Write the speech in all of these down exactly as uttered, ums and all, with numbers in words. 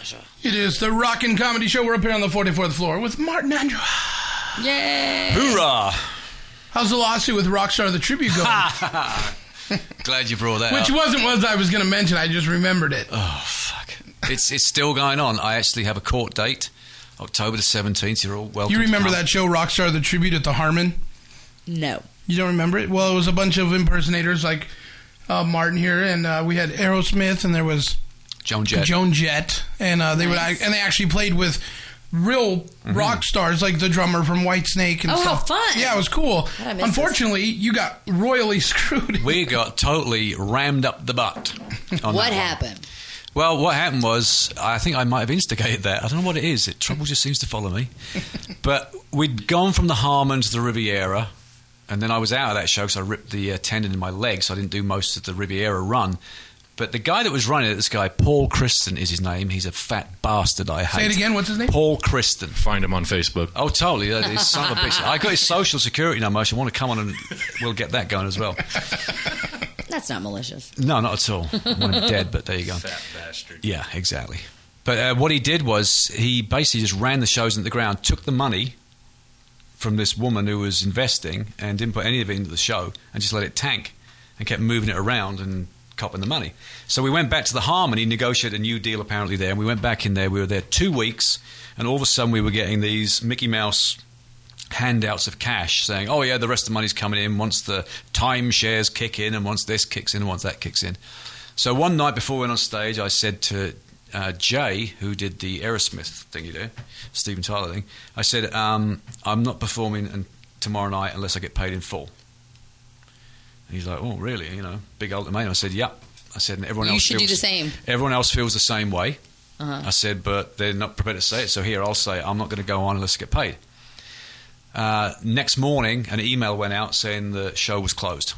Russia. It is the Rockin' Comedy Show. We're up here on the forty-fourth floor with Martin Andrew. Yay! Hoorah! How's the lawsuit with Rockstar the Tribute going? Glad you brought that Which up. wasn't what I was going to mention. I just remembered it. Oh, fuck. It's it's still going on. I actually have a court date, October the seventeenth. You're all welcome. You remember to come. that show, Rockstar the Tribute at the Harmon? No. You don't remember it? Well, it was a bunch of impersonators like uh, Martin here, and uh, we had Aerosmith, and there was Joan Jett. Joan Jett, and uh, they Nice. would and they actually played with real Mm-hmm. rock stars like the drummer from Whitesnake and Oh, how stuff. fun. Yeah, it was cool. God, I miss Unfortunately, you got royally screwed. We got totally rammed up the butt. on What that one. happened? Well, what happened was, I think I might have instigated that. I don't know what it is. It trouble just seems to follow me. But we'd gone from the Harmon to the Riviera, and then I was out of that show because I ripped the uh, tendon in my leg, so I didn't do most of the Riviera run. But the guy that was running it, this guy, Paul Christen is his name. He's a fat bastard I hate. Say it again. What's his name? Paul Christen. Find him on Facebook. Oh, totally. That is son of a bitch. I got his social security number. I should want to come on and we'll get that going as well. That's not malicious. No, not at all. I want him dead, but there you go. Fat bastard. Yeah, exactly. But uh, what he did was he basically just ran the shows into the ground, took the money from this woman who was investing and didn't put any of it into the show and just let it tank and kept moving it around and copping the money. So we went back to the Harmon. He negotiated a new deal apparently there, and we went back in there. We were there two weeks, and all of a sudden we were getting these Mickey Mouse handouts of cash saying, oh yeah, the rest of the money's coming in once the timeshares kick in and once this kicks in and once that kicks in. So one night before we went on stage, I said to uh, Jay, who did the Aerosmith thing you do, Steven Tyler thing, I said, um, I'm not performing an- tomorrow night unless I get paid in full. And he's like, oh really, you know, big ultimatum. I said, yep. I said, and everyone You else should feels, do the same. Everyone else feels the same way. Uh-huh. I said, but they're not prepared to say it, so here I'll say it. I'm not going to go on unless I get paid. Uh, next morning, an email went out saying the show was closed.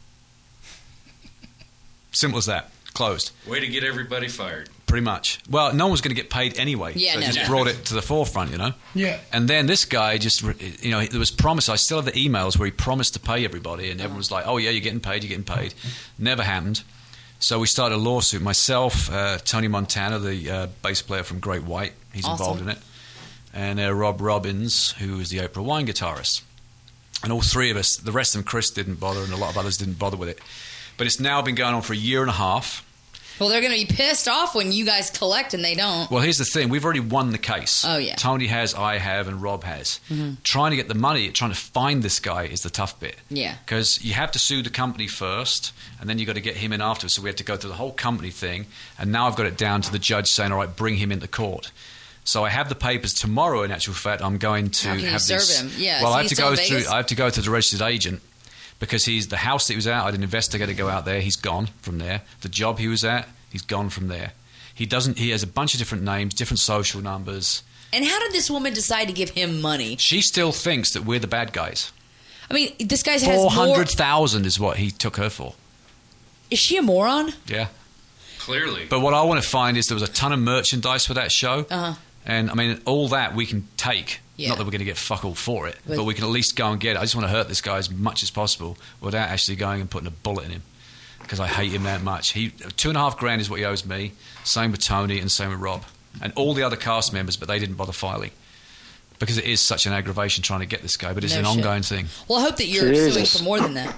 Simple as that. Closed. Way to get everybody fired. Pretty much. Well, no one was going to get paid anyway. Yeah, so no, it just no. brought it to the forefront, you know? Yeah. And then this guy just, you know, there was promise. I still have the emails where he promised to pay everybody, and everyone was like, oh, yeah, you're getting paid, you're getting paid. Never happened. So we started a lawsuit. Myself, uh, Tony Montana, the uh, bass player from Great White, he's Awesome. involved in it. And uh, Rob Robbins, who is the April Wine guitarist. And all three of us, the rest of them, Chris didn't bother, and a lot of others didn't bother with it. But it's now been going on for a year and a half. Well, they're going to be pissed off when you guys collect and they don't. Well, here's the thing. We've already won the case. Oh, yeah. Tony has, I have, and Rob has. Mm-hmm. Trying to get the money, trying to find this guy is the tough bit. Yeah. Because you have to sue the company first, and then you've got to get him in afterwards. So we have to go through the whole company thing. And now I've got it down to the judge saying, all right, bring him into court. So I have the papers tomorrow. In actual fact, I'm going to How can you have serve this. him? Yeah, Well, is I he have to still go in through. Vegas? I have to go to the registered agent because he's the house that he was at. I had an investigator go out there. He's gone from there. The job he was at, he's gone from there. He doesn't. He has a bunch of different names, different social numbers. And how did this woman decide to give him money? She still thinks that we're the bad guys. I mean, this guy has Four more... hundred thousand is what he took her for. Is she a moron? Yeah. Clearly. But what I want to find is there was a ton of merchandise for that show. Uh-huh. And, I mean, all that we can take. Yeah. Not that we're going to get fuck all for it, But- but we can at least go and get it. I just want to hurt this guy as much as possible without actually going and putting a bullet in him because I hate him that much. He Two and a half grand is what he owes me. Same with Tony and same with Rob. And all the other cast members, but they didn't bother filing. Because it is such an aggravation trying to get this guy, but it's No an shit. ongoing thing. Well, I hope that you're Jesus. suing for more than that.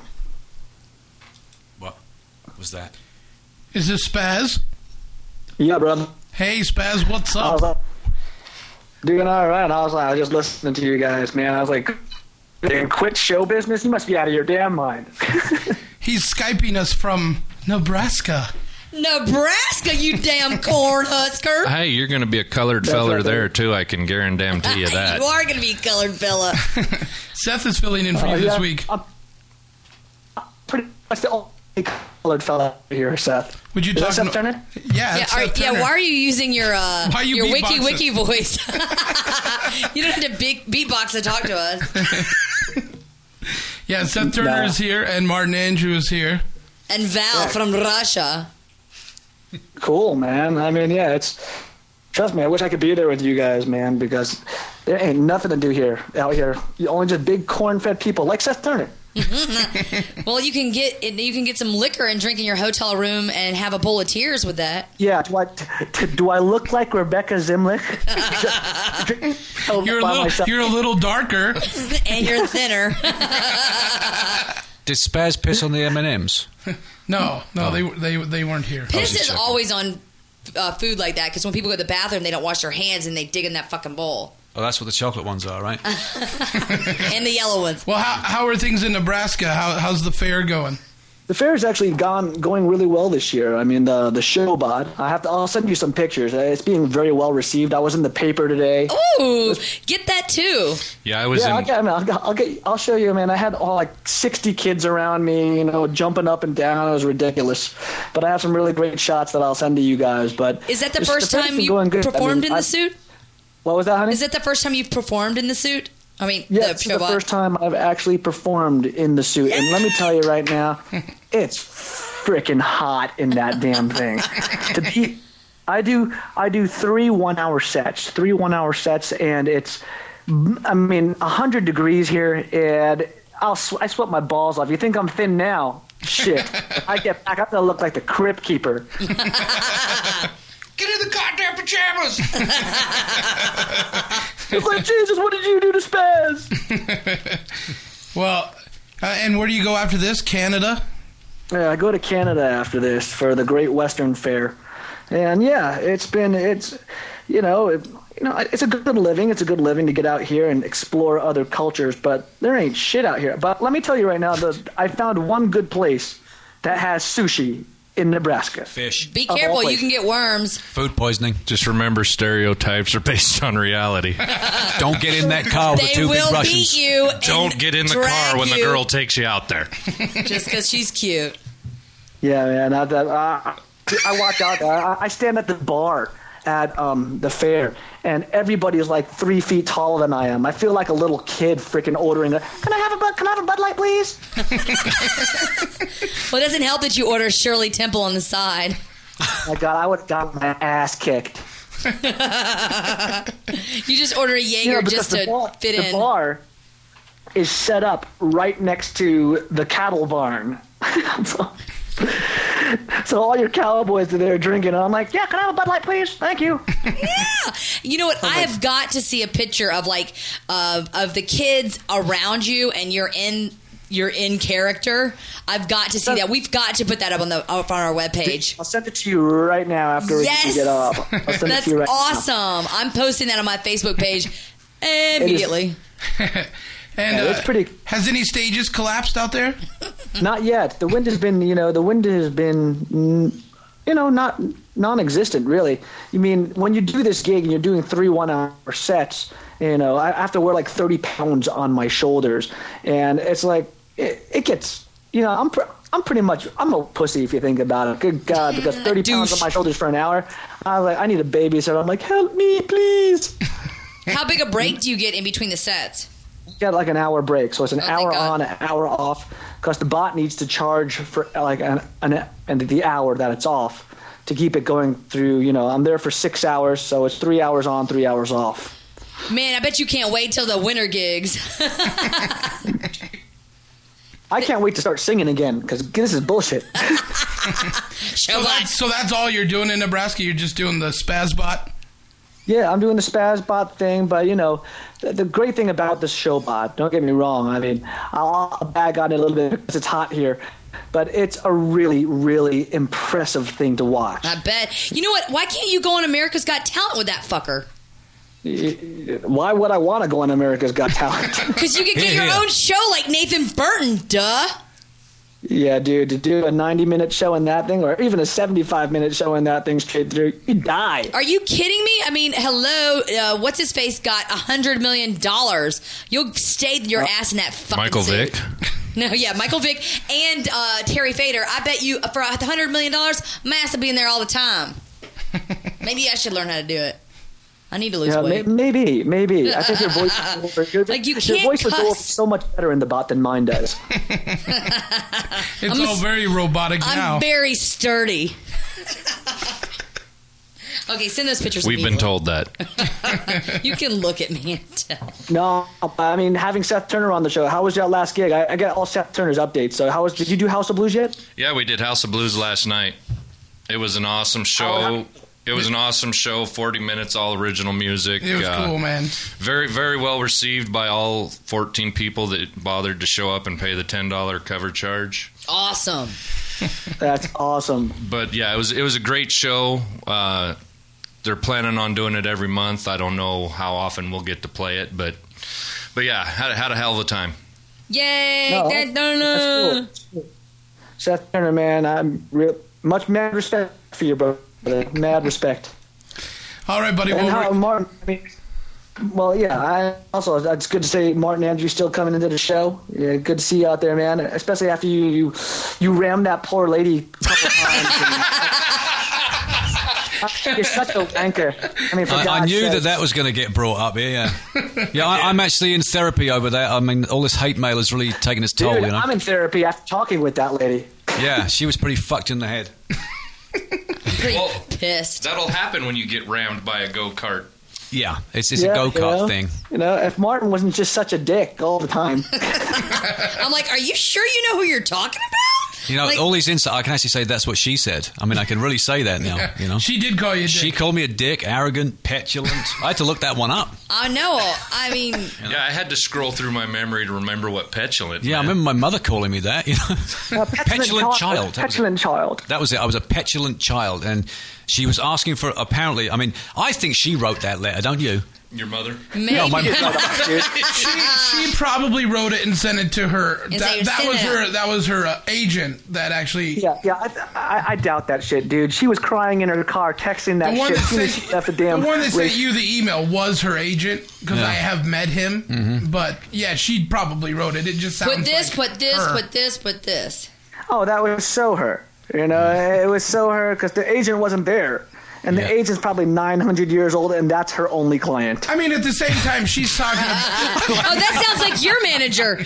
What was that? Is this Spaz? Yeah, brother. Hey, Spaz, what's I up? was like, doing all right. I was like, I was just listening to you guys, man. I was like, "You quit show business? You must be out of your damn mind." He's Skyping us from Nebraska. Nebraska, you damn corn husker. Hey, you're going to be a colored That's feller right, there, baby. too. I can guarantee you that. You are going to be a colored fella. Seth is filling in for Oh, you this yeah. week. I'm pretty much the only colored fella here, Seth. Would you Is that talk? Seth Turner? Yeah, Yeah, it's are, Seth yeah. Turner. Why are you using your uh, Why are you your wiki beatboxing? wiki voice? You don't have to big beatbox to talk to us. Yeah, Seth Turner Nah. is here, and Martin Andrew is here. And Val from Russia. Cool, man. I mean, yeah, it's. Trust me, I wish I could be there with you guys, man, because there ain't nothing to do here, out here. You only just big corn-fed people like Seth Turner. Well, you can get you can get some liquor and drink in your hotel room and have a bowl of tears with that. Yeah, do I, t- t- do I look like Rebecca Zimlich? You're a, little, you're a little darker. And you're thinner. Did Spaz piss on the M and M's? No, no, Oh. they they they weren't here. Piss just is checking. always on uh, food like that because when people go to the bathroom, they don't wash their hands and they dig in that fucking bowl. Oh, that's what the chocolate ones are, right? And the yellow ones. Well, how how are things in Nebraska? How how's the fair going? The fair's actually gone going really well this year. I mean, the the Showbot. I have to. I'll send you some pictures. Uh, It's being very well received. I was in the paper today. Ooh, get that too. Yeah, I was Yeah, I'll in. get, I mean, I'll, get- I'll get. I'll show you, man. I had all like sixty kids around me, you know, jumping up and down. It was ridiculous. But I have some really great shots that I'll send to you guys. But Is that the it's- first fair's time been you going good. I performed mean, in I- the suit? What was that, honey? Is it the first time you've performed in the suit? I mean, Yeah, the it's the Showbot. first time I've actually performed in the suit. And let me tell you right now, it's freaking hot in that damn thing. To be, I do I do three one-hour sets, three one-hour sets, and it's, I mean, one hundred degrees here, and I'll sw- I sweat my balls off. You think I'm thin now? Shit. If I get back, I'm going to look like the Crypt Keeper. Get in the goddamn pajamas! It's like, Jesus, what did you do to Spaz? Well, uh, and where do you go after this? Canada? Yeah, I go to Canada after this for the Great Western Fair, and yeah, it's been it's, you know, it, you know, it's a good living. It's a good living to get out here and explore other cultures, but there ain't shit out here. But let me tell you right now, the I found one good place that has sushi in Nebraska. Fish. Be Of all careful, you places. can get worms. Food poisoning. Just remember, stereotypes are based on reality. Don't get in that car with the They two big will Russians. beat you. Don't and get in the drag car when the you girl takes you out there. just because she's cute. Yeah, man. I, I, I walk out there. I, I stand at the bar at um, the fair, and everybody is like three feet taller than I am. I feel like a little kid freaking ordering. A, can I have a Bud? Can I have a Bud Light, please? Well, it doesn't help that you order Shirley Temple on the side. My God, I would have got my ass kicked. You just order a Jaeger Yeah, because just the to bar, fit the in. bar is set up right next to the cattle barn. so, so all your cowboys are there drinking, and I'm like, yeah, can I have a Bud Light, please? Thank you. Yeah. You know what? I have got to see a picture of like of of the kids around you, and you're in you're in character. I've got to see that. We've got to put that up on the up on our webpage. I'll send it to you right now after Yes! we get off. I'll send it That's to you right now. awesome. I'm posting that on my Facebook page immediately. And Yeah, uh, it's pretty- has any stages collapsed out there? Not yet. The wind has been, you know, the wind has been, mm, you know, not non-existent really. You mean when you do this gig and you're doing three one-hour sets, you know, I have to wear like thirty pounds on my shoulders, and it's like it, it gets, you know, I'm. Pr- I'm pretty much, I'm a pussy if you think about it. Good God, because thirty pounds on Douche. my shoulders for an hour, I was like, I need a babysitter. I'm like, help me, please. How big a break do you get in between the sets? Get like an hour break, so it's an Oh, thank hour God. on, an hour off, because the bot needs to charge for like an, an and the hour that it's off to keep it going through. You know, I'm there for six hours, so it's three hours on, three hours off. Man, I bet you can't wait till the winter gigs. I can't wait to start singing again because this is bullshit. So Showbot. that's, so that's all you're doing in Nebraska? You're just doing the Spazbot? Yeah, I'm doing the Spazbot thing, but you know, the, the great thing about this Showbot, don't get me wrong. I mean, I'll, I'll bag on it a little bit because it's hot here, but it's a really, really impressive thing to watch. I bet. You know what? Why can't you go on America's Got Talent with that fucker? Why would I want to go on America's Got Talent? Because you could get Yeah, your yeah. own show like Nathan Burton, duh. Yeah, dude, to do a ninety-minute show in that thing, or even a seventy-five minute show in that thing straight through, you die. Are you kidding me? I mean, hello, uh, what's his face got a hundred million dollars? You'll stay your ass in that fucking Michael suit. Vick. No, yeah, Michael Vick and uh, Terry Fader. I bet you for a hundred million dollars, my ass will be in there all the time. Maybe I should learn how to do it. I need to lose Yeah, may, weight. maybe, maybe. I think your voice, is over, your, Like, you your can't voice would go cuss. so much better in the bot than mine does. It's I'm all s- very robotic I'm now. very sturdy. Okay, send those pictures. We've been told that. You can look at me and tell. No, I mean, having Seth Turner on the show, how was your last gig? I, I get all Seth Turner's updates. So how was, did you do House of Blues yet? Yeah, we did House of Blues last night. It was an awesome show. It was an awesome show, forty minutes, all original music. It was uh, cool, man. Very, very well received by all fourteen people that bothered to show up and pay the ten dollars cover charge. Awesome. That's awesome. But yeah, it was it was a great show. Uh, they're planning on doing it every month. I don't know how often we'll get to play it, but but yeah, had, had a hell of a time. Yay! No, That- no, no. That's cool. Seth Turner, man, I'm real, much mad respect for your brother. Mad respect. All right, buddy. And Well, how, we're- Martin, I mean, well, yeah, I also, it's good to say Martin Andrews still coming into the show. Yeah, good to see you out there, man, especially after you you, you rammed that poor lady a couple times. And, you're such a wanker. I mean, for I, God's I knew sakes. that that was going to get brought up here. Yeah, yeah. I, I'm actually in therapy over there. I mean, all this hate mail has really taken its toll. Dude, You know. I'm in therapy after talking with that lady. Yeah, she was pretty fucked in the head. Pretty Well, pissed. That'll happen when you get rammed by a go-kart. Yeah, it's it's Yeah, a go kart you know, thing. You know, if Martin wasn't just such a dick all the time. I'm like, are you sure you know who you're talking about? You know, Like- all these insights. I can actually say that's what she said. I mean, I can really say that now. You know, she did call you a dick. she called me a dick, arrogant, petulant. I had to look that one up. I know. I mean, Yeah, I had to scroll through my memory to remember what petulant Yeah, I meant. remember my mother calling me that. You know, Uh, petulant child. That was it. Petulant child. That was it. I was a petulant child, and she was asking for. Apparently, I mean, I think she wrote that letter, don't you? Your mother? maybe. No, my- Dude. She, she probably wrote it and sent it to her. And That, say, that "Send was it her. out." That was her uh, agent. That actually. Yeah, yeah, I, I, I doubt that shit, dude. She was crying in her car, texting that The one shit that as soon as sent, she left the damn. the one that race. sent you the email was her agent because Yeah. I have met him. Mm-hmm. But yeah, she probably wrote it. It just sounds Put this, like put this, her. put this, put this. Oh, that was so her. You know, it was so her because the agent wasn't there, and the Yeah. agent's probably nine hundred years old, and that's her only client. I mean, at the same time, she's talking about. Oh, that sounds like your manager.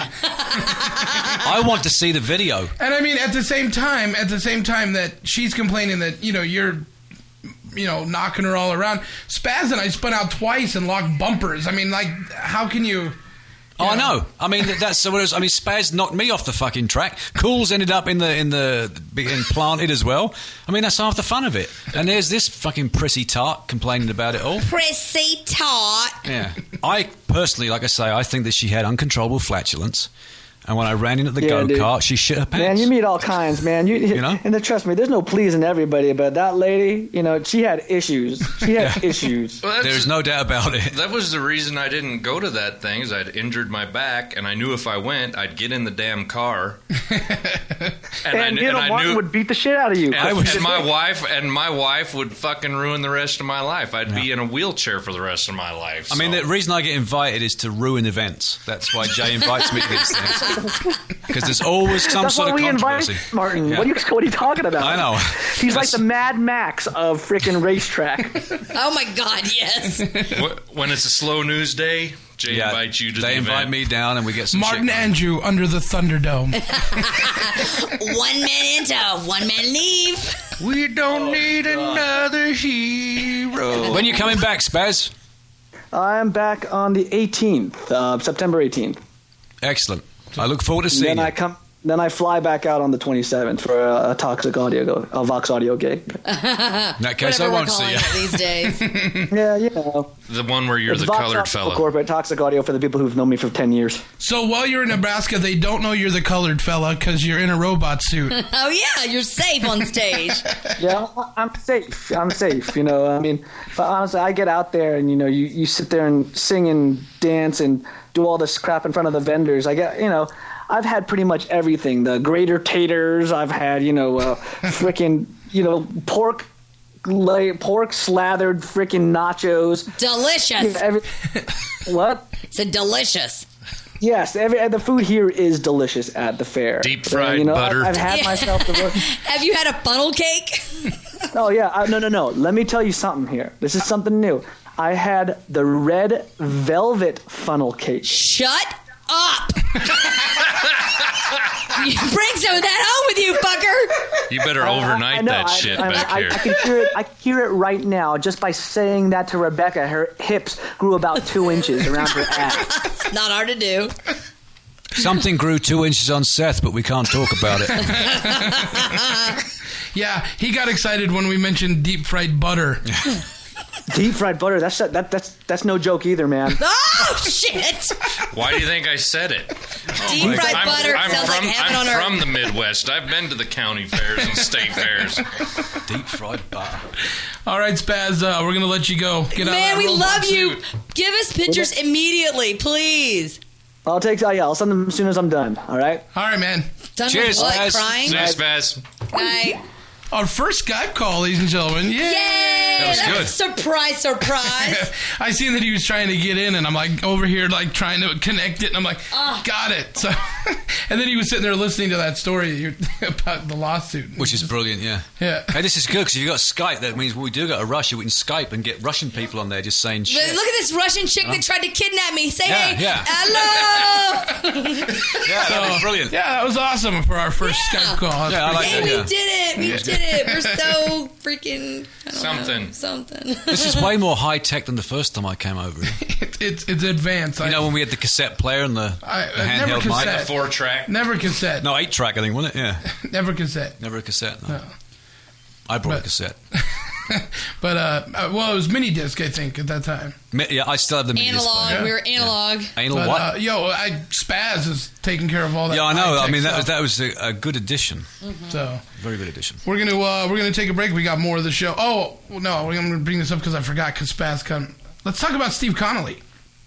I want to see the video. And I mean, at the same time, at the same time that she's complaining that you know you're, you know, knocking her all around. Spaz and I spun out twice and locked bumpers. I mean, like, how can you? Oh, I know. I mean, that's what it was. I mean, Spaz knocked me off the fucking track. Cools ended up in the in the in planted as well. I mean, that's half the fun of it. And there's this fucking prissy tart complaining about it all. Prissy tart. Yeah. I personally, like I say, I think that she had uncontrollable flatulence. And when I ran into the Yeah, go dude. kart, she shit her pants. Man, you meet all kinds, man. You, You know? and then, trust me, there's no pleasing everybody, but that lady, you know, she had issues. She had issues. Well, that's- There's no doubt about it. That was the reason I didn't go to that thing. Is I'd injured my back, and I knew if I went, I'd get in the damn car, and, And, I, you know, and I Martin knew. would beat the shit out of you. and, I was- and my wife and my wife would fucking ruin the rest of my life. I'd be in a wheelchair for the rest of my life. I mean, so. the reason I get invited is to ruin events. That's why Jay invites me to these things. Because there's always some That's sort why of we controversy. invite Martin. Yeah. What, are you, what are you talking about? I know. He's like That's- the Mad Max of freaking racetrack. Oh my God, yes. Wh- when it's a slow news day, Jay Yeah, invites you to they the invite event. me down and we get some Martin shit going. Andrew under the Thunderdome. One man enter, one man leave. We don't need another hero. When you coming back, Spaz? I'm back on the eighteenth, uh, September eighteenth. Excellent. I look forward to And seeing then you. I come. Then I fly back out on the twenty-seventh for a, a Toxic Audio, go, a Vox Audio gig. In that case, Whatever I won't we're see calling you. it these days. Yeah, you know. The one where you're It's the Vox colored Audio fella. Corporate Toxic Audio for the people who've known me for ten years. So while you're in Nebraska, they don't know you're the colored fella because you're in a robot suit. Oh yeah, you're safe on stage. Yeah, I- I'm safe. I'm safe. You know, I mean, but honestly, I get out there and you know, you, you sit there and sing and dance and do all this crap in front of the vendors. I get, you know, I've had pretty much everything. The grater taters. I've had, you know, uh, freaking, you know, pork, lay, pork slathered freaking nachos. You know, Delicious. every, what? It's a delicious. Yes, every the food here is delicious at the fair. Deep So, fried you know, butter. I've, I've had Yeah. myself the. Have you had a funnel cake? Oh yeah, uh, no, no, no. Let me tell you something here. This is something new. I had the red velvet funnel cake. Shut up. You bring some of that home with you, fucker. You better I- I- overnight I know, that I- shit I, back I, here. I can hear it. I can hear it right now just by saying that to Rebecca. Her hips grew about two inches around her ass. Not hard to do. Something grew two inches on Seth, but we can't talk about it. Yeah, he got excited when we mentioned deep fried butter. Deep fried butter. That's that. That's that's no joke either, man. Oh, shit. Why do you think I said it? Deep fried I'm, butter I'm sounds from, like heaven I'm on earth. from the Midwest. I've been to the county fairs and state fairs. Deep fried butter. All right, Spaz, uh, we're going to let you go. Get out of Man, that we robot love you. suit. Give us pictures immediately, please. I'll take. Oh yeah, I'll send them as soon as I'm done. All right. All right, man. Done Cheers, with what? Spaz. Crying? See you, Spaz. Night. Our first Skype call, ladies and gentlemen. Yay! Yay! That was That good. was surprise, surprise. I seen that he was trying to get in, and I'm like over here, like trying to connect it, and I'm like, Ah. got it. So, and then he was sitting there listening to that story you- about the lawsuit, Which is brilliant, yeah. Yeah. Hey, this is good because if you've got Skype, that means when we do go to Russia, we can Skype and get Russian people on there just saying But shit. look at this Russian chick that tried to kidnap me. Say, Yeah, hey, yeah. hello. Yeah, that was brilliant. Yeah, that was awesome for our first Yeah. Skype call. That's Yeah, I pretty like Hey, that, we yeah. did it. We did it. We're so freaking I don't Something. know, something. This is way more high tech than the first time I came over. You It, it's it's advanced. I, know, when we had the cassette player and the, I- the I never handheld cassette. mic? Four track. never cassette. No, eight track, I think, wasn't it? Yeah. Never cassette. Never a cassette. No. No. I brought But- a cassette. But uh, uh, well, it was mini disc, I think, at that time. Mi- Yeah, I still have the mini disc Analog. player. We were analog. Anal But what? Uh, yo, I, Spaz is taking care of all that. yeah, I know. I high-tech mean, that was stuff. that was a, a good addition. So Very good addition. we're gonna uh, we're gonna take a break. We got more of the show. Oh well, no, we're gonna bring this up because I forgot. Because Spaz come. Let's talk about Steve Connolly.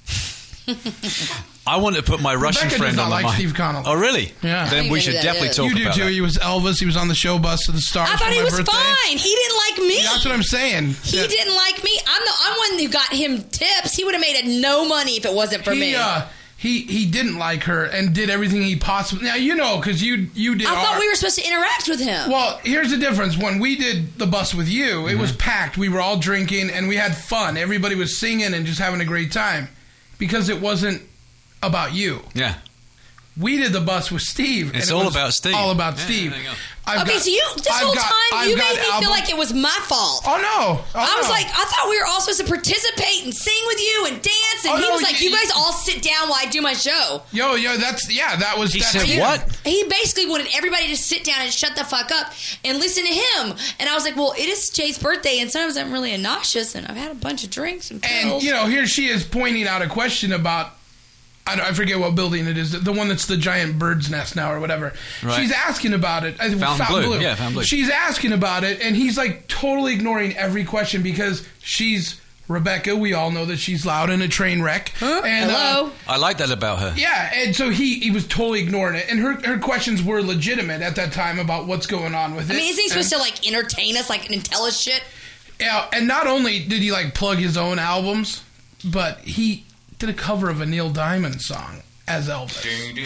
I want to put my Russian Rebecca friend does not on the like mic. Steve Connolly. Oh, really? Yeah. Then I we think should that definitely is. talk You do about too. that. He was Elvis. He was on the show bus to the stars. I for thought my he was birthday. fine. He didn't like me. Yeah, that's what I'm saying. He Yeah. didn't like me. I'm the I'm one who got him tips. He would have made it no money if it wasn't for He me. uh, he he didn't like her and did everything he possibly. Now you know because you you did. I thought our- we were supposed to interact with him. Well, here's the difference. When we did the bus with you, it Mm-hmm. was packed. We were all drinking and we had fun. Everybody was singing and just having a great time because it wasn't about you. Yeah. We did the bus with Steve. and It's it all was about Steve. All about Yeah, Steve. there you go. I've okay, got- so you this I've whole got- time I've you got made me album- feel like it was my fault. Oh no! Oh, I was no. like, I thought we were all supposed to participate and sing with you and dance, and Oh, he no, was like, you- "You guys all sit down while I do my show." yo, yo, that's yeah, that was. He that's said it. what? He basically wanted everybody to sit down and shut the fuck up and listen to him. And I was like, "Well, it is Jay's birthday, and sometimes I'm really nauseous, and I've had a bunch of drinks and pills." And you know, here she is pointing out a question about. I, don't- I forget what building it is. The one that's the giant bird's nest now, or whatever. Right. She's asking about it. I think Fountain Blue. Yeah, Fountain Blue. She's asking about it, and he's like totally ignoring every question because she's Rebecca. We all know that she's loud and a train wreck. Huh? And, uh, Hello. I like that about her. yeah, and so he, he was totally ignoring it, and her her questions were legitimate at that time about what's going on with it. I mean, isn't he supposed and, to like entertain us, like and tell us shit? Yeah, and not only did he like plug his own albums, but he did a cover of a Neil Diamond song as Elvis.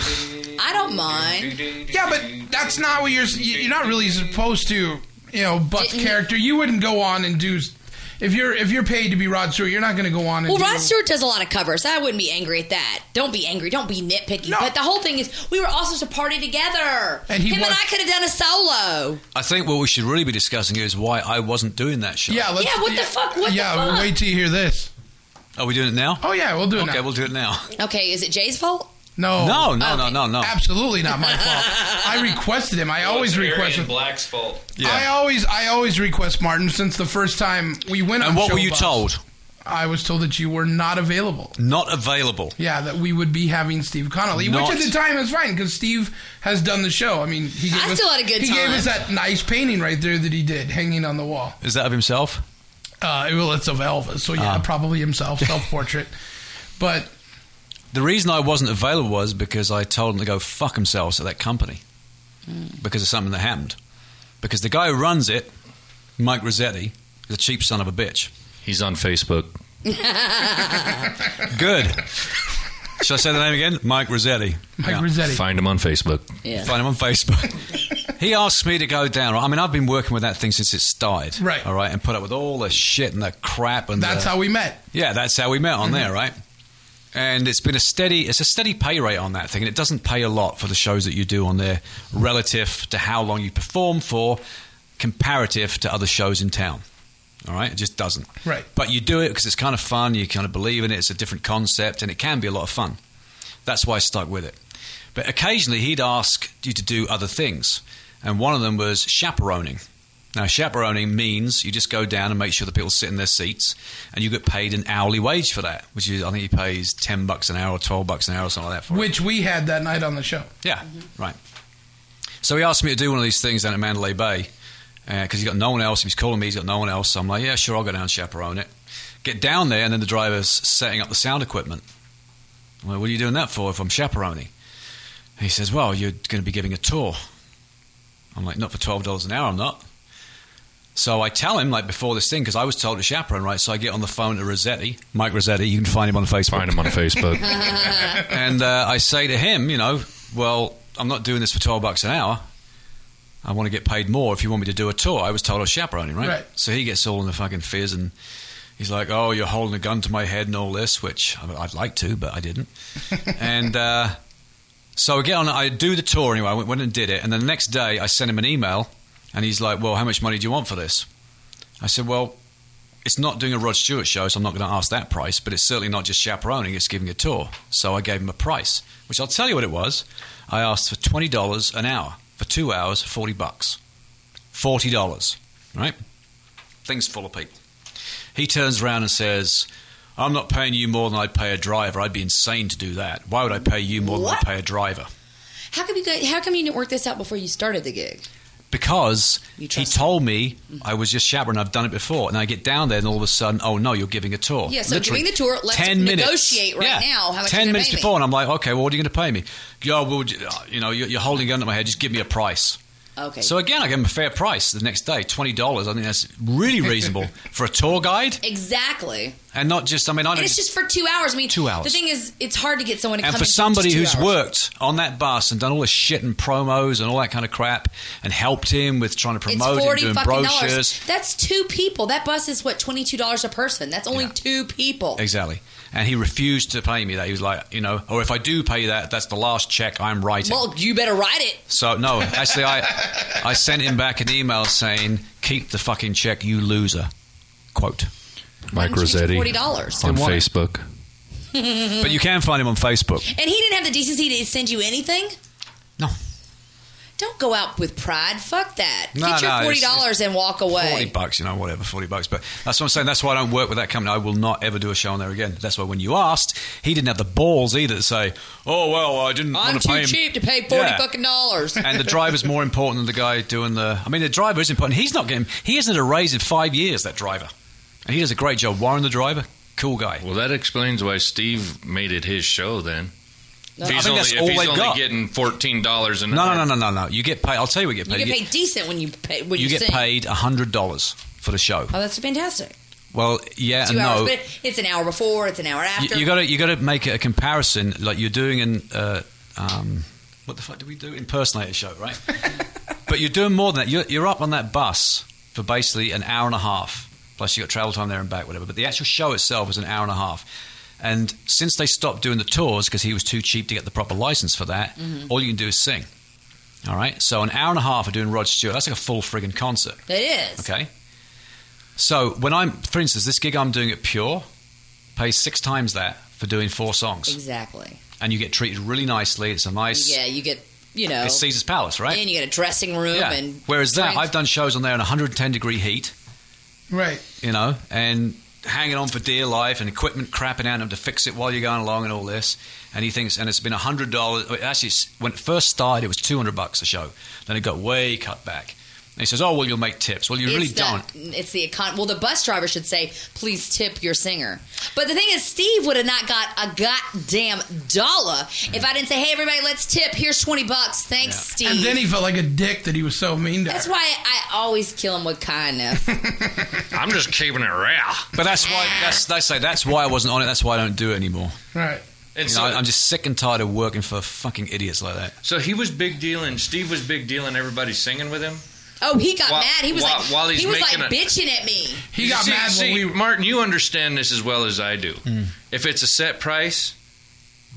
I don't mind. Yeah, but that's not what you're. You're not really supposed to, you know, butt Didn't- character. You wouldn't go on and do. If you're if you're paid to be Rod Stewart, you're not going to go on and. Well, do, Rod Stewart does a lot of covers. I wouldn't be angry at that. Don't be angry. Don't be nitpicky. No. But the whole thing is, we were all supposed to party together. And he Him was- and I could have done a solo. I think what we should really be discussing is why I wasn't doing that show. Yeah, let's, Yeah, what the fuck? What the yeah, fuck? wait till you hear this. Are we doing it now? Oh yeah, we'll do it Okay, now. we'll do it now. Okay, is it Jay's fault? no, No, no, Okay. no, no, no. absolutely not my fault. I requested him. I always request him. Black's fault. Yeah. I always I always request Martin since the first time we went on. and what Show were you Bus. told? I was told that you were not available. Not available. Yeah, that we would be having Steve Connolly, Not- which at the time is fine because Steve has done the show. I mean, he gave I us, still had a good he gave time. us that nice painting right there that he did hanging on the wall. Is that of himself? Uh, well, it's of Elvis, so yeah, Ah. probably himself, self portrait. But The reason I wasn't available was because I told them to go fuck themselves at that company because of something that happened. Because the guy who runs it, Mike Rossetti, is a cheap son of a bitch. He's on Facebook. Good. Should I say the name again? Mike Rossetti. Mike Yeah. Rossetti, Find him on Facebook. Yeah. Find him on Facebook. He asked me to go down. I mean, I've been working with that thing since it started. Right. All right. And put up with all the shit and the crap. And that's the, how we met. Yeah, that's how we met on there, right? And it's been a steady, it's a steady pay rate on that thing, and it doesn't pay a lot for the shows that you do on there relative to how long you perform for, comparative to other shows in town. All right, it just doesn't. Right. But you do it because it's kind of fun. You kind of believe in it. It's a different concept, and it can be a lot of fun. That's why I stuck with it. But occasionally he'd ask you to do other things, and one of them was chaperoning. Now, chaperoning means you just go down and make sure the people sit in their seats, and you get paid an hourly wage for that, which is, I think he pays ten bucks an hour or twelve bucks an hour or something like that for it. Which we had that night on the show. Yeah, mm-hmm. Right. So he asked me to do one of these things down at Mandalay Bay because uh, he's got no one else. He was calling me, he's got no one else. So I'm like, yeah, sure, I'll go down and chaperone it. Get down there, and then the driver's setting up the sound equipment. I'm like, what are you doing that for if I'm chaperoning? He says, well, you're going to be giving a tour. I'm like, not for twelve dollars an hour, I'm not. So I tell him, like, before this thing, because I was told to chaperone, right? So I get on the phone to Rossetti, Mike Rossetti. You can find him on Facebook. Find him on Facebook. And uh, I say to him, you know, well, I'm not doing this for twelve bucks an hour. I want to get paid more if you want me to do a tour. I was told I was chaperoning, right? Right. So he gets all in the fucking fizz, and he's like, oh, you're holding a gun to my head and all this, which I'd like to, but I didn't. And uh, so again, I do the tour anyway. I went and did it. And then the next day, I sent him an email. And he's like, well, how much money do you want for this? I said, well, it's not doing a Rod Stewart show, so I'm not going to ask that price, but it's certainly not just chaperoning, it's giving a tour. So I gave him a price, which I'll tell you what it was. I asked for twenty dollars an hour. For two hours, forty bucks. forty dollars, right? Thing's full of people. He turns around and says, I'm not paying you more than I'd pay a driver. I'd be insane to do that. Why would I pay you more What? than I'd pay a driver? How come you guys, how come you didn't work this out before you started the gig? Because You he trust told me I was just chaperoning. I've done it before, and I get down there, and all of a sudden, oh no, you're giving a tour. Yeah, so Literally, giving the tour, let's ten minutes. negotiate right Yeah, now how much ten you're gonna minutes pay me. before, and I'm like, okay, well, what are you going to pay me? Yo, well, you know, you're holding a gun to my head. Just give me a price. Okay. So again, I gave him a fair price the next day, twenty dollars. I think that's really reasonable for a tour guide, Exactly. and not just. I mean, I And don't. it's just for two hours. I mean, Two hours. The thing is, it's hard to get someone to And come for in somebody just who's two hours. worked on that bus and done all this shit and promos and all that kind of crap, and helped him with trying to It's promote and forty doing fucking brochures. dollars. That's two people. That bus is what twenty two dollars a person. That's only Yeah. two people. Exactly. And he refused to pay me that. He was like, you know, or if I do pay you that, that's the last check I'm writing. Well, you better write it. So, no, actually, I I sent him back an email saying, keep the fucking check, you loser. Quote. Why Mike didn't you get Rossetti forty dollars. on Didn't want it. Facebook. But you can find him on Facebook. And he didn't have the decency to send you anything. No. Don't go out with pride. Fuck that. No, Get your no, forty it's- dollars and walk away. forty bucks, you know, whatever, forty bucks. But that's what I'm saying. That's why I don't work with that company. I will not ever do a show on there again. That's why when you asked, he didn't have the balls either to say, oh, well, I didn't I'm want to too pay him. cheap to pay forty Yeah. fucking dollars. And the driver's more important than the guy doing the... I mean, the driver is important. He's not getting... He hasn't had a raise in five years, that driver. And he does a great job. Warren, the driver, cool guy. Well, that explains why Steve made it his show then. No, If I he's think only, that's if all he's they've only got. getting fourteen dollars an No, hour. no, no, no, no, no. You get paid... I'll tell you what you get you paid. get paid decent when you pay when you, you get sing. paid one hundred dollars for the show. Oh, that's fantastic. Well, yeah Two and hours, no. but it's an hour before, it's an hour after. You, you got to you got to make it a comparison, like you're doing an uh, um, what the fuck do we do? Impersonator show, right? But you're doing more than that. You're, you're up on that bus for basically an hour and a half, plus you got travel time there and back, whatever. But the actual show itself is an hour and a half. And since they stopped doing the tours because he was too cheap to get the proper license for that, Mm-hmm. all you can do is sing. All right, so an hour and a half of doing Rod Stewart, that's like a full friggin' concert. It is. Okay. So when I'm, for instance, this gig I'm doing at Pure pays six times that for doing four songs, Exactly. and you get treated really nicely. It's a nice, Yeah, you get, you know, it's Caesar's Palace, right? and you get a dressing room. Yeah. And Whereas that, drinks. I've done shows on there in one hundred ten degree heat, Right. you know, and hanging on for dear life, and equipment crapping out him to fix it while you're going along and all this. And he thinks, and it's been one hundred dollars. Actually, when it first started, it was two hundred bucks a show. Then it got way cut back. And he says, oh, well, you'll make tips. Well, you really it's the, don't. It's the econ. Well, the bus driver should say, "Please tip your singer." But the thing is, Steve would have not got a goddamn dollar if I didn't say, "Hey, everybody, let's tip. Here's twenty bucks. Thanks, Yeah. Steve." And then he felt like a dick that he was so mean to That's her. why I always kill him with kindness. I'm just keeping it real. But that's why, that's, they say, that's why I wasn't on it. That's why I don't do it anymore. Right. And You so, know, I'm just sick and tired of working for fucking idiots like that. so he was big dealing. Steve was big dealing. Everybody singing with him. Oh, he got While- mad. He was while- like, while he's he was like making a- bitching at me. He got see, mad see, when we Martin, you understand this as well as I do. If it's a set price,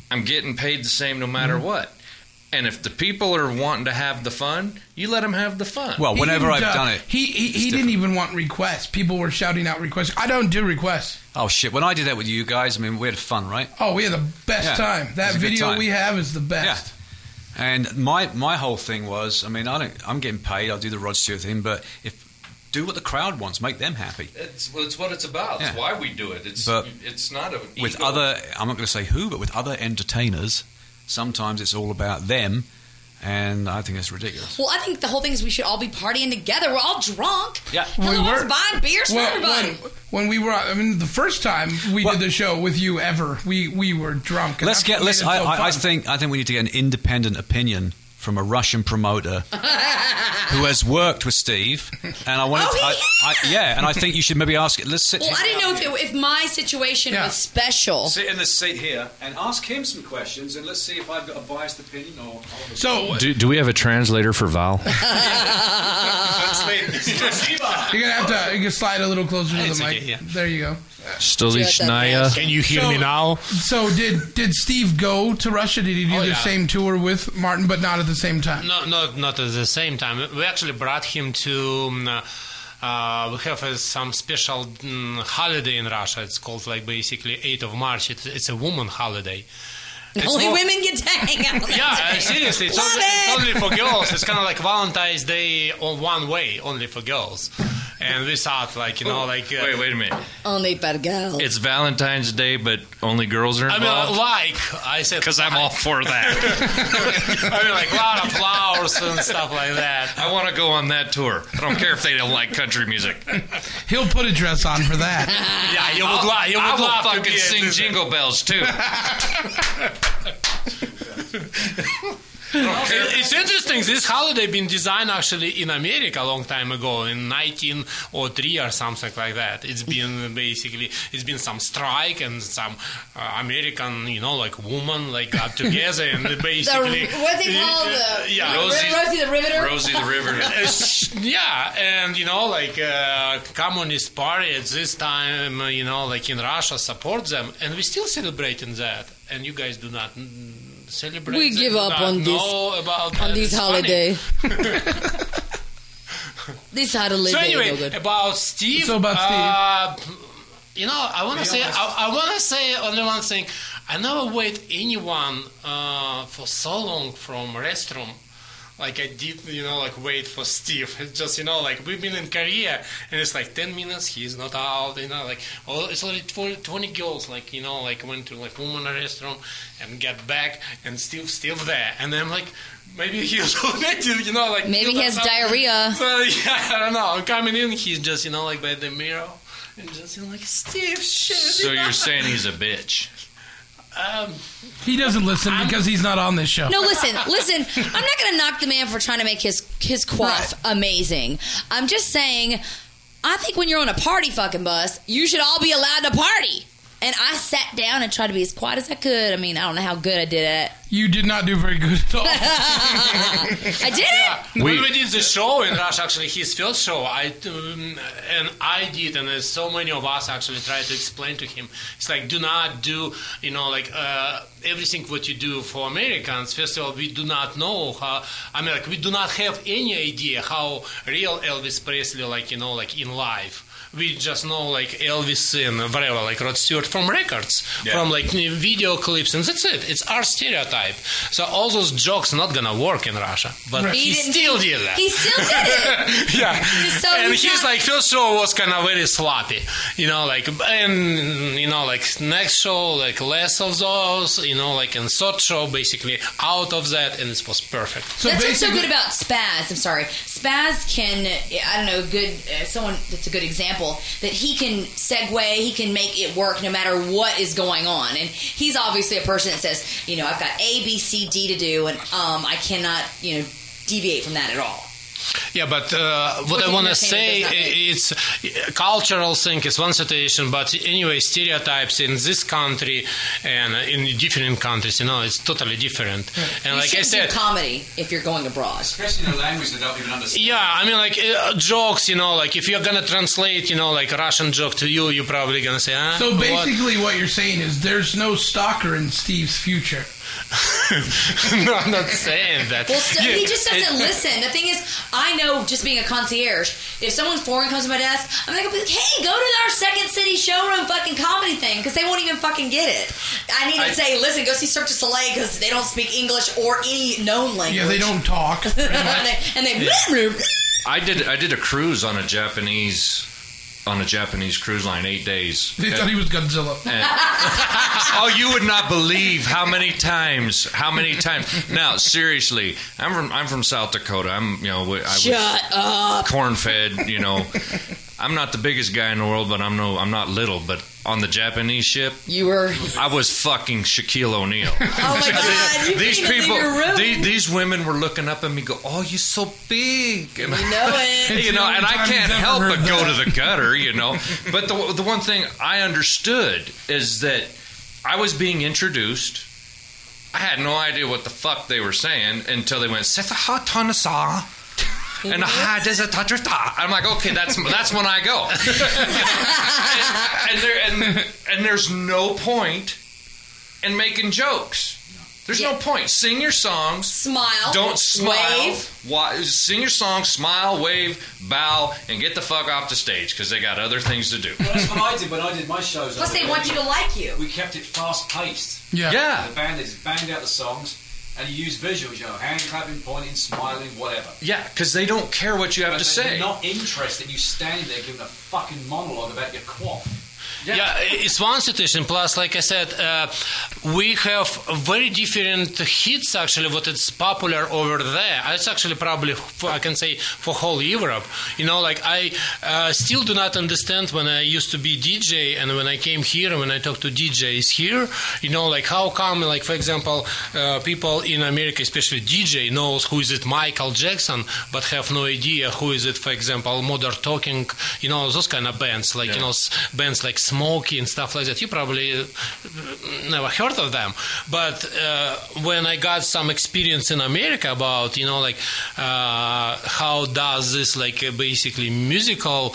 I'm getting paid the same no matter mm-hmm. what. And if the people are wanting to have the fun, you let them have the fun. Well, whenever I've uh, done it, he he, he didn't even want requests. People were shouting out requests. I don't do requests. Oh shit! When I did that with you guys, I mean, we had fun, right? Oh, we had the best yeah, time. That video time. we have is the best. Yeah. And my my whole thing was, I mean, I don't. I'm getting paid. I'll do the Rod Stewart thing, but if do what the crowd wants, make them happy. It's, well, it's what it's about. Yeah. It's why we do it. It's but it's not a with ego. other. I'm not going to say who, but with other entertainers, sometimes it's all about them. And I think it's ridiculous. Well, I think the whole thing is we should all be partying together. We're all drunk. Yeah. Hell, we were. were buying beers well, for everybody. When, when we were, I mean, the first time we well, did the show with you ever, we, we were drunk. Let's get. Let's. I, so I, I think. I think we need to get an independent opinion from a Russian promoter who has worked with Steve, and I wanted. Oh, to, he I, I, yeah, and I think you should maybe ask. Let's sit. Well, I didn't know if, it, if my situation yeah. was special. Sit in the seat here and ask him some questions, and let's see if I've got a biased opinion or. So, do, do we have a translator for Val? You're gonna have to. You can slide a little closer to the mic. Yeah. There you go. Stolichnaya. Can you hear so, me now? So did did Steve go to Russia? Did he do oh, the yeah. same tour with Martin, but not at the same time? No, not not at the same time. We actually brought him to. Um, uh, we have uh, some special um, holiday in Russia. It's called like basically eighth of March. It's, it's a woman holiday. It's only more, women get to hang out. Yeah, uh, seriously, it's only, it. it's only for girls. It's kind of like Valentine's Day on one way, only for girls. And we thought, like, you know, like... Uh, wait, wait a minute. Only for girls. It's Valentine's Day, but only girls are involved? I mean, like, I said... Because I'm all for that. I mean, like, a lot of flowers and stuff like that. I want to go on that tour. I don't care if they don't like country music. He'll put a dress on for that. Yeah, you would, li- you would I will love fucking to sing it. Jingle Bells, too. It's interesting. This holiday been designed actually in America a long time ago, in nineteen oh three or something like that. It's been basically it's been some strike and some uh, American, you know, like woman like got together and basically the, what they call uh, the yeah Rosie, Rosie the Riveter. Rosie the Riveter. Yeah, and you know, like uh, Communist Party at this time, uh, you know, like in Russia support them, and we still celebrating that, and you guys do not. Mm, Celebrate we give up on this about on that. this holiday. This holiday. So anyway, about Steve. So about uh, Steve. You know, I want to say I, I want to say only one thing. I never wait anyone uh, for so long from restroom. Like I did, you know, like wait for Steve. It's just, you know, like we've been in Korea and it's like ten minutes, he's not out, you know, like, oh, it's only twenty girls, like, you know, like went to like woman restroom and get back and Steve still there. And then I'm like, maybe he's already, you know, like. Maybe he has something. Diarrhea. So, yeah, I don't know. I'm coming in, he's just, you know, like by the mirror and just, you know, like, Steve, shit. So you know? You're saying he's a bitch. Um, he doesn't listen I'm, because he's not on this show. No, listen, listen. I'm not going to knock the man for trying to make his his quaff right. amazing. I'm just saying, I think when you're on a party fucking bus, you should all be allowed to party. And I sat down and tried to be as quiet as I could. I mean, I don't know how good I did at it. You did not do very good at all. I did yeah. it. When we did the show in Russia, actually his first show, I um, and I did, and there's so many of us actually tried to explain to him. It's like, do not do, you know, like uh, everything what you do for Americans. First of all, we do not know how. I mean, like we do not have any idea how real Elvis Presley, like you know, like in life. We just know like Elvis and whatever, like Rod Stewart from records, yeah. from like video clips, and that's it. It's our stereotype. So all those jokes not gonna work in Russia, but right. he, he still did that. He still did it. Yeah, so and he's his not- like first show was kind of very sloppy, you know, like and you know like next show like less of those, you know, like and third show basically out of that, and it was perfect. So that's what's so good about Spaz. I'm sorry, Spaz can I don't know good uh, someone that's a good example. That he can segue, he can make it work no matter what is going on. And he's obviously a person that says, you know, I've got A, B, C, D to do, and um, I cannot, you know, deviate from that at all. Yeah, but uh, what I want to say, it's cultural thing is one situation, but anyway, stereotypes in this country and in different countries, you know, it's totally different. Yeah. And you like I said, do comedy if you're going abroad, especially in a language they don't even understand. Yeah, I mean, like uh, jokes, you know, like if you're gonna translate, you know, like a Russian joke to you, you're probably gonna say, huh? So basically, what? what you're saying is there's no stalker in Steve's future. No, I'm not saying that. Well, still, yeah, he just doesn't it, listen. The thing is, I know just being a concierge, if someone foreign comes to my desk, I'm not going to be like, hey, go to our Second City showroom fucking comedy thing, because they won't even fucking get it. I need to I, say, listen, go see Cirque du Soleil, because they don't speak English or any known language. Yeah, they don't talk. and they, and they yeah. I did I did a cruise on a Japanese... on a Japanese cruise line, eight days. They thought he was Godzilla. And, oh, you would not believe how many times, how many times. Now, seriously, I'm from I'm from South Dakota. I'm you know I was Shut up. corn-fed. You know, I'm not the biggest guy in the world, but I'm no I'm not little. But on the Japanese ship, you were. I was fucking Shaquille O'Neal. Oh my God! You these couldn't people, even leave your room. These, these women were looking up at me, go, "Oh, you're so big." And you know it. You know, and I can't help but go to the gutter, you know. But the the one thing I understood is that I was being introduced. I had no idea what the fuck they were saying until they went, "Setahatanasa." And I'm like, okay, that's that's when I go. and, and, there, and, and there's no point in making jokes. There's yeah. no point. Sing your songs. Smile. Don't smile. Wave. Wa- sing your song, smile, wave, bow, and get the fuck off the stage because they got other things to do. Well, that's what I did when I did my shows. Plus, they want you to like you. We kept it fast-paced. Yeah. Yeah. The band is banged out the songs. And you use visuals, you know, hand clapping, pointing, smiling, whatever. Yeah, because they don't care what you have but to they're say. They're not interested in you standing there giving a fucking monologue about your quaff. Yeah. yeah, it's one situation. Plus, like I said, uh, we have very different hits, actually, what is popular over there. It's actually probably, for, I can say, for whole Europe. You know, like, I uh, still do not understand when I used to be D J and when I came here and when I talk to D Js here, you know, like, how come, like, for example, uh, people in America, especially D J, knows who is it Michael Jackson, but have no idea who is it, for example, Modern Talking, you know, those kind of bands, like, yeah. you know, bands like Smokey and stuff like that. You probably never heard of them. But uh, when I got some experience in America about, you know, like uh, how does this, like, uh, basically musical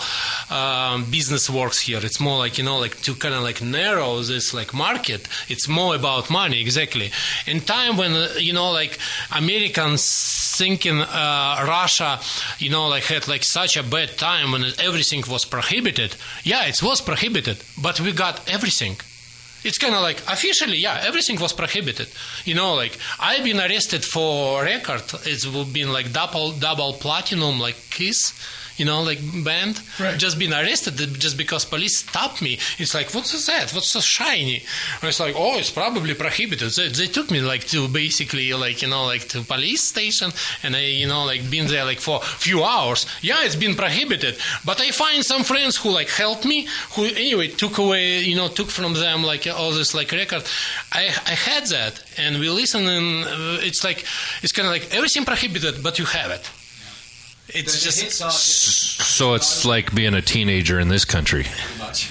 um, business works here. It's more like, you know, like to kind of like narrow this, like, market. It's more about money, exactly. In time when, uh, you know, like Americans thinking uh, Russia, you know, like had like such a bad time when everything was prohibited. Yeah, it was prohibited. But we got everything. It's kind of like, officially, yeah, everything was prohibited. You know, like, I've been arrested for record. It's been like double, double platinum, like Kiss, you know, like band. Right. Just been arrested just because police stopped me. It's like, what's that? What's so shiny? And it's like, oh, it's probably prohibited. They, they took me like to basically like, you know, like to police station. And I, you know, like been there like for a few hours. Yeah, it's been prohibited. But I find some friends who like helped me, who anyway took away, you know, took from them like all this like record. I, I had that. And we listen and uh, it's like, it's kind of like everything prohibited, but you have it. It's the, just the so it's like being a teenager in this country. Pretty much.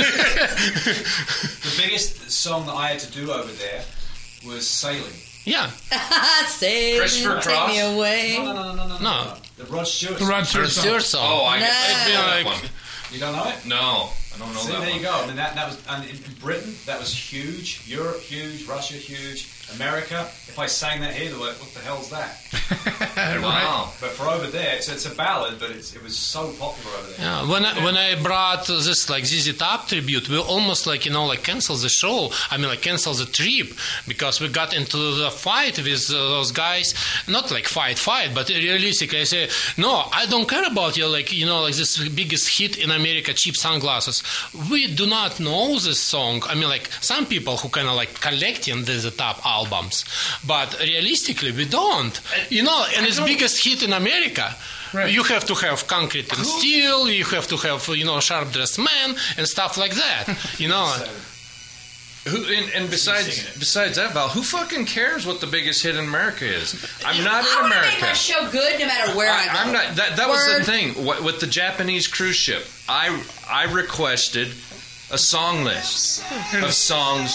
The biggest song that I had to do over there was Sailing. Yeah. Sailing, Christopher take Cross? me away. No, no, no, no, no, no. No. no. The Rod Stewart. The Rod Stewart song. song. Oh, I No. guess It'd be that like- one. You don't know it? No, I don't know See, that there one. you go. I mean, that, that was, and in Britain, that was huge. Europe, huge. Russia, huge. America, if I sang that here, they're like, what the hell's that? Wow. But for over there, it's, it's a ballad, but it's, it was so popular over there. Yeah, when I, when I brought this like Z Z Top tribute, we almost like you know like cancel the show. I mean like cancel the trip because we got into the fight with uh, those guys. Not like fight, fight, but realistically, I say no. I don't care about you. Like you know like this biggest hit in America, Cheap Sunglasses. We do not know this song. I mean like some people who kind of like collecting the Z Z Top albums, but realistically we don't. You know, and it's biggest hit in America. Right. You have to have Concrete and Steel, you have to have, you know, Sharp Dressed Man and stuff like that. You know. Who and, and besides besides that, Val, who fucking cares what the biggest hit in America is? I'm not I in want to America. make my show good no matter where I, I, go. I'm not. That, that was Word. the thing What- with the Japanese cruise ship. I I requested a song list of songs.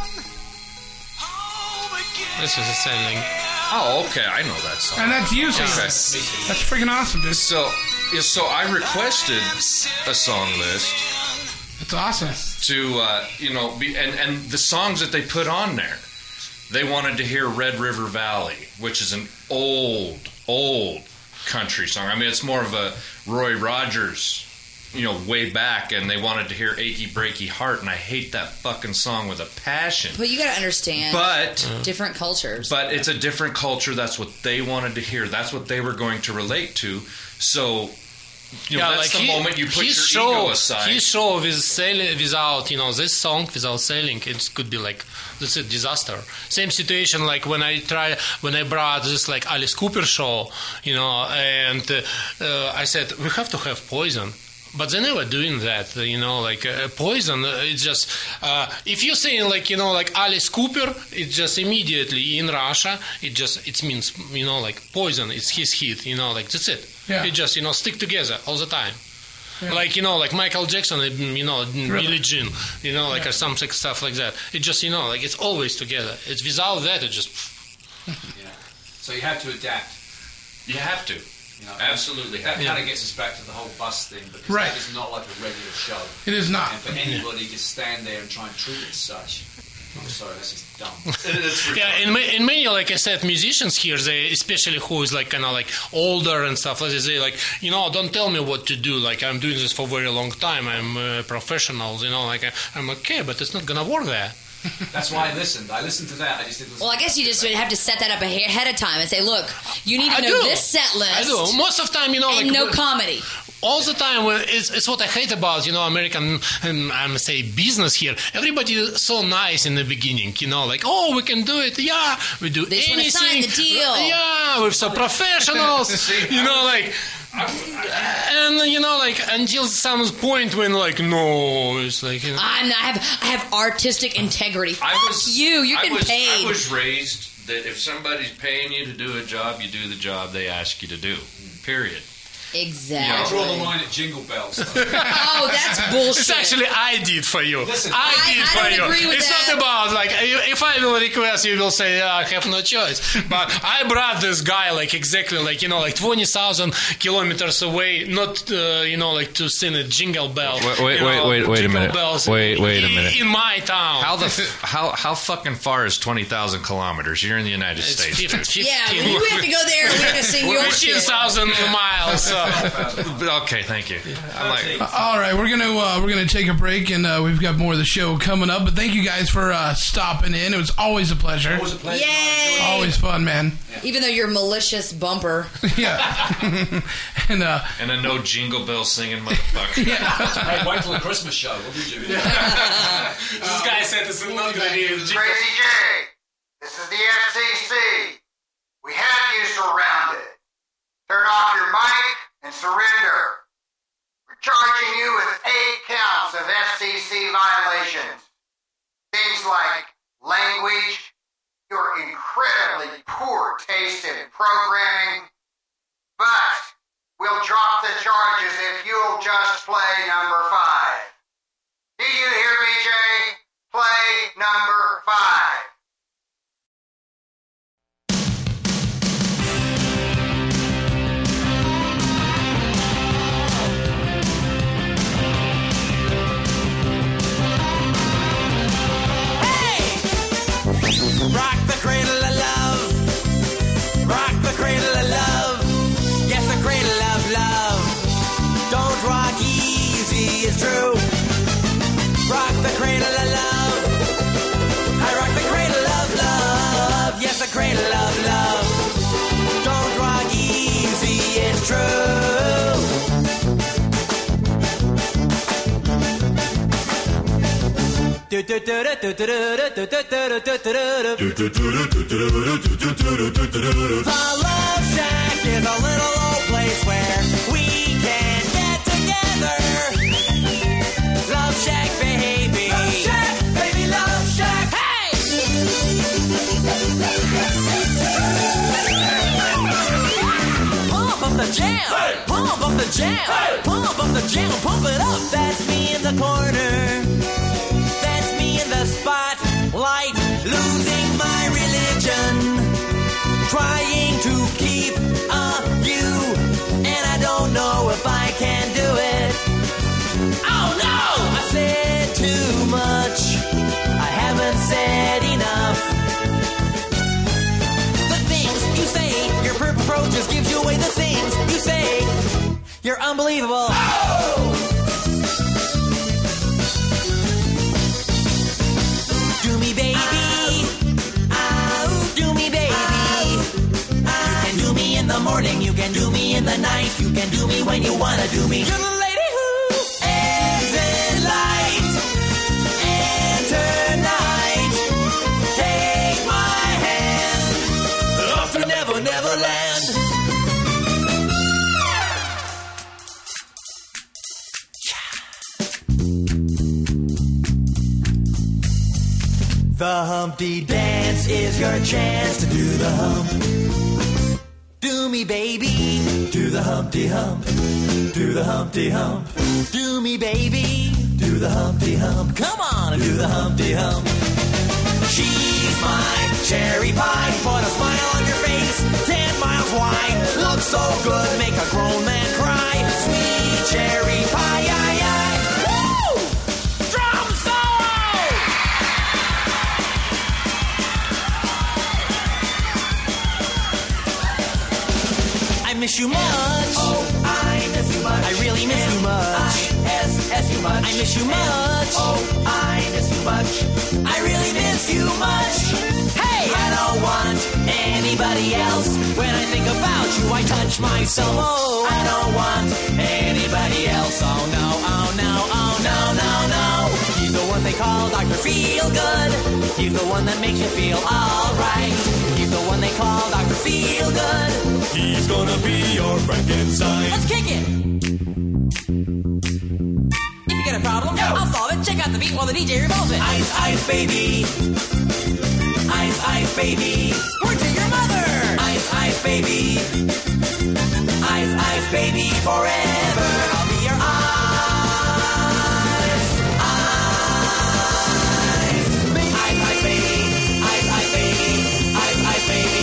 This is a sailing. Oh, okay, I know that song. And that's you, Sam. Okay. That's freaking awesome, dude. So, yeah, so I requested a song list That's awesome. to, uh, you know, be, and, and the songs that they put on there, they wanted to hear Red River Valley, which is an old, old country song. I mean, it's more of a Roy Rogers, you know, way back, and they wanted to hear Achy Breaky Heart, and I hate that fucking song with a passion. But you got to understand, But different cultures. But it's a different culture. That's what they wanted to hear. That's what they were going to relate to. So, you know, Yeah, that's like the he- moment you put your his show, ego aside. His show with sailing, without, you know, this song without sailing, it could be like, that's a disaster. Same situation like when I try, when I brought this like Alice Cooper show, you know, and uh, uh, I said, we have to have Poison. But they never doing that, you know, like uh, Poison, uh, it's just, uh, if you're saying like, you know, like Alice Cooper, it just immediately in Russia, it just, it means, you know, like Poison, it's his hit, you know, like that's it. Yeah. It just, you know, stick together all the time. Yeah. Like, you know, like Michael Jackson, you know, Really? Billie Jean, you know, like Yeah. or some stuff like that. It just, you know, like it's always together. It's without that, it just... Yeah. So you have to adapt. You have to. You know, Absolutely. That Yeah. kind of gets us back to the whole bus thing, because Right. that is not like a regular show. It is not. And for anybody to stand there and try and treat it as such, I'm sorry, that's just dumb. It's Yeah, in, ma- in many, like I said, musicians here, they especially who is like kind of like older and stuff, like they say like, you know, don't tell me what to do. Like I'm doing this for a very long time. I'm a professional, you know. Like I, I'm okay, but it's not gonna work there. That's why I listened. I listened to that. I just didn't listen. well, I guess you just would have to set that up ahe- ahead of time and say, look, you need to I know do. this set list. I do. Most of the time, you know, and like no when- comedy. all the time. Well, it's, it's what I hate about, you know, American, um, I'm say business here. Everybody is so nice in the beginning, you know, like, oh, we can do it. Yeah, we do They just wanna anything. sign the deal. Yeah, we're so professionals. you know, like, and you know, like until some point when, like, no, it's like, you know, I'm not, I have I have artistic integrity. I Fuck was, you. You're I getting was, paid. I was raised that if somebody's paying you to do a job, you do the job they ask you to do. Period. exactly. Draw the line at Jingle Bells. though. Oh, that's bullshit. it's actually I did for you. Listen, I I- did I for don't you. agree with it's that. not about like if I will request, you will say yeah, I have no choice. But I brought this guy like exactly like you know like twenty thousand kilometers away, not uh, you know like to sing a jingle bell. Wait, wait, you know, wait, wait, wait a jingle minute. bells Wait, wait a in- minute. In my town, How the f- how how fucking far is twenty thousand kilometers? You're in the United it's States. fifteen, dude. Yeah, you have to go there and we have to sing your fifteen shit. thousand miles. So. Okay, thank you. I'm like, All right, we're gonna uh, we're gonna take a break, and uh, we've got more of the show coming up. But thank you guys for uh, stopping in. It was always a pleasure. Always a pleasure. Yay! Always fun, man. Even though you're a malicious bumper. Yeah. and uh, and a no jingle bell singing motherfucker. Hey, wait till the Christmas show. What did you do? This guy said it's not going to be a jingle. Crazy J, this is the F C C. We have you surrounded. Turn off your mic and surrender. We're charging you with eight counts of F C C violations. Things like language, your incredibly poor taste in programming. But we'll drop the charges if you'll just play number five. Do you hear me, Jay? Play number five. Rock the cradle of love. Rock the cradle of love. Yes, the cradle of love. Don't rock easy, it's true. Rock the cradle of love. I rock the cradle of love. Yes, the cradle of love. Don't rock easy, it's true. Do do do do do do do do do do do do do do. The Love Shack is a little old place where we can get together. Love Shack, baby. Love Shack, baby, Love jam, pump it up. That's me in the corner. That's me in the spotlight, losing my religion, trying to keep a view, and I don't know if I can do it. Oh no! I said too much. I haven't said enough. The things you say, your approach just gives you away. The things you say, you're unbelievable. Oh! Do me, baby. Oh, do me, baby. You can do me in the morning. You can do me in the night. You can do me when you wanna do me. You're the lady who exit light. Enter night. Take my hand. Off to Never Never Land. The Humpty Dance is your chance to do the hump. Do me, baby. Do the Humpty Hump. Do the Humpty Hump. Do me, baby. Do the Humpty Hump. Come on and do the Humpty Hump. She's my cherry pie. Put a smile on your face. Ten miles wide. Looks so good. Make a grown man cry. Sweet cherry pie. Aye, aye. Woo! Drum solo! I miss you much. Oh, I miss you much. I really miss you much. I S S you much. I miss you much. Oh, I miss you much. I really miss you much. Hey, I don't want anybody else. When I think about you, I touch myself. Oh, I don't want anybody else. Oh no, oh no, oh no, no, no. He's the one they call Doctor Feelgood. He's the one that makes you feel alright. He's the one they call Doctor Feelgood. He's gonna be your Frankenstein. Let's kick it. If you get a problem, Yo. I'll solve it. Check out the beat while the D J revolves it. Ice, ice, baby. Ice, ice, baby. Word to your mother. Ice, ice, baby. Ice, ice, baby. Forever I'll be your eyes. Eyes. Baby. Ice, ice, baby. Ice, ice, baby. Ice, ice, baby.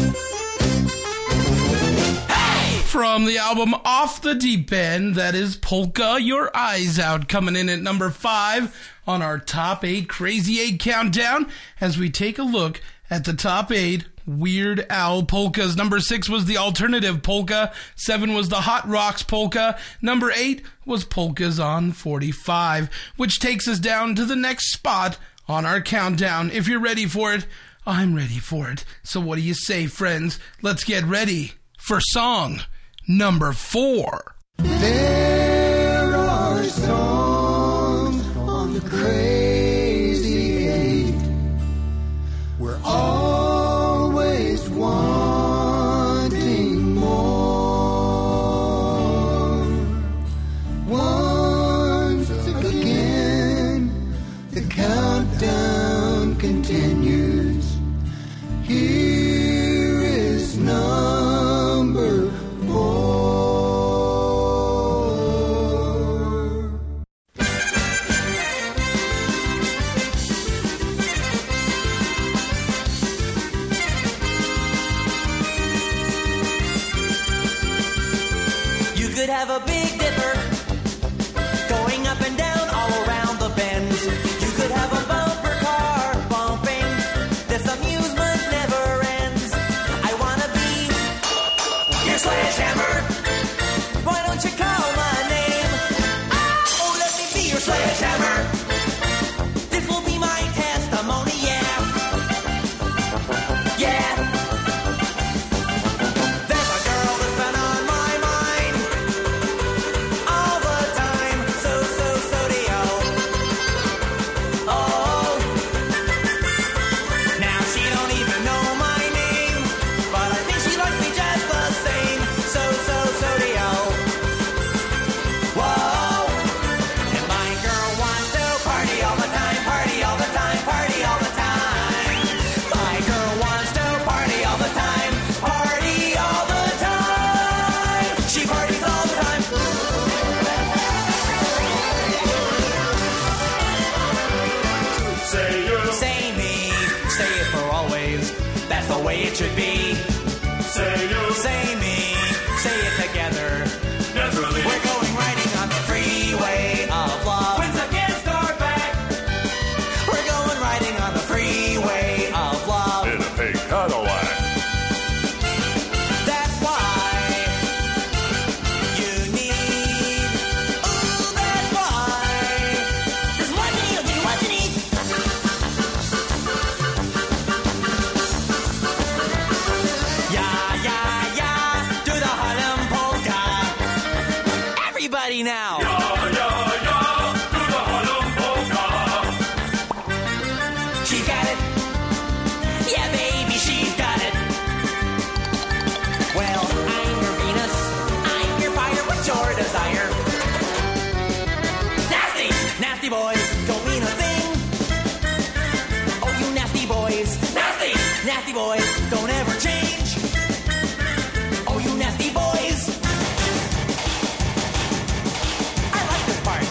From the album Off the Deep End, that is Polka Your Eyes Out, coming in at number five on our top eight Crazy Eight countdown as we take a look at the top eight Weird Al polkas. Number six was the Alternative Polka. Seven was the Hot Rocks Polka. Number eight was Polkas on forty-five, which takes us down to the next spot on our countdown. If you're ready for it, I'm ready for it. So what do you say, friends? Let's get ready for song number four. There are songs on the Crazy Eight. We're always wanting more. Once again, the countdown continues. Here is number four. You could have a Big Dipper going up and down all around the bends. You could have a bumper car bumping. This amusement never ends. I wanna be your sledgehammer. Why don't you call my name? Oh, let me be your sledgehammer. This will be my testimony, yeah. Yeah. There's a girl that's been on my mind. it should be. Say you. Say me. Say it together. Naturally. We're going riding on the freeway of love. Winds against our back. We're going riding on the freeway of love. In a pink Cadillac. That's why you need. Ooh, that's why. This is what you need. You what you need. Yeah, yeah, yeah. Do the Harlem polka. Everybody now. Yeah, yeah, yeah. Do the Harlem polka. She's got it. Yeah, baby, she's got it. Well, I'm your Venus. I'm your fire. What's your desire? Nasty! Nasty boys don't mean a thing. Oh, you nasty boys. Nasty! Nasty boys don't ever change. Oh, you nasty boys. I like this part.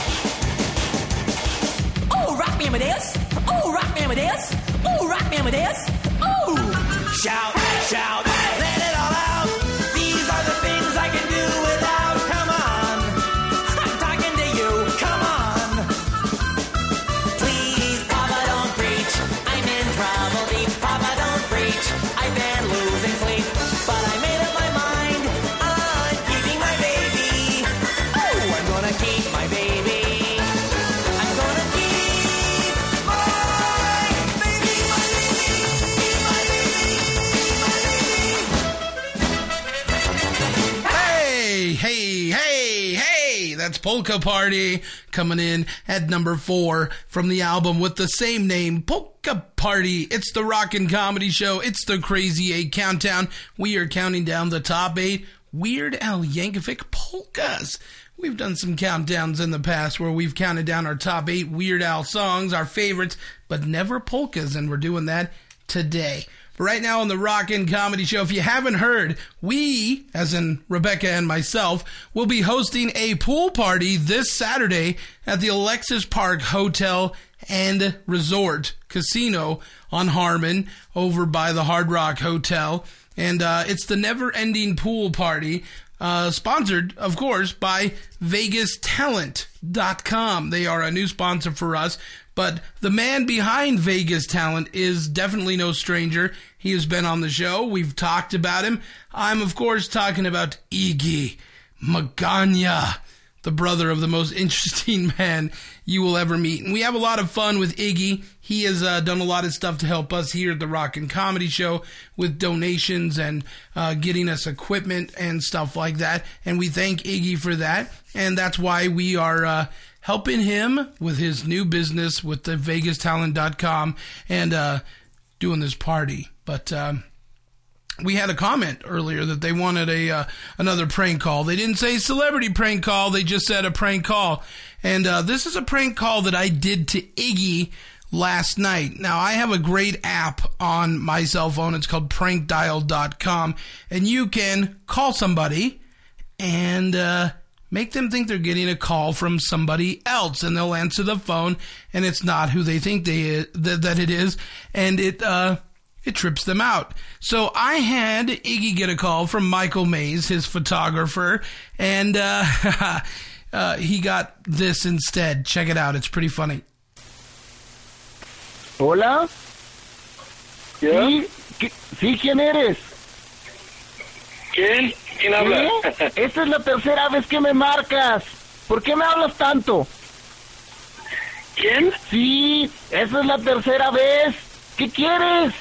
Oh, rock me Amadeus. Oh, rock me Amadeus. Oh, rock me Amadeus. Oh, shout, shout, let it all out. These are the things I can do without. Come on, I'm talking to you. Come on, please, Papa, don't preach. I'm in trouble deep. Papa, don't preach. I've been losing sleep, but I made up my mind. I'm keeping my baby. Oh, I'm gonna keep my baby. I'm gonna keep my baby, my baby, my baby, my baby. Hey, hey, hey, hey! That's Polka Party coming in at number four from the album with the same name, Polka Party. It's the Rockin' Comedy Show. It's the Crazy Eight Countdown. We are counting down the top eight Weird Al Yankovic polkas. We've done some countdowns in the past where we've counted down our top eight Weird Al songs, our favorites, but never polkas, and we're doing that today. But right now on the Rockin' Comedy Show, if you haven't heard, we, as in Rebecca and myself, will be hosting a pool party this Saturday at the Alexis Park Hotel and Resort Casino on Harmon over by the Hard Rock Hotel. And uh, it's the never-ending pool party, uh, sponsored, of course, by Vegas Talent dot com. They are a new sponsor for us. But the man behind Vegas Talent is definitely no stranger. He has been on the show. We've talked about him. I'm, of course, talking about Iggy Magana, the brother of the most interesting man you will ever meet. And we have a lot of fun with Iggy. He has uh, done a lot of stuff to help us here at the Rockin' Comedy Show with donations and uh, getting us equipment and stuff like that. And we thank Iggy for that. And that's why we are uh, helping him with his new business with the Vegas Talent dot com and uh, doing this party. But um, we had a comment earlier that they wanted a uh, another prank call. They didn't say celebrity prank call. They just said a prank call. And uh, this is a prank call that I did to Iggy last night. Now, I have a great app on my cell phone. It's called prank dial dot com. And you can call somebody and uh, make them think they're getting a call from somebody else. And they'll answer the phone, and it's not who they think they that, that it is. And it uh, it trips them out. So I had Iggy get a call from Michael Mays, his photographer, and uh, uh, he got this instead. Check it out. It's pretty funny. Hola. ¿Quién? Sí, sí, ¿quién eres? ¿Quién? ¿Quién habla? ¿Sí? Esta es la tercera vez que me marcas. ¿Por qué me hablas tanto? ¿Quién? Sí, esa es la tercera vez. ¿Qué quieres?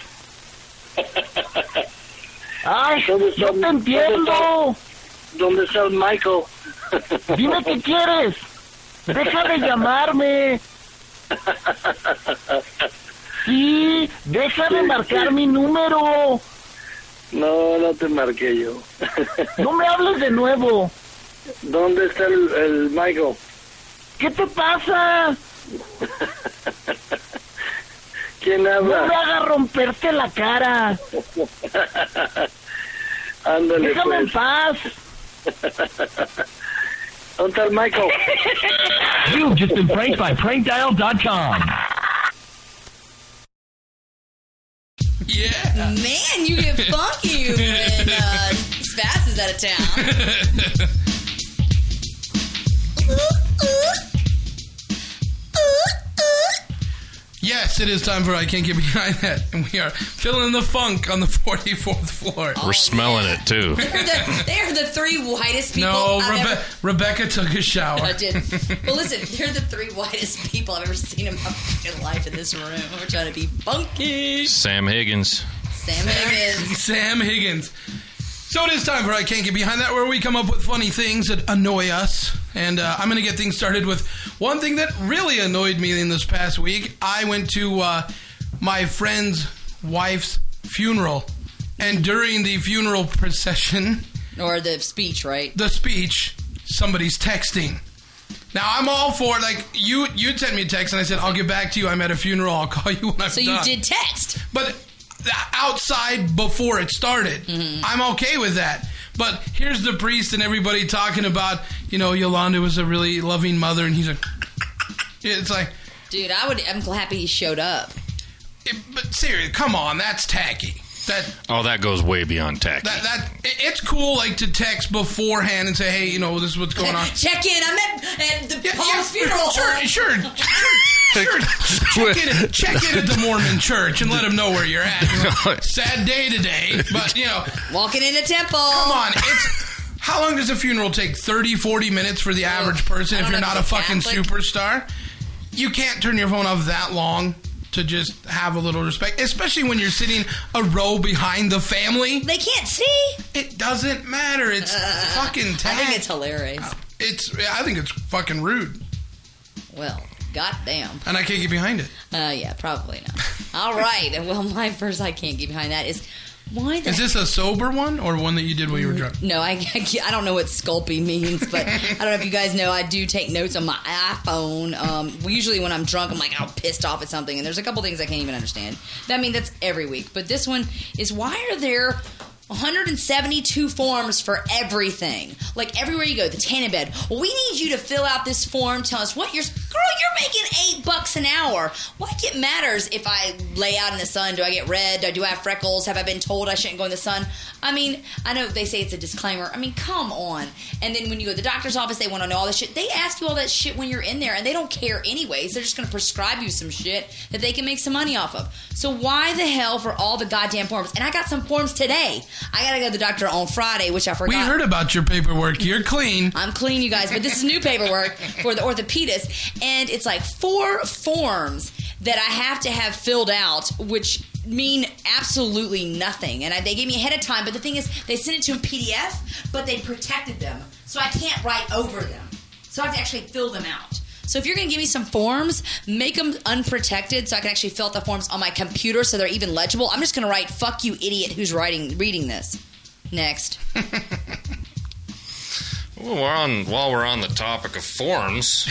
Ay, no te entiendo. ¿Dónde está el Michael? Dime qué quieres. Deja de llamarme. Sí, deja de marcar mi número. No, no te marqué yo. No me hables de nuevo. ¿Dónde está el, el Michael? ¿Qué te pasa? ¿Quién habla? No me hagas romperte la cara. Ándale, déjame pues. en paz. ¿Dónde está el Michael? You've just been pranked by prank dial dot com. Yeah. Man, you get funky when uh, Spaz is out of town. Yes, it is time for I Can't Get Behind That. And we are feeling the funk on the forty-fourth floor. We're smelling it, too. They're the, they are the three whitest people No, I've Rebe- ever... Rebecca took a shower. I did. Well, listen, they're the three whitest people I've ever seen in my fucking life in this room. We're trying to be funky. Sam Higgins. Sam Higgins. Sam Higgins. So it is time for I Can't Get Behind That, where we come up with funny things that annoy us. And uh, I'm going to get things started with one thing that really annoyed me in this past week. I went to uh, my friend's wife's funeral. And during the funeral procession... Or the speech, right? The speech, somebody's texting. Now, I'm all for it. Like, you, you'd send me a text, and I said, I'll get back to you. I'm at a funeral. I'll call you when I'm so done. So you did text. But... outside before it started. Mm-hmm. I'm okay with that. But here's the priest and everybody talking about, you know, Yolanda was a really loving mother, and he's like, it's like... Dude, I would, I'm happy he showed up. It, but seriously, come on, that's tacky. That Oh, that goes way beyond tacky. That, that it, It's cool, like, to text beforehand and say, hey, you know, this is what's going on. Check in. I'm at, at the yeah, Paul's yeah, funeral. Sure, sure, sure. Sure, check in, check in at the Mormon church and let them know where you're at. You know, sad day today, but, you know. Walking in a temple. Come on, it's... How long does a funeral take? thirty, forty minutes for the average person if you're not a fucking Catholic. Superstar? You can't turn your phone off that long to just have a little respect, especially when you're sitting a row behind the family. They can't see. It doesn't matter. It's uh, fucking tacky. I think it's hilarious. It's. I think it's fucking rude. Well... Goddamn. And I can't get behind it. Uh, yeah, probably not. All right. Well, my first I can't get behind that is why the Is this a sober one or one that you did while you were drunk? No, I, I, I don't know what Sculpey means, but I don't know if you guys know, I do take notes on my iPhone. Um, usually when I'm drunk, I'm like, I'm pissed off at something, and there's a couple things I can't even understand. I mean, that's every week. But this one is, why are there one hundred seventy-two forms for everything? Like, everywhere you go, the tanning bed. Well, we need you to fill out this form. Tell us what you're... Girl, you're making eight bucks an hour. What it matters if I lay out in the sun? Do I get red? Do I, do I have freckles? Have I been told I shouldn't go in the sun? I mean, I know they say it's a disclaimer. I mean, come on. And then when you go to the doctor's office, they want to know all this shit. They ask you all that shit when you're in there, and they don't care anyways. They're just going to prescribe you some shit that they can make some money off of. So why the hell for all the goddamn forms? And I got some forms today. I got to go to the doctor on Friday, which I forgot. We heard about your paperwork. You're clean. I'm clean, you guys. But this is new paperwork for the orthopedist. And it's like four forms that I have to have filled out, which mean absolutely nothing. And I, they gave me ahead of time. But the thing is, they sent it to a P D F, but they protected them. So I can't write over them. So I have to actually fill them out. So if you're going to give me some forms, make them unprotected so I can actually fill out the forms on my computer so they're even legible. I'm just going to write, fuck you, idiot, who's writing, reading this. Next. Well, we're on, while we're on the topic of forms,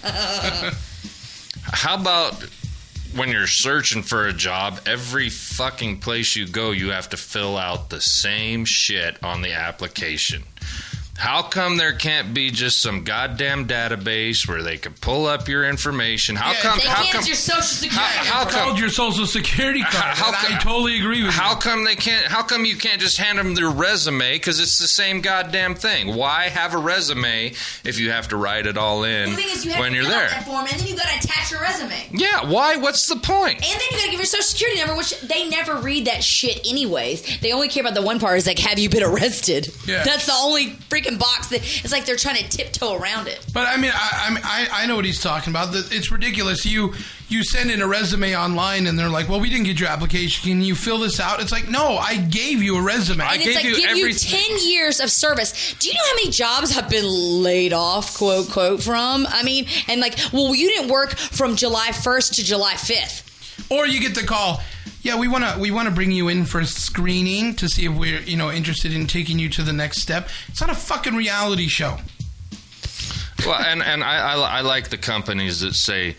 how about when you're searching for a job, every fucking place you go, you have to fill out the same shit on the application? How come there can't be just some goddamn database where they can pull up your information? How yeah, come? They how can't come your social security? How, how it's come? called your social security card. How, how come, I totally agree with how you. How come they can't? How come you can't just hand them their resume? Because it's the same goddamn thing. Why have a resume if you have to write it all in well, the thing is, you have when to you're fill out there? that form, and then you got to attach your resume. Yeah. Why? What's the point? And then you got to give your social security number, which they never read that shit anyways. They only care about the one part is like, have you been arrested? Yeah. That's the only freaking box that it's like they're trying to tiptoe around it. But I mean, I, I mean, I, I know what he's talking about. It's ridiculous. You you send in a resume online, and they're like, "Well, we didn't get your application. Can you fill this out?" It's like, no, I gave you a resume. And I it's gave like, you give everything. you ten years of service. Do you know how many jobs have been laid off, quote, quote, from? I mean, and like, well, you didn't work from July first to July fifth. Or you get the call, yeah, we want to we want to bring you in for a screening to see if we're, you know, interested in taking you to the next step. It's not a fucking reality show. Well, and, and I, I, I like the companies that say,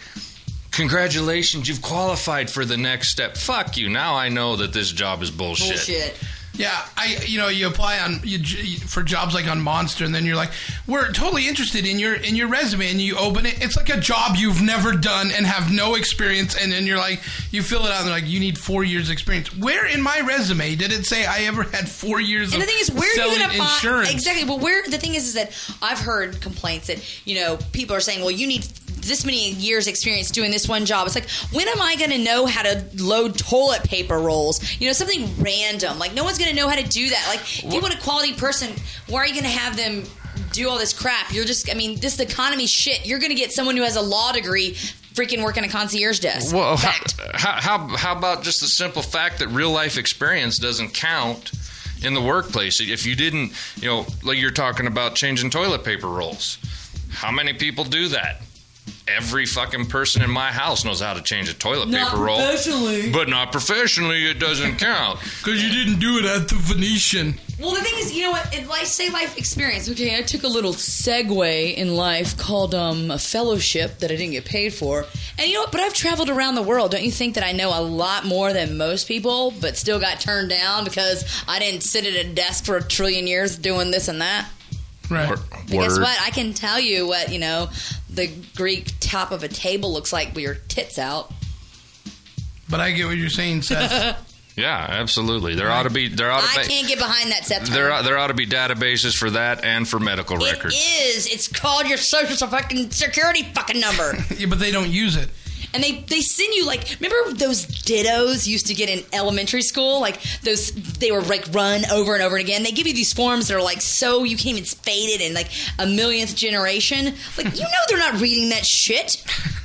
congratulations, you've qualified for the next step. Fuck you. Now I know that this job is bullshit. Bullshit. Yeah, I you know you apply on you, for jobs like on Monster, and then you're like, we're totally interested in your in your resume, and you open it. It's like a job you've never done and have no experience, and then you're like, you fill it out, and they're like, you need four years experience. Where in my resume did it say I ever had four years? And of the thing is, where are you selling going to find insurance? exactly? Well, where the thing is is that I've heard complaints that you know people are saying, well, you need this many years experience doing this one job. It's like, when am I going to know how to load toilet paper rolls? You know, something random. Like, no one's going to know how to do that. Like, if you want a quality person, why are you going to have them do all this crap? You're just, I mean, this economy shit. You're going to get someone who has a law degree freaking working a concierge desk. Well, how, Fact. how, how, how about just the simple fact that real life experience doesn't count in the workplace? If you didn't, you know, like you're talking about changing toilet paper rolls. How many people do that? Every fucking person in my house knows how to change a toilet Not paper roll. professionally. But not professionally, it doesn't count. Because you didn't do it at the Venetian. Well, the thing is, you know what? In life, say life experience. Okay, I took a little segue in life called um, a fellowship that I didn't get paid for. And you know what? But I've traveled around the world. Don't you think that I know a lot more than most people, but still got turned down because I didn't sit at a desk for a trillion years doing this and that? Right. Word. But guess what? I can tell you what, you know, the Greek top of a table looks like with your tits out. But I get what you're saying, Seth. Yeah, absolutely. There ought to be. There ought to I be. can't get behind that Seth. There, ought- there ought to be databases for that and for medical records. It is. It's called your social fucking security fucking number. Yeah, but they don't use it. And they, they send you, like, remember those dittos you used to get in elementary school? Like, those, they were, like, run over and over and again. They give you these forms that are, like, so you can't even fade it in, like, a millionth generation. Like, you know they're not reading that shit.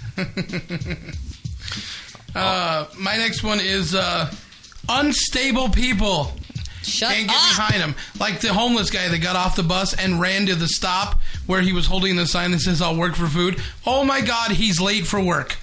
uh, my next one is uh, unstable people. Shut Can't get up. behind him. Like the homeless guy that got off the bus and ran to the stop where he was holding the sign that says, I'll work for food. Oh, my God, he's late for work.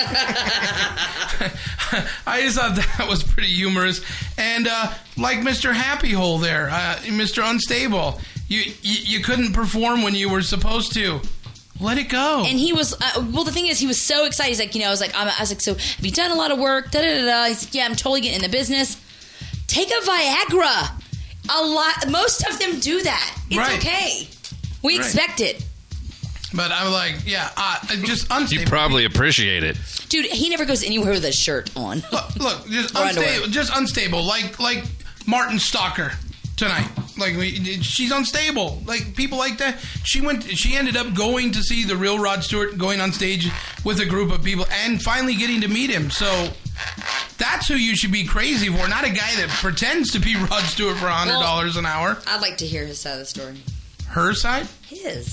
I just thought that was pretty humorous. And uh, like Mister Happy Hole there, uh, Mister Unstable, you, you you couldn't perform when you were supposed to. Let it go. And he was, uh, well, the thing is, he was so excited. He's like, you know, I was like, I'm, I was like, so have you done a lot of work? Da da da da. He's like, yeah, I'm totally getting in the business. Take a Viagra. A lot. Most of them do that. It's Right. okay. We Right. expect it. But I'm like, yeah, uh, just unstable. You probably appreciate it. Dude, he never goes anywhere with a shirt on. Look, look just Or unstable. underwear. Just unstable. Like like Martin Stalker tonight. Like we, she's unstable. Like people like that. She went. She ended up going to see the real Rod Stewart, going on stage with a group of people, and finally getting to meet him. So that's who you should be crazy for. Not a guy that pretends to be Rod Stewart for a hundred dollars an hour. I'd like to hear his side of the story. Her side. His.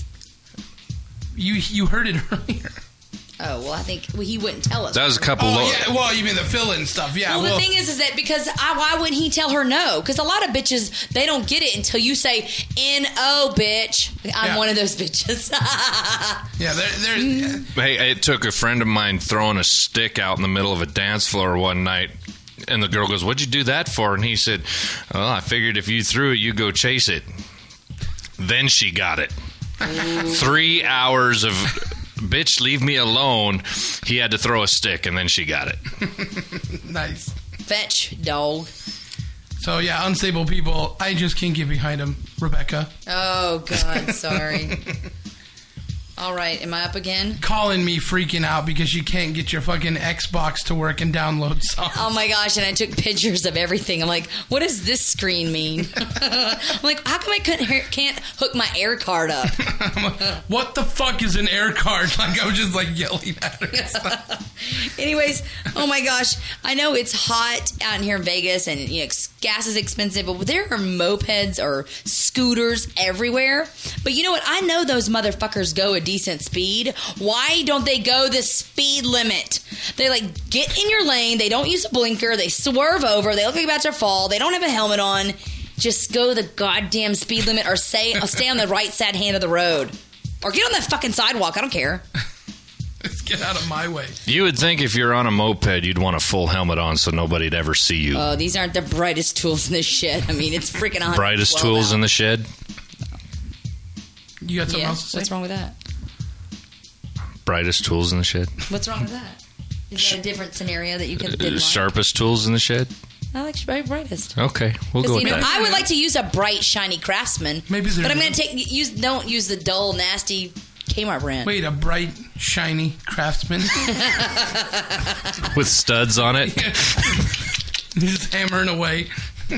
You you heard it earlier. Oh, well, I think well, he wouldn't tell us. That was a couple. Oh lo- yeah. Well, you mean the fill-in stuff? Yeah. Well, Well, the thing is, is that because I, why wouldn't he tell her no? Because a lot of bitches, they don't get it until you say N O, bitch. I'm Yeah. one of those bitches. yeah. There. there Hey, it took a friend of mine throwing a stick out in the middle of a dance floor one night. And the girl goes, what'd you do that for? And he said, well, I figured if you threw it, you go chase it. Then she got it. Three hours of, bitch, leave me alone. He had to throw a stick, and then she got it. Nice. Fetch, dog. So yeah, unstable people. I just can't get behind them. Rebecca. Oh, God, sorry. All right, am I up again? Calling me freaking out because you can't get your fucking Xbox to work and download songs. Oh my gosh, and I took pictures of everything. I'm like, what does this screen mean? I'm like, how come I couldn't, can't hook my air card up? What the fuck is an air card? Like I was just like yelling at her. Anyways, oh my gosh, I know it's hot out in here in Vegas and you know gas is expensive, but there are mopeds or scooters everywhere. But you know what? I know those motherfuckers go a decent speed. Why don't they go the speed limit? They like get in your lane, they don't use a blinker, they swerve over, they look like about to fall, they don't have a helmet on. Just go the goddamn speed limit or say or stay on the right side hand of the road. Or get on the fucking sidewalk, I don't care. Let's get out of my way. You would think if you're on a moped, you'd want a full helmet on so nobody'd ever see you. Oh, these aren't the brightest tools in this shit. I mean, it's freaking one twelve Brightest tools out. in the shed? You got something Yeah, else to say? what's wrong with that? Brightest tools in the shed? What's wrong with that? Is that a different scenario that you could Uh, didn't like? Sharpest tools in the shed? I like bright brightest. Okay, we'll go with You know, that. I would like to use a bright, shiny Craftsman. Maybe but they're I'm going not. to take use. Don't use the dull, nasty Kmart brand. Wait, a bright, shiny Craftsman. With studs on it. Just hammering away.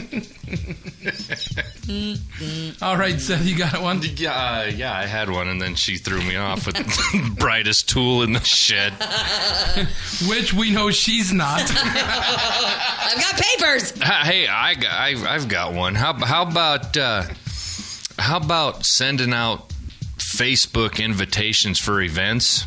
All right, Seth, you got one? Yeah, uh, yeah, I had one, and then she threw me off with the brightest tool in the shed. Which we know she's not. I've got papers. Hey, I, got- I, I've got one. How, how about uh, how about sending out Facebook invitations for events?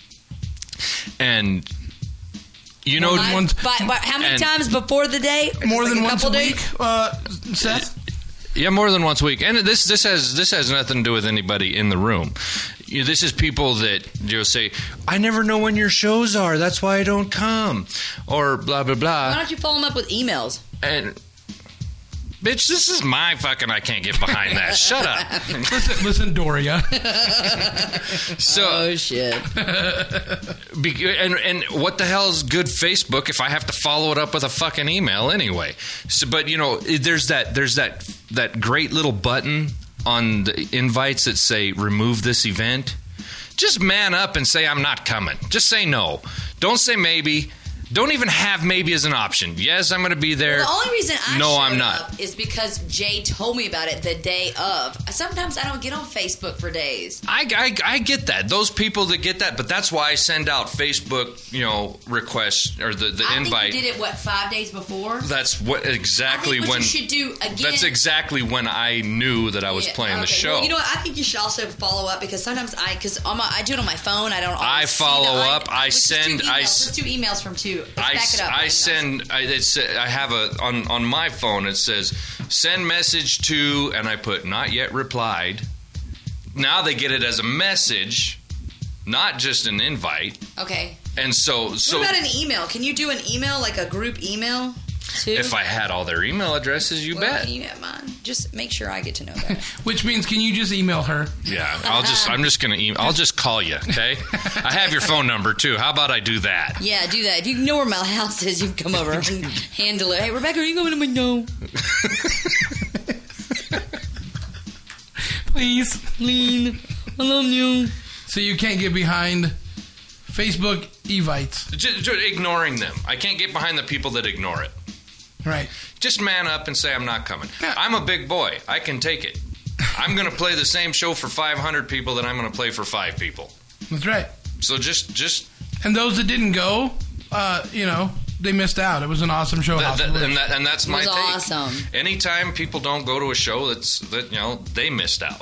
And you know, I- ones, but, but how many and- times before the day? More Like than a once a couple days? week, uh, Seth? Yeah, more than once a week. And this this has this has nothing to do with anybody in the room. You know, this is people that you know, say, "I never know when your shows are. That's why I don't come," or blah blah Why blah. don't you follow them up with emails? And bitch, this is my fucking. I can't get behind that. Shut up. Listen, listen, Doria. So, oh shit. Be- and and what the hell's good Facebook if I have to follow it up with a fucking email anyway? So, but you know, there's that there's that that great little button on the invites that say remove this event. Just man up and say I'm not coming. Just say no. Don't say maybe. Don't even have maybe as an option. Yes, I'm going to be there. The only reason I no, showed I'm not. up is because Jay told me about it the day of. Sometimes I don't get on Facebook for days. I, I, I get that. Those people that get that, but that's why I send out Facebook, you know, requests or the, the I invite. think you did it, what, five days before? That's what exactly I think what when you should do again. That's exactly when I knew that I was Yeah, playing the okay. show. Well, you know what? I think you should also follow up because sometimes I, because I do it on my phone. I don't. Always I see follow the- up. I let's just send- Do emails. I Let's do emails from two. Let's I, back it up. I send. I, it's, I have a on on my phone. It says send message to, and I put not yet replied. Now they get it as a message, not just an invite. Okay. And so, so What about an email? Can you do an email, like a group email, too? if I had all their email addresses, you well, bet. You have mine. Just make sure I get to know that. Which means, can you just email her? Yeah, I'll just. I'm just gonna. Email, I'll just call you. Okay. I have your phone number too. How about I do that? Yeah, do that. If you know where my house is, you can come over and handle it. Hey, Rebecca, are you going to my no? Please. Lean. I love you. So you can't get behind Facebook evites. Just, just ignoring them. I can't get behind the people that ignore it. Right. Just man up and say I'm not coming. I'm a big boy. I can take it. I'm going to play the same show for five hundred people that I'm going to play for five people. That's right. So just, just And those that didn't go, uh, you know, they missed out. It was an awesome show. that, House that, of Blues. and, that, and that's It my was take. awesome. Anytime people don't go to a show that's that you know they missed out.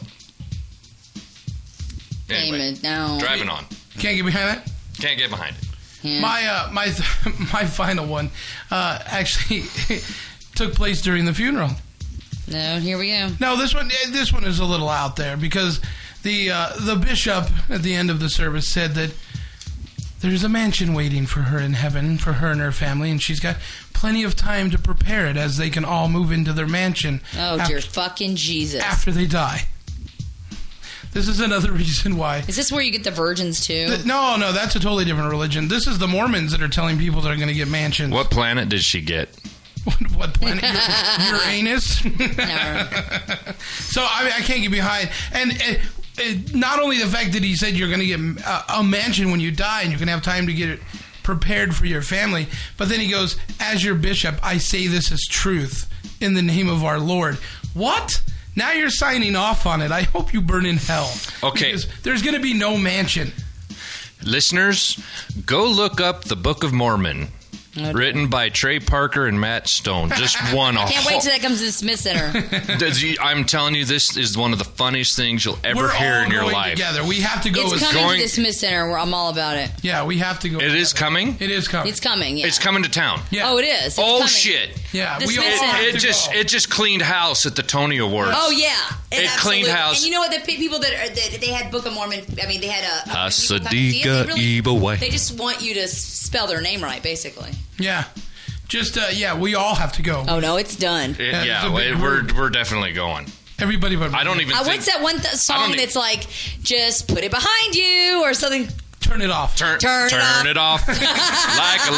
Anyway, Damn it, no. driving on. Can't get behind that? Can't get behind it. Yeah. My uh, my my final one uh, actually took place during the funeral. No, here we go. No, this one this one is a little out there because the uh, the bishop at the end of the service said that there's a mansion waiting for her in heaven for her and her family, and she's got plenty of time to prepare it as they can all move into their mansion. Oh, after, dear fucking Jesus. after they die. This is another reason why. Is this where you get the virgins, too? Th- no, no, that's a totally different religion. This is the Mormons that are telling people that are going to get mansions. What planet did she get? What, what planet? Ur- Uranus? No. So, I mean, I can't get behind. And uh, uh, not only the fact that he said you're going to get a, a mansion when you die and you can have time to get it prepared for your family, but then he goes, as your bishop, I say this as truth in the name of our Lord. What? Now you're signing off on it. I hope you burn in hell. Okay. Because there's going to be no mansion. Listeners, go look up the Book of Mormon, written by Trey Parker and Matt Stone. Just one. I can't wait till that comes to the Smith Center. I'm telling you, this is one of the funniest things you'll ever We're hear all in your going life. together. We have to go. It's as coming going- to the Smith Center. Where I'm all about it. Yeah, we have to go. It is coming? It is coming. It's coming, yeah. It's coming to town. Yeah. Oh, it is. It's Oh, coming. shit. Yeah, The we Smith all Center. have It to just go. it just cleaned house at the Tony Awards. Oh, yeah. It cleaned absolutely. house. And you know what? The pe- people that, are, that they had Book of Mormon, I mean, they had a... a people come to see it, Hasadika they really- Ibaway. They just want you to s- spell their name right, basically. Yeah. Just, uh, yeah, we all have to go. Oh, no, it's done. It- Yeah, yeah, it's a big we're group. we're definitely going. Everybody but me. I don't even Uh, think what's that one th- I song don't e- that's like, just put it behind you or something? Turn it off. turn Turn it off. it off like a light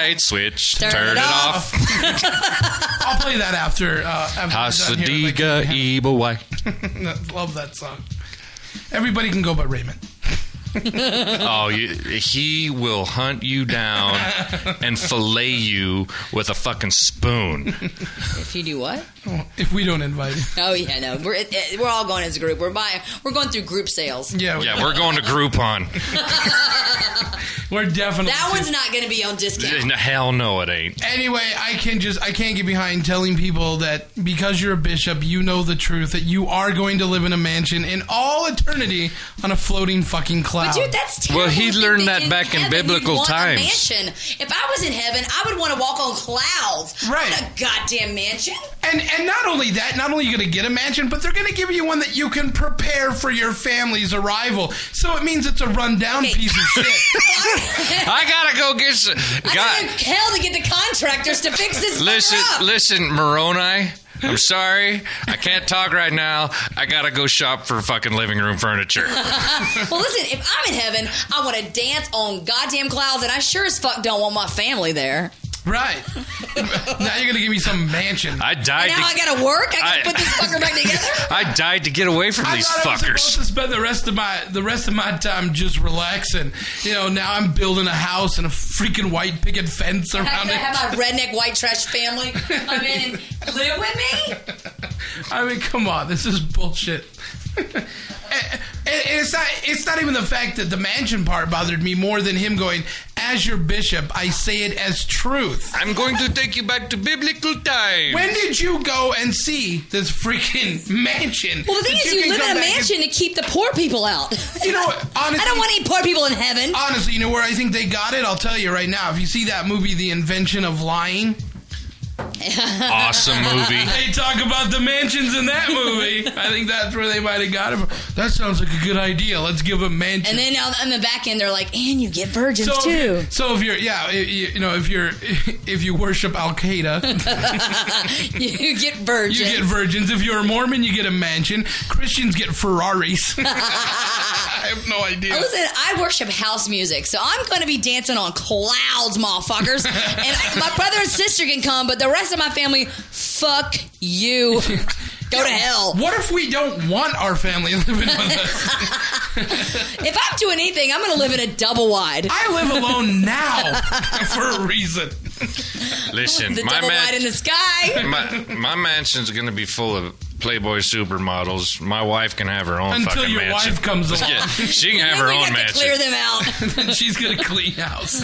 light switch. Turn Turn, it it off. off. I'll play that after. Uh, after we're done here, like- Hasadiga Ibawai. Love that song. Everybody can go but Raymond. Oh, you, he will hunt you down and fillet you with a fucking spoon. If you do what? If we don't invite him. Oh yeah, no, we're it, it- we're all going as a group. We're buying. We're going through group sales. Yeah, Yeah, we're going to Groupon. we're definitely. That one's not going to be on discount. Hell no, it ain't. Anyway, I can just I can't get behind telling people that because you're a bishop, you know the truth that you are going to live in a mansion in all eternity on a floating fucking cloud. But dude, that's terrible. Well, he to think learned that back in heaven biblical you'd want a times. mansion. If I was in heaven, I would want to walk on clouds. Right. Not a goddamn mansion. And and not only that, not only are you going to get a mansion, but they're going to give you one that you can prepare for your family's arrival. So it means it's a rundown Okay. piece of shit. I gotta go get some. I God, gotta hell to get the contractors to fix this. listen, fucker up. listen, Moroni. I'm sorry, I can't talk right now. I gotta go shop for fucking living room furniture. Well, listen, if I'm in heaven, I want to dance on goddamn clouds, and I sure as fuck don't want my family there. Right. Now you're going to give me some mansion. I died. And now to, I gotta work. I gotta I- put this fucker back together. I died to get away from I these thought I was fuckers. supposed to spend the rest of my the rest of my time just relaxing. You know, now I'm building a house and a freaking white picket fence I have around to it. have my redneck white trash family come in and live with me. I mean, come on, this is bullshit. And it's not it's not even the fact that the mansion part bothered me more than him going, as your bishop, I say it as truth. I'm going to take you back to biblical times. When did you go and see this freaking mansion? Well, the thing that is, you can live come in a back and- mansion to keep the poor people out. You know what, honestly, I don't want any poor people in heaven. Honestly, you know where I think they got it? I'll tell you right now. If you see that movie, The Invention of Lying, Awesome movie. they talk about the mansions in that movie. I think that's where they might have got it from. That sounds like a good idea. Let's give a mansion. And then on, on the back end, they're like, and you get virgins so too. If you, so if you're, yeah, you, you know, if you're, if you worship Al Qaeda, You get virgins. you get virgins. If you're a Mormon, you get a mansion. Christians get Ferraris. I have no idea. Listen, I worship house music, so I'm going to be dancing on clouds, motherfuckers. And my brother and sister can come, but the rest of my family, fuck you. Go to hell. What if we don't want our family living with us? If I'm doing anything, I'm going to live in a double wide. I live alone now for a reason. Listen, The my double man- wide in the sky. my, my mansion's going to be full of Playboy supermodels. My wife can have her own Until fucking your mansion. wife comes along. Yeah, she can And have then her we own have to mansion. clear them out. And she's gonna clean house.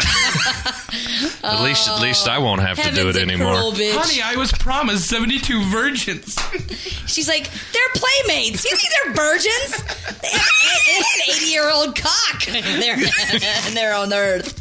At least, at least I won't have to do Heaven's it a anymore. cruel bitch. Honey, I was promised seventy-two virgins. She's like, they're playmates. You think they're virgins? They have an- an eighty-year-old cock. They're, and they're on Earth.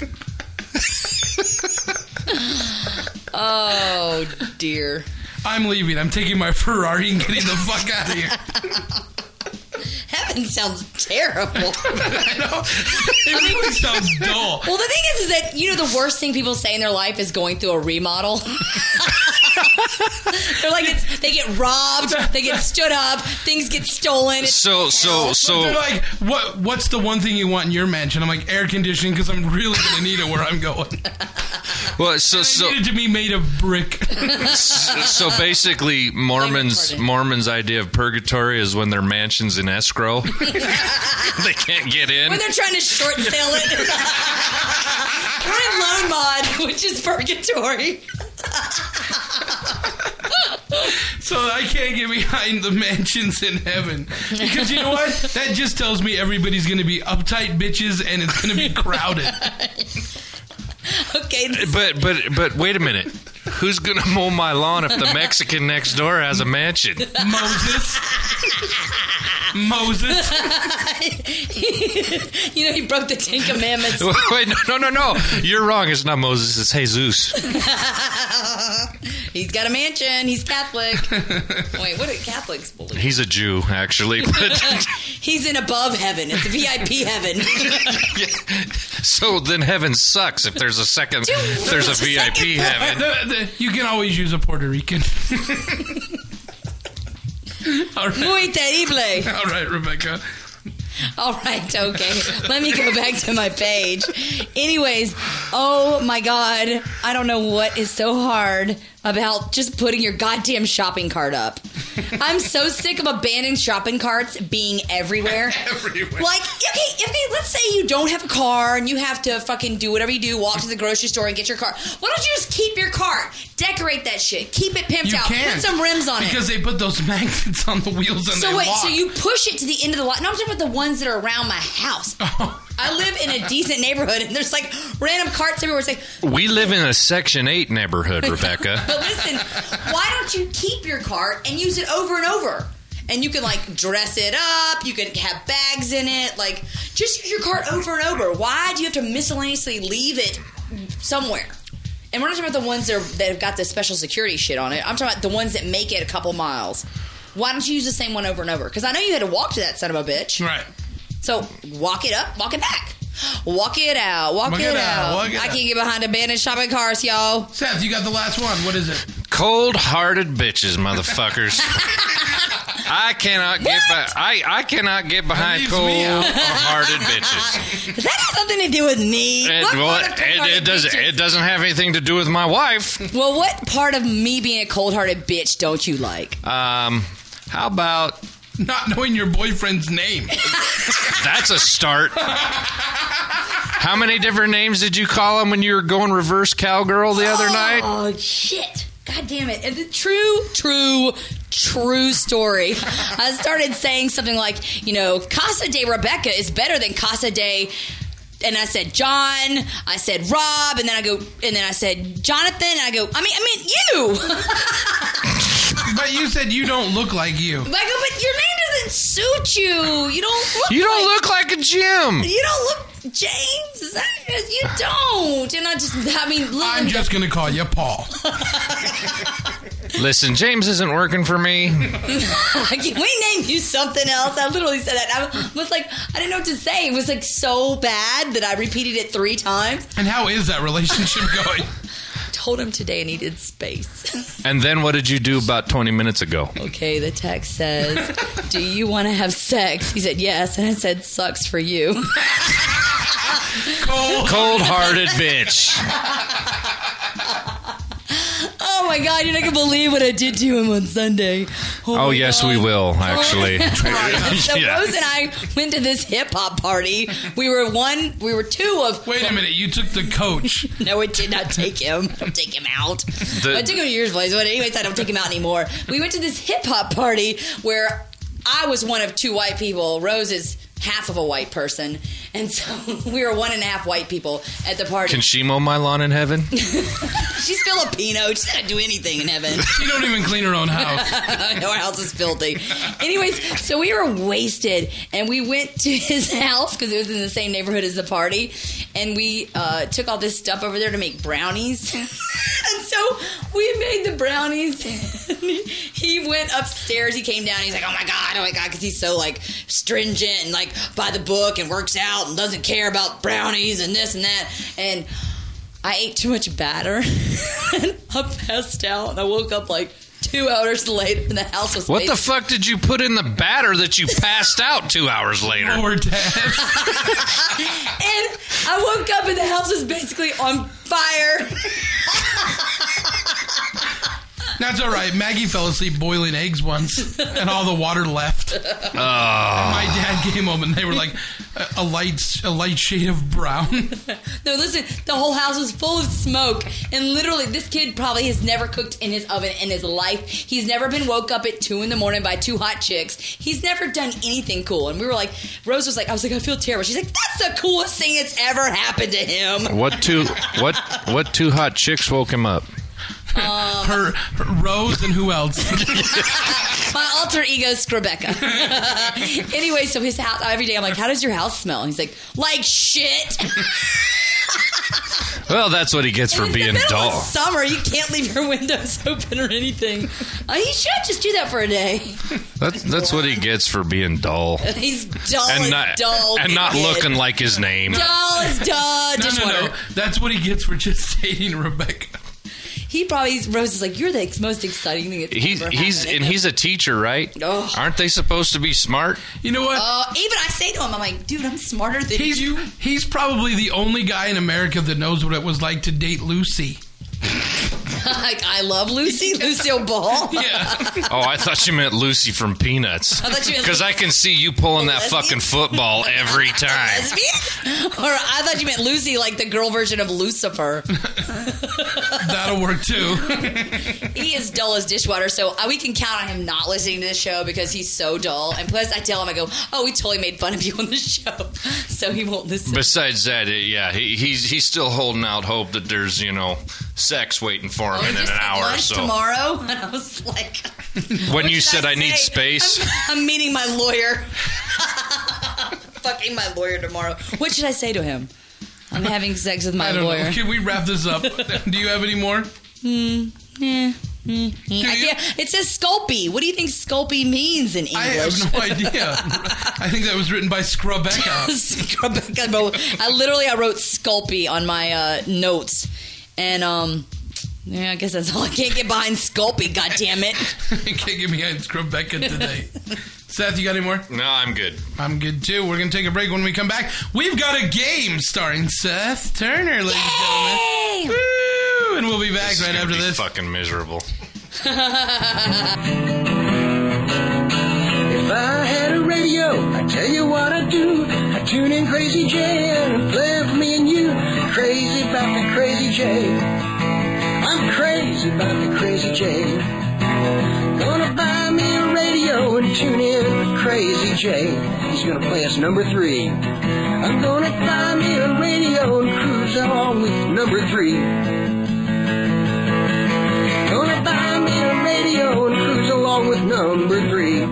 Oh, dear. I'm leaving. I'm taking my Ferrari and getting the fuck out of here. Heaven sounds terrible. I know. It really sounds dull. Well, the thing is, is that, you know, the worst thing people say in their life is going through a remodel. They're like, it's, they get robbed, they get stood up, things get stolen. It's So, so, hell. so. They're like, what? What's the one thing you want in your mansion? I'm like, air conditioning, because I'm really going to need it where I'm going. Well, so, I so, need it to be made of brick. so basically, Mormons, Mormons' idea of purgatory is when their mansion's in escrow. They can't get in. When they're trying to short sale it. We're in loan mod, which is purgatory. So I can't get behind the mansions in heaven. Because you know what? That just tells me everybody's going to be uptight bitches and it's going to be crowded. Okay. this- But, but, but, wait a minute. Who's gonna mow my lawn if the Mexican next door has a mansion? Moses. Moses. You know, he broke the Ten Commandments. Wait, no, no, no, no. You're wrong. It's not Moses. It's Jesus. He's got a mansion. He's Catholic. Wait, what do Catholics believe? He's a Jew, actually. But He's in above heaven. It's a V I P heaven. so then heaven sucks if there's a second. Dude, if there's a there's a V I P second heaven. The- the- you can always use a Puerto Rican. All right. Muy terrible. All right, Rebecca. All right, okay. Let me go back to my page. Anyways, oh my God. I don't know what is so hard about just putting your goddamn shopping cart up. I'm so sick of abandoned shopping carts being everywhere. Everywhere. Like, okay, okay, let's say you don't have a car and you have to fucking do whatever you do, walk to the grocery store and get your car. Why don't you just keep your cart? Decorate that shit. Keep it pimped You out. can. Put some rims on it. Because they put those magnets on the wheels and So they wait, lock. so you push it to the end of the lot. No, I'm talking about the ones that are around my house. Oh. I live in a decent neighborhood, and there's like random carts everywhere. It's like, We live in a Section eight neighborhood, Rebecca. but listen, why don't you keep your cart and use it over and over? And you can like dress it up. You can have bags in it. Like, just use your cart over and over. Why do you have to miscellaneously leave it somewhere? And we're not talking about the ones that, are, that have got the special security shit on it. I'm talking about the ones that make it a couple miles. Why don't you use the same one over and over? Because I know you had to walk to that son of a bitch. Right. So walk it up, walk it back. Walk it out, walk, Walk it, it out. out, walk it I out. can't get behind abandoned shopping cars, y'all. Seth, you got the last one. What is it? Cold-hearted bitches, motherfuckers. I cannot get by, I, I cannot get behind leaves me out. cold-hearted bitches. Does that have something to do with me? It, What well, part of it, cold-hearted it doesn't. bitches- It doesn't have anything to do with my wife. Well, what part of me being a cold-hearted bitch don't you like? Um, how about Not knowing your boyfriend's name. that's a start? How many different names did you call him when you were going reverse cowgirl the other night? Oh, shit. God damn it. And the true, true, true story. I started saying something like, you know, Casa de Rebecca is better than Casa de... And I said John, I said Rob, and then I go, and then I said Jonathan, and I go, I mean, I mean you. But you said you don't look like you. But I go, but your name doesn't suit you. You don't look You don't like, look like a Jim. You don't look, James. Is that, you don't. And I just, I mean, look. I'm just going to call you Paul. Listen, James isn't working for me. Can we name you something else? I literally said that. I was like, I didn't know what to say. It was like so bad that I repeated it three times. And how is that relationship going? Told him today I needed space. And then what did you do about twenty minutes ago? Okay, the text says, do you want to have sex? He said, yes. And I said, sucks for you. Cold. Cold-hearted bitch. Oh my God, you're not going to believe what I did to him on Sunday. Oh, my yes, God. we will, actually. So Yeah. Rose and I went to this hip hop party. We were one, we were two of. Wait a minute, you took the coach. No, I did not take him. I don't take him out. The- I took him to yours place, but anyways, I don't take him out anymore. We went to this hip hop party where I was one of two white people. Rose is half of a white person, and so we were one and a half white people at the party. Can she mow my lawn in heaven? She's Filipino. She's not gonna do anything in heaven. She don't even clean her own house. No, our house is filthy. Anyways, so we were wasted, and we went to his house because it was in the same neighborhood as the party, and we uh, took all this stuff over there to make brownies. And so we made the brownies. He went upstairs. He came down. He's like, "Oh my god, oh my god," because he's so like stringent and like by the book and works out and doesn't care about brownies and this and that. And I ate too much batter. And I passed out, and I woke up like two hours later, and the house was. What the basically- fuck did you put in the batter that you passed out two hours later? Lower tab. And I woke up, and the house was basically on fire. That's all right. Maggie fell asleep boiling eggs once, and all the water left. Oh. My dad came home, and they were like a, a light, a light shade of brown. No, listen, the whole house was full of smoke, and literally, this kid probably has never cooked in his oven in his life. He's never been woke up at two in the morning by two hot chicks. He's never done anything cool. And we were like, Rose was like, I was like, I feel terrible. She's like, that's the coolest thing that's ever happened to him. What two? What? What two hot chicks woke him up? Uh, her, her Rose and who else? My alter ego, Rebecca. Anyway, so his house, every day I'm like, how does your house smell? And he's like, like shit. Well, that's what he gets for It's being the middle dull. of summer, you can't leave your windows open or anything. Uh, he should just do that for a day. That's that's what he gets for being dull He's dull and as not dull. and not kid. looking like his name. Dull as dull. No, no, Dishwater. no. That's what he gets for just dating Rebecca. He probably Rose is like, you're the most exciting thing. That's He's ever he's happened." and he's a teacher, right? Oh. Aren't they supposed to be smart? You know what? Uh, even I say to him, I'm like, dude, I'm smarter than He's you. he's probably the only guy in America that knows what it was like to date Lucy. Like, I love Lucy, Lucille Ball. Yeah. Oh, I thought you meant Lucy from Peanuts. I thought you meant Because I can see you pulling that Lesbian? fucking football every time. Lesbian? Or I thought you meant Lucy, like the girl version of Lucifer. That'll work too. He is dull as dishwater, so uh, we can count on him not listening to this show because he's so dull. And plus, I tell him, I go, "Oh, we totally made fun of you on the show," so he won't listen. Besides that, it, yeah, he, he's he's still holding out hope that there's, you know, sex waiting for him Oh, in just an had hour or lunch so. tomorrow, and I was like, When what you did said I, need say? space. I'm, I'm meeting my lawyer. Fucking my lawyer tomorrow. What should I say to him? I'm having sex with my I don't lawyer. know. Can we wrap this up? Do you have any more? Hmm. Yeah. Mm, mm. I can't- it says Sculpey. What do you think Sculpey means in English? I have no idea. I think that was written by Scrubecca. Scrubecca. I literally I wrote Sculpey on my uh, notes, and um, yeah, I guess that's all. I can't get behind Sculpey. God damn it! You can't get behind Scrubecca today. Seth, you got any more? No, I'm good. I'm good too. We're going to take a break. When we come back, we've got a game starring Seth Turner, ladies and gentlemen. Woo! And we'll be back This is right gonna after be this. Fucking miserable. If I had a radio, I'd tell you what I'd do. I'd tune in Crazy J and play it for me and you. Crazy about the Crazy J. I'm crazy about the Crazy J. Gonna buy me a radio and tune in with Crazy J. He's gonna play us number three. I'm gonna buy me a radio and cruise along with number three. Gonna buy me a radio and cruise along with number three.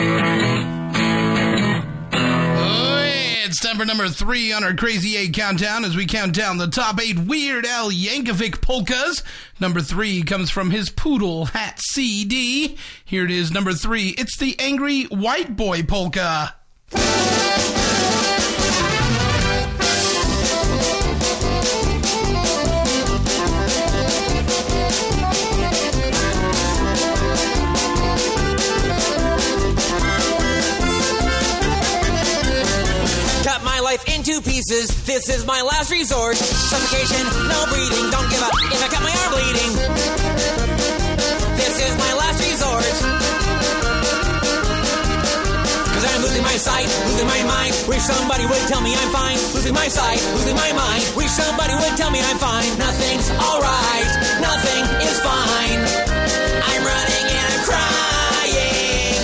Oh, yeah, it's time for number three on our Crazy Eight countdown as we count down the top eight Weird Al Yankovic polkas. Number three comes from his Poodle Hat C D. Here it is, number three. It's the Angry White Boy polka. Cut my life into pieces. This is my last resort. Suffocation, no breathing. Don't give up if I cut my arm bleeding. This is my last resort. Cause I'm losing my sight, losing my mind. Wish somebody would tell me I'm fine. Losing my sight, losing my mind. Wish somebody would tell me I'm fine. Nothing's alright. Nothing is fine. I'm running and I'm crying.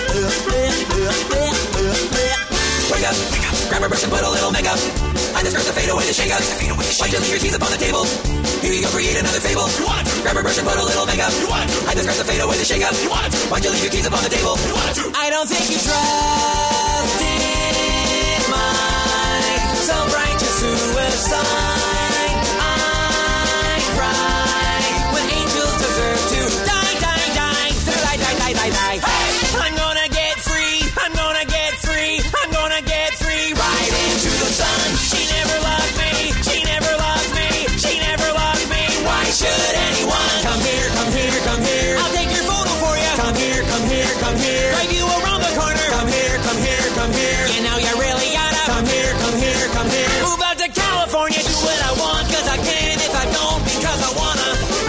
Wake up, wake up, grab a brush and put a little makeup. I discuss the fade away the shake up. Why'd you leave your keys upon the table? Here you go, create another fable. You want to. Grab a brush and put a little makeup. You want to. I discuss the fade away the shake up. You want to. Why'd you leave your keys upon the table? You want to. I don't think you trust in my self-righteous suicide. I cry when angels deserve to die, die, die, die, die, die, die, die. Hey! I'm gonna get free. I'm gonna get free. I'm gonna get free right into the sun. She never loved me. She never loved me. She never loved me. Why should anyone come here? Come here. Come here. I'll take your photo for you. Come here. Come here. Come here. Drive you around the corner. Come here. Come here. Come here. You know you really gotta come here. Come here. Come here. Move out to California. Do what I want 'cause I can. If I don't, because I wanna.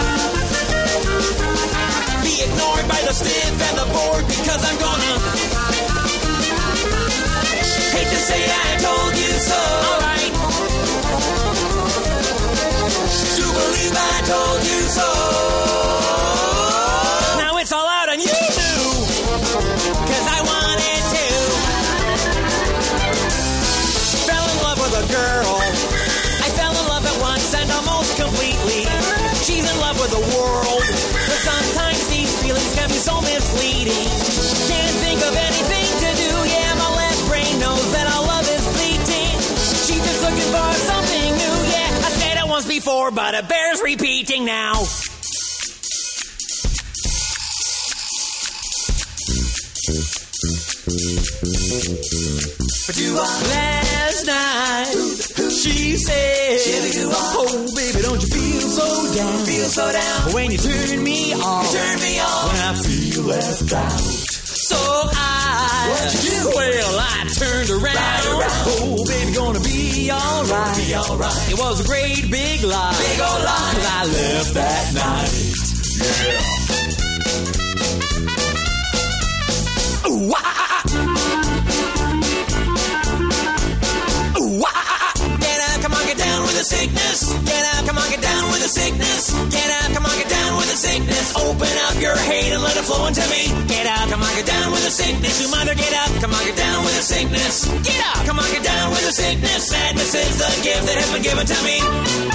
Be ignored by the stiff and the bored because I'm gonna. Hate to say I told you so. Alright. Do believe I told you so. Now it's all out on you. 'Cause I wanted to. Fell in love with a girl. I fell in love at once and almost completely. She's in love with the world. But sometimes these feelings can be so misleading. Can't think of anything to do. Yeah, my left brain knows that our love is fleeting. She's just looking for something new. Yeah, I said it once before, but it bears repeating now. Last night, she said, oh, baby, don't you feel so down. Feel so down. When you turn me on. Turn me on. When I feel left out. So I. What'd you do? Well, I turned around. Right around. Oh, baby, gonna be alright. Be alright. It was a great big lie. Big old lie. 'Cause I left that night. Yeah. Ooh, ah. Ooh, ah. Get out, come on, get down with the sickness. Get out, come on, get down with the sickness. Get out, come on, get down with the sickness. Open up your hate and let it flow into me. Get out, come on, get down with the sickness. You mother, get up, come on, get down with the sickness. Get out, come on, get down with the sickness. Sadness is the gift that has been given to me.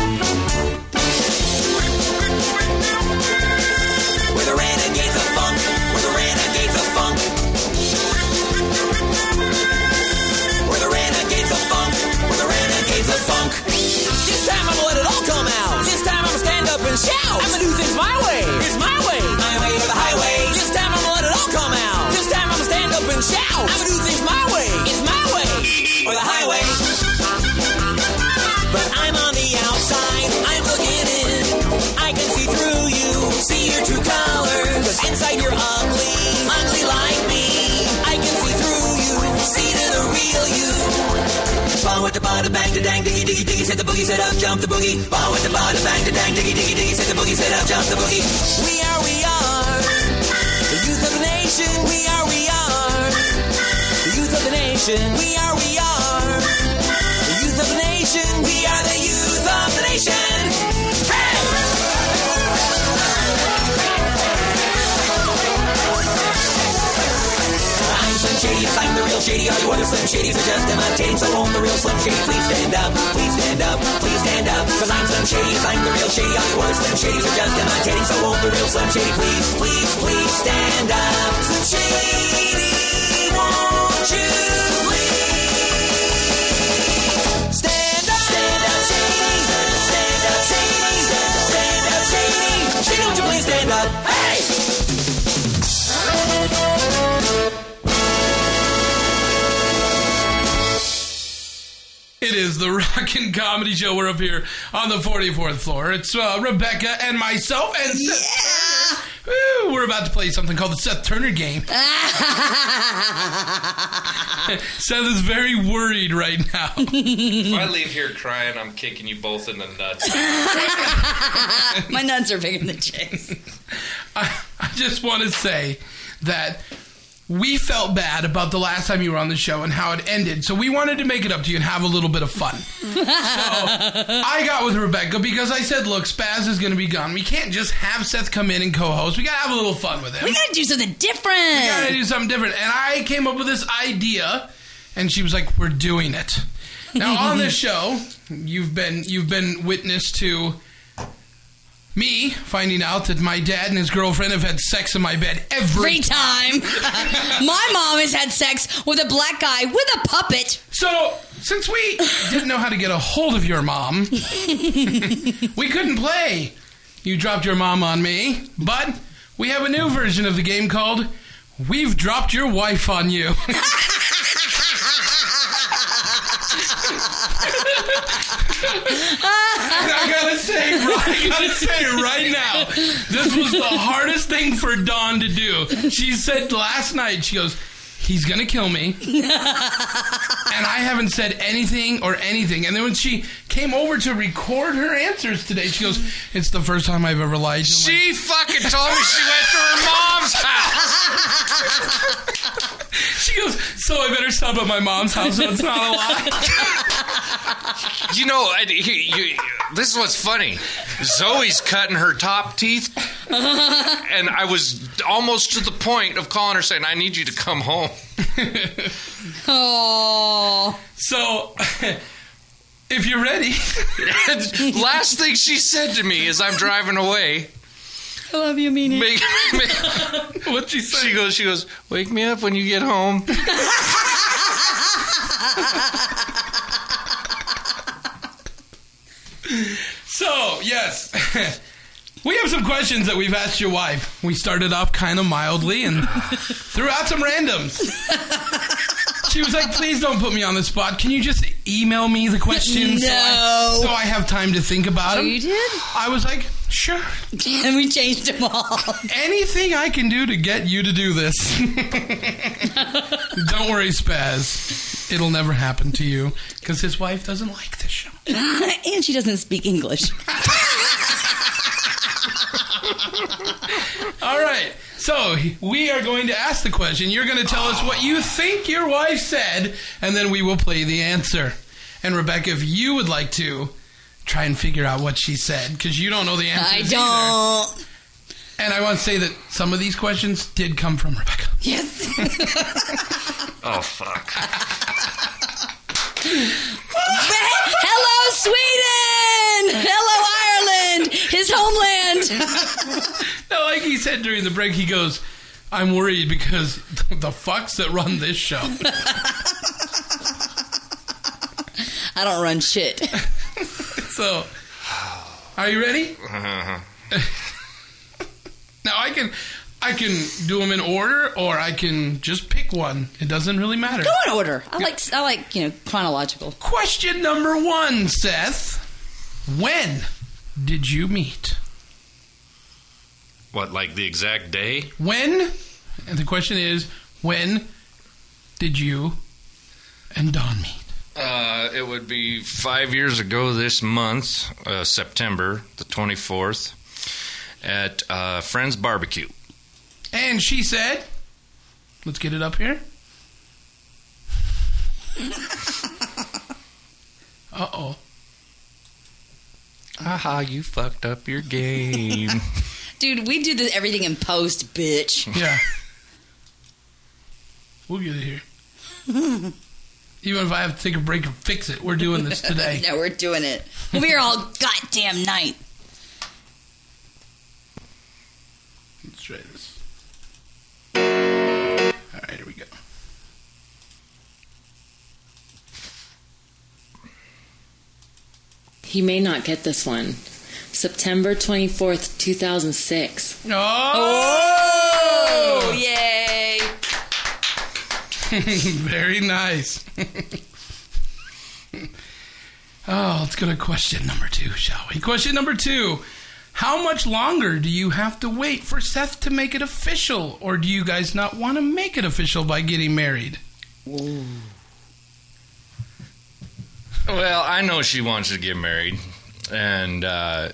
We're the renegades of funk. We're the renegades of funk. We're the renegades of funk. We're the renegades of funk. This time I'm gonna let it all come out. This time I'm gonna stand up and shout. I'm gonna do things my way. It's my way. My way or the highway. This time I'm gonna let it all come out. This time I'm gonna stand up and shout. I'm gonna do things my way. It's my way or the highway. But I'm on the outside. I'm looking in. I can see through you. See your true colors. 'Cause inside you're ugly. Ugly like me. I can see through you. See to the real you. Ball with the bada bang to dang diggy diggy diggy. Set the boogie, set up, jump the boogie. Ball with the bada bang to dang diggy diggy diggy. Set the boogie, set up, jump the boogie. We are, we are the youth of the nation. We are, we are the youth of the nation. We are, we are the youth of the nation. We are the youth of the nation. Hey! I'm Slim Shady, I'm the real Shady. All you other Slim Shadys are just imitating. So won't the real Slim Shady please stand up? Please stand up, please stand up. 'Cause I'm Slim Shady, I'm the real Shady. All you other Slim Shadys are just imitating. So won't the real Slim Shady please, please, please stand up? Slim Shady, won't you please stand up? Stand up, Shady. Stand up, Shady. Stand up, Shady. Shady, won't you please stand up? Hey! It is the Rockin' Comedy Show. We're up here on the forty-fourth floor. It's uh, Rebecca and myself and yeah. Seth Turner. Woo, we're about to play something called the Seth Turner game. Seth is very worried right now. If I leave here crying, I'm kicking you both in the nuts. My nuts are bigger than Jay's. I, I just want to say that we felt bad about the last time you were on the show and how it ended, so we wanted to make it up to you and have a little bit of fun. So I got with Rebecca because I said, look, Spaz is going to be gone. We can't just have Seth come in and co-host. We got to have a little fun with him. We got to do something different. We got to do something different. And I came up with this idea, and she was like, we're doing it. Now, on this show, you've been you've been witness to me finding out that my dad and his girlfriend have had sex in my bed every, every time. My mom has had sex with a black guy with a puppet. So, since we didn't know how to get a hold of your mom, we couldn't play You Dropped Your Mom on Me, but we have a new version of the game called We've Dropped Your Wife on You. And I gotta say, I gotta say right now, this was the hardest thing for Dawn to do. She said last night, she goes, he's gonna kill me. And I haven't said anything or anything. And then when she came over to record her answers today, she goes, it's the first time I've ever lied to him. She fucking told me she went to her mom's house. She goes, so I better stop at my mom's house so it's not a lie. You know, I, you, you, this is what's funny. Zoe's cutting her top teeth, and I was almost to the point of calling her saying, I need you to come home. Oh. So, if you're ready. Last thing she said to me as I'm driving away, I love you, mean it. Make, make, what'd she say? She goes, she goes, wake me up when you get home. So, yes. We have some questions that we've asked your wife. We started off kind of mildly and threw out some randoms. She was like, please don't put me on the spot. Can you just email me the questions? No. So I, so I have time to think about oh, them? You did? I was like, Sure. And we changed them all. Anything I can do to get you to do this. Don't worry, Spaz. It'll never happen to you because his wife doesn't like this show. And she doesn't speak English. All right. So we are going to ask the question. You're going to tell us what you think your wife said, and then we will play the answer. And Rebecca, if you would like to try and figure out what she said, because you don't know the answer. I don't. Either. And I want to say that some of these questions did come from Rebecca. Yes. Oh, fuck. Hello, Sweden! Hello, Ireland! His homeland! No, like he said during the break, he goes, I'm worried because the fucks that run this show. I don't run shit. So, are you ready? Uh-huh. Now, I can I can do them in order, or I can just pick one. It doesn't really matter. Go in order. I like, I like, you know, chronological. Question number one, Seth. When did you meet? What, like the exact day? When? And the question is, when did you and Dawn meet? Uh, it would be five years ago this month, uh, September the twenty-fourth, at uh, Friends Barbecue. And she said, let's get it up here. Uh-oh. Aha, you fucked up your game. Dude, we do this, everything in post, bitch. Yeah. We'll get it here. Even if I have to take a break and fix it, we're doing this today. No, we're doing it. We'll be here all goddamn night. Let's try this. All right, here we go. He may not get this one. September twenty-fourth, two thousand six. Oh! Oh! Yay! Very nice. Oh, let's go to question number two, shall we? Question number two. How much longer do you have to wait for Seth to make it official? Or do you guys not want to make it official by getting married? Ooh. Well, I know she wants to get married. And, uh,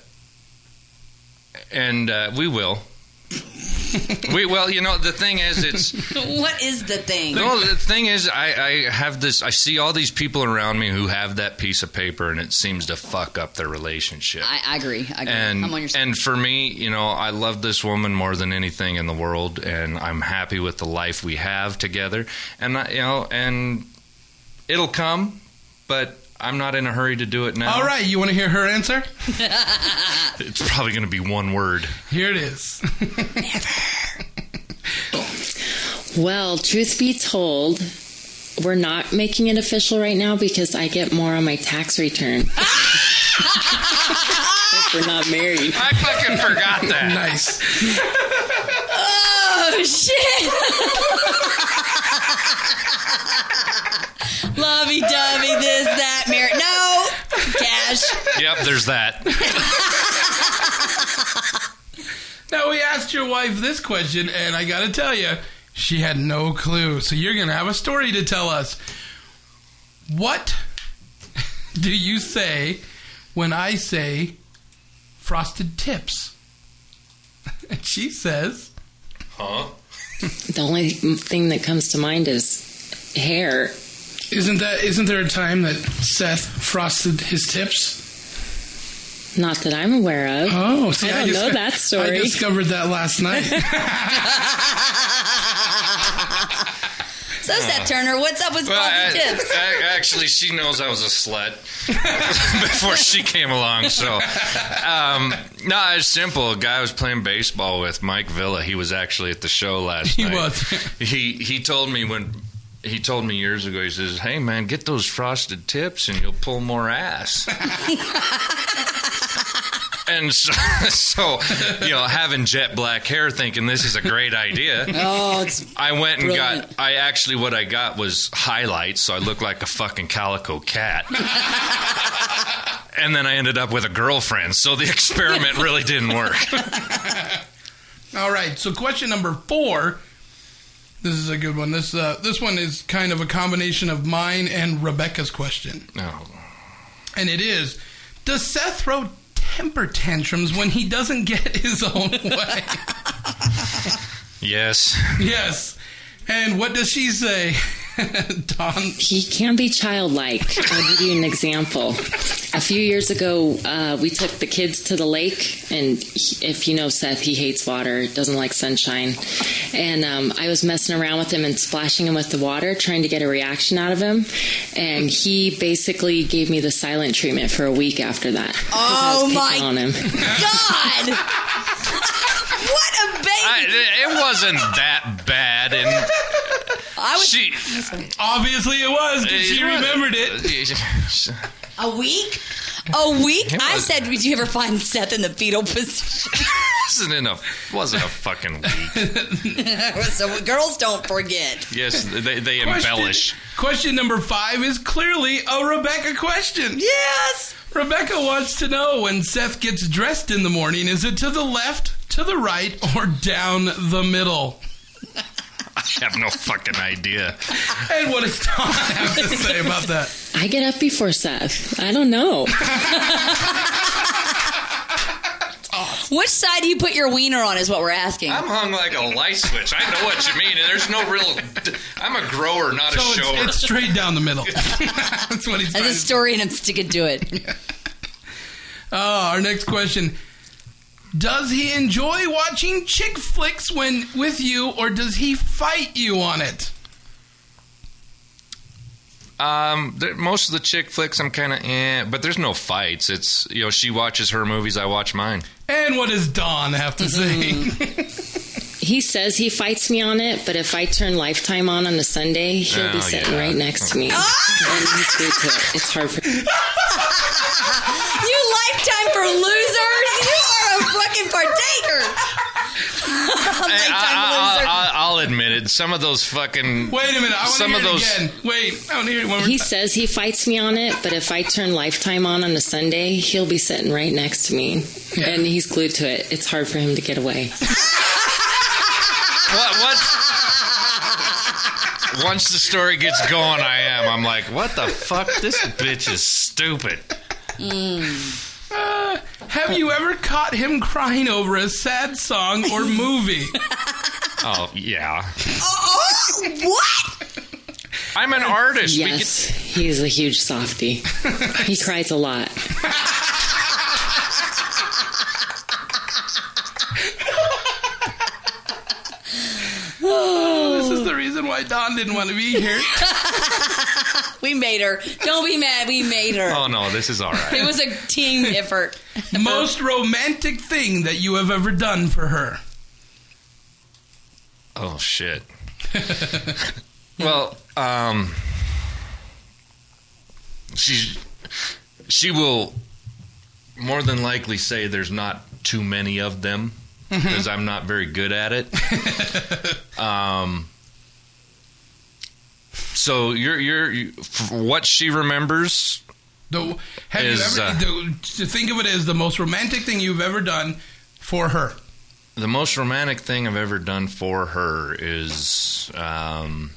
and uh, we will. we well, you know, the thing is, it's what is the thing? No, the thing is, I, I have this. I see all these people around me who have that piece of paper, and it seems to fuck up their relationship. I, I agree. I agree. And I'm on your side. and for me, you know, I love this woman more than anything in the world, and I'm happy with the life we have together. And I, you know, and it'll come, but I'm not in a hurry to do it now. All right, you want to hear her answer? It's probably going to be one word. Here it is. Well, truth be told, we're not making it official right now because I get more on my tax return. If we're not married. I fucking forgot that. Nice. Oh, shit. Lovey-dovey, this, that, married. No, cash. Yep, there's that. Now, we asked your wife this question, and I got to tell you, she had no clue. So you're going to have a story to tell us. What do you say when I say frosted tips? And she says... Huh? The only thing that comes to mind is hair. Isn't that? Isn't there a time that Seth frosted his tips? Not that I'm aware of. Oh, see, I don't I just, know that story. I discovered that last night. So, Seth Turner, what's up with Well, frosted I, tips? I, actually, she knows I was a slut before she came along. So, um, no, it's simple. A guy I was playing baseball with, Mike Villa. He was actually at the show last He night. was. He he told me when he told me years ago. He says, "Hey man, get those frosted tips, and you'll pull more ass." And so, so, you know, having jet black hair, thinking this is a great idea. Oh, it's I went and brilliant. got. I actually, what I got was highlights, so I looked like a fucking calico cat. and then I ended up with a girlfriend. So the experiment really didn't work. All right. So question number four. This is a good one. This uh, this one is kind of a combination of mine and Rebecca's question. No. And it is, does Seth throw temper tantrums when he doesn't get his own way? Yes. Yes. And what does she say, Don? He can be childlike. I'll give you an example. A few years ago, uh, we took the kids to the lake, and he, if you know Seth, he hates water, doesn't like sunshine. And um, I was messing around with him and splashing him with the water, trying to get a reaction out of him. And he basically gave me the silent treatment for a week after that. Oh, my on him. God! What a baby! I, it wasn't that bad, and I was. she obviously it was because she remembered it. A week? A week? I said, did you ever find Seth in the fetal position? wasn't in a wasn't a fucking week. So girls don't forget. Yes, they they Question- embellish. Question number five is clearly a Rebecca question. Yes. Rebecca wants to know, when Seth gets dressed in the morning, is it to the left, to the right, or down the middle? I have no fucking idea. And what does Don have to say about that? I get up before Seth. I don't know. Which side do you put your wiener on is what we're asking. I'm hung like a light switch. I know what you mean, and there's no real... I'm a grower, not So a it's, shower. it's straight down the middle. That's what he's As trying a to story, and I'm sticking to it. Oh, our next question. Does he enjoy watching chick flicks when with you, or does he fight you on it? Um, there, most of the chick flicks, I'm kind of eh, but there's no fights. It's, you know, she watches her movies, I watch mine. And what does Don have to say? He says he fights me on it, but if I turn Lifetime on on a Sunday, he'll Oh, be sitting yeah. right next to me. And he's good to it. It's hard for You Lifetime for losers! You are a fucking partaker! Hey, Lifetime I, loser. I, I, I'll admit it. Some of those fucking... Wait a minute. I want Some to of hear those- it again. Wait. I want to hear it one more He time. says he fights me on it, but if I turn Lifetime on on a Sunday, he'll be sitting right next to me. And he's glued to it. It's hard for him to get away. What? What? Once the story gets going, I am. I'm like, what the fuck? This bitch is stupid. Uh, have you ever caught him crying over a sad song or movie? Oh, yeah. Oh, what? I'm an artist. We Yes, he's a huge softie. He cries a lot. Oh, this is the reason why Don didn't want to be here. We made her. Don't be mad. We made her. Oh, no, this is all right. It was a team effort. Most romantic thing that you have ever done for her? Oh, shit. Well, um... She, she will more than likely say there's not too many of them, because I'm not very good at it. um... So you're you're you, for what she remembers. The, have is, you ever uh, the, to think of it as the most romantic thing you've ever done for her? The most romantic thing I've ever done for her is, um,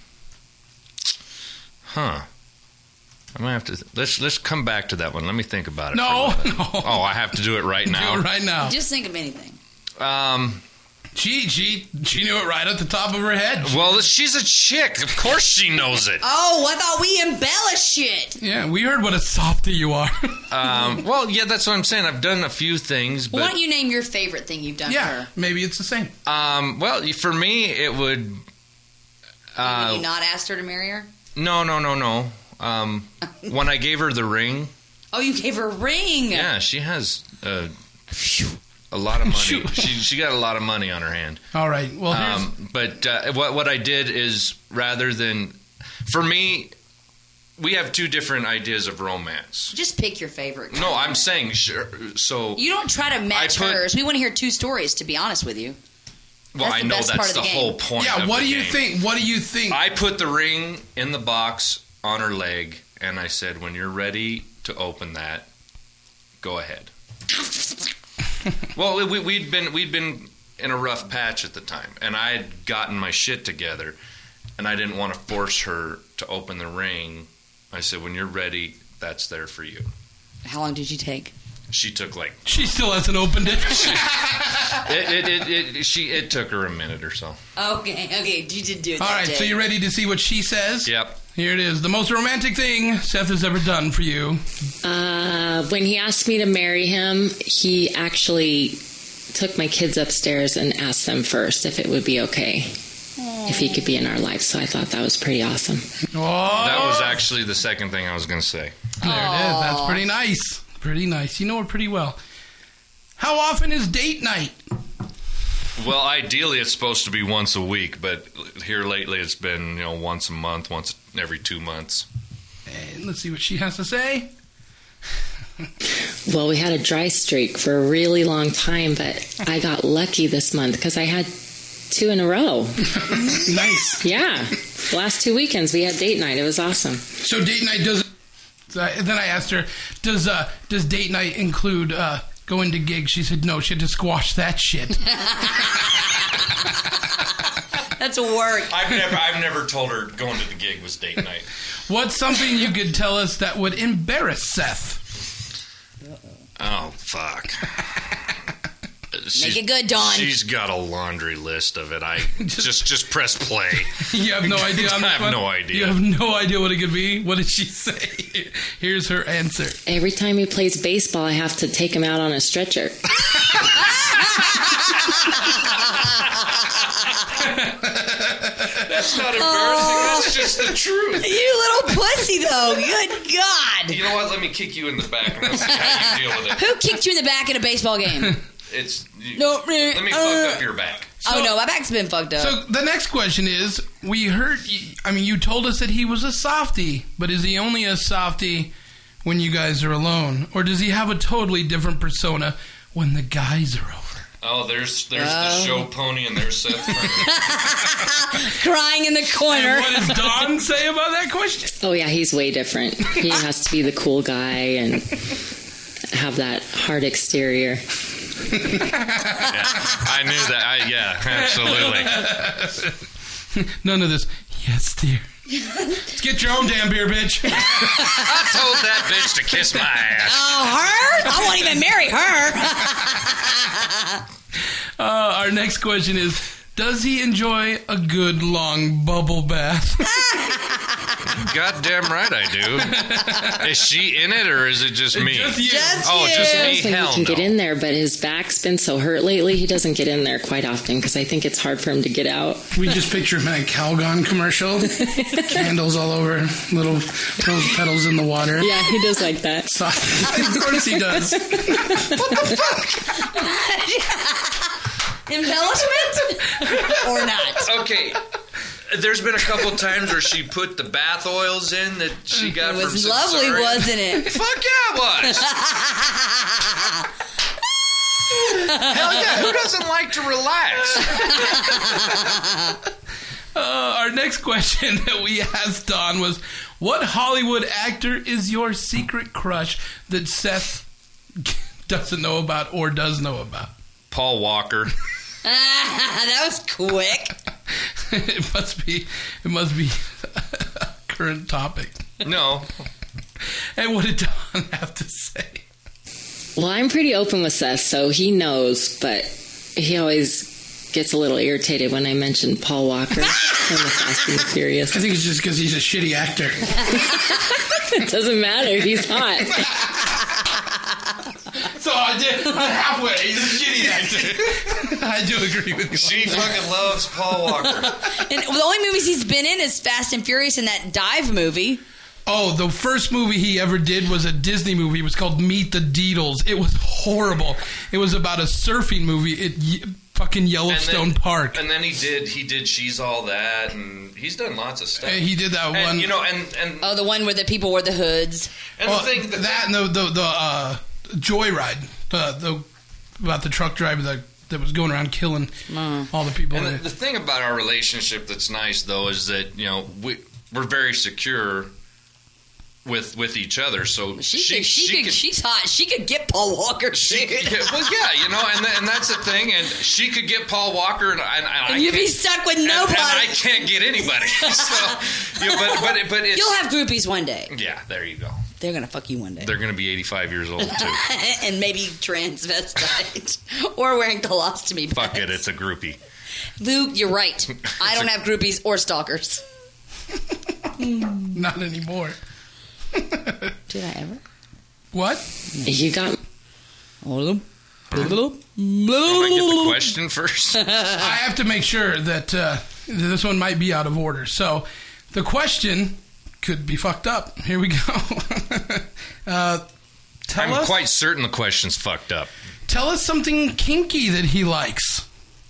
huh? I might have to let's let's come back to that one. Let me think about it. No, for a little bit. no. Oh, I have to do it right now. Do it right now. Just think of anything. Um. She she she knew it right at the top of her head. Well, she's a chick. Of course she knows it. Oh, I thought we embellish shit. Yeah, we heard what a softie you are. Um. Well, yeah, that's what I'm saying. I've done a few things, but Why don't you name your favorite thing you've done for Yeah, her? maybe it's the same. um. Well, for me, it would. Have Uh, you not asked her to marry her? no, no, no, no. Um. When I gave her the ring. Oh, you gave her a ring. Yeah, she has uh, a lot of money. she she got a lot of money on her hand. All right. Well, here's, Um, but uh, what what I did is, rather than, for me, we have two different ideas of romance. Just pick your favorite. No, I'm saying sure. So You don't try to match I put- hers. We want to hear two stories, to be honest with you. well, that's I the know best part that's of the, the game. whole point. yeah. of What the do you game. think? What do you think? I put the ring in the box on her leg, and I said, "When you're ready to open that, go ahead. Well, we, we'd been we'd been in a rough patch at the time, and I had gotten my shit together, and I didn't want to force her to open the ring. I said, when you're ready, that's there for you. How long did you take? She took like... She still hasn't opened it. it, it, it, it, she, it took her a minute or so. Okay, okay, you did do it All that right, day. so you ready to see what she says? Yep. Here it is. The most romantic thing Seth has ever done for you. Uh, when he asked me to marry him, he actually took my kids upstairs and asked them first if it would be okay. If he could be in our life. So I thought that was pretty awesome. Oh. That was actually the second thing I was going to say. There it is. That's pretty nice. Pretty nice. You know her pretty well. How often is date night? Well, ideally it's supposed to be once a week, but here lately it's been, you know, once a month, once every two months. And let's see what she has to say. Well, we had a dry streak for a really long time, but I got lucky this month because I had two in a row. Nice. Yeah. The last two weekends we had date night. It was awesome. So date night does... So I, then I asked her, does uh, does date night include uh, going to gigs? She said no, she had to squash that shit. That's work. I've never I've never told her going to the gig was date night. What's something you could tell us that would embarrass Seth? Oh, fuck. Make it good, Dawn. She's got a laundry list of it. I just just press play. You have no idea on I this have one? no idea. You have no idea what it could be? What did she say? Here's her answer. Every time he plays baseball, I have to take him out on a stretcher. That's not embarrassing. Oh. That's just the truth. You little pussy, though. Good God. You know what? Let me kick you in the back and let's see how you deal with it. Who kicked you in the back in a baseball game? It's you, No, let me uh, fuck up your back. Oh, no, my back's been fucked up. So the next question is, we heard, I mean, you told us that he was a softie, but is he only a softie when you guys are alone? Or does he have a totally different persona when the guys are over? Oh, there's there's Oh. the show pony and there's Seth Turner. Crying in the corner. And what does Don say about that question? Oh, yeah, he's way different. He has to be the cool guy and have that hard exterior. Yeah, I knew that. I, yeah, absolutely. None of this. Yes, dear. Let's get your own damn beer, bitch. I told that bitch to kiss my ass. Oh, her? I won't even marry her. Uh, our next question is, does he enjoy a good long bubble bath? Goddamn right I do. Is she in it or is it just me? Just you. Just oh, you. just I me? think Hell he can no. get in there, but his back's been so hurt lately, he doesn't get in there quite often because I think it's hard for him to get out. We just picture him in a Calgon commercial. Candles all over, little rose petals in the water. Yeah, he does like that. So, of course he does. Embellishment? Or not? Okay. There's been a couple times where she put the bath oils in that she got It from was lovely, Sensorium. wasn't it? Fuck yeah, it was. Hell yeah, who doesn't like to relax? Uh, our next question that we asked Don was, what Hollywood actor is your secret crush that Seth doesn't know about or does know about? Paul Walker. That was quick. It must be. It must be a current topic. No. And what did Don have to say? Well, I'm pretty open with Seth, so he knows, but he always gets a little irritated when I mention Paul Walker from the Fast and the Furious. I think it's just because he's a shitty actor. It doesn't matter. He's hot. So I did. I'm halfway. He's a shitty actor. I do agree with you. She fucking loves Paul Walker. And the only movies he's been in is Fast and Furious and that dive movie. Oh, the first movie he ever did was a Disney movie. It was called Meet the Deedles. It was horrible. It was about a surfing movie at y- fucking Yellowstone and then, Park. And then he did he did She's All That, and he's done lots of stuff. Uh, he did that and, one. You know, and and Oh, the one where the people wore the hoods. and well, the thing that, that, and the the, the uh, Joyride, the the about the truck driver that that was going around killing Mm. all the people. And in the, it. the thing about our relationship that's nice though is that you know we we're very secure with with each other. So she, she, could, she, she could, could, she's hot. She could get Paul Walker. She, yeah, well, yeah, you know, and and that's the thing. And she could get Paul Walker, and, and, and, and you'd be stuck with nobody. And, and I can't get anybody. So, you know, but but but it's, you'll have groupies one day. Yeah, there you go. They're gonna fuck you one day. They're gonna be eighty-five years old too, and maybe transvestite or wearing colostomy bags. Fuck it, it's a groupie. Luke, you're right. I don't have groupies or stalkers. Not anymore. Did I ever? What? You got. Can I get the question first? I have to make sure that uh, this one might be out of order. So, the question could be fucked up. Here we go. uh, tell I'm us, quite certain the question's fucked up. Tell us something kinky that he likes.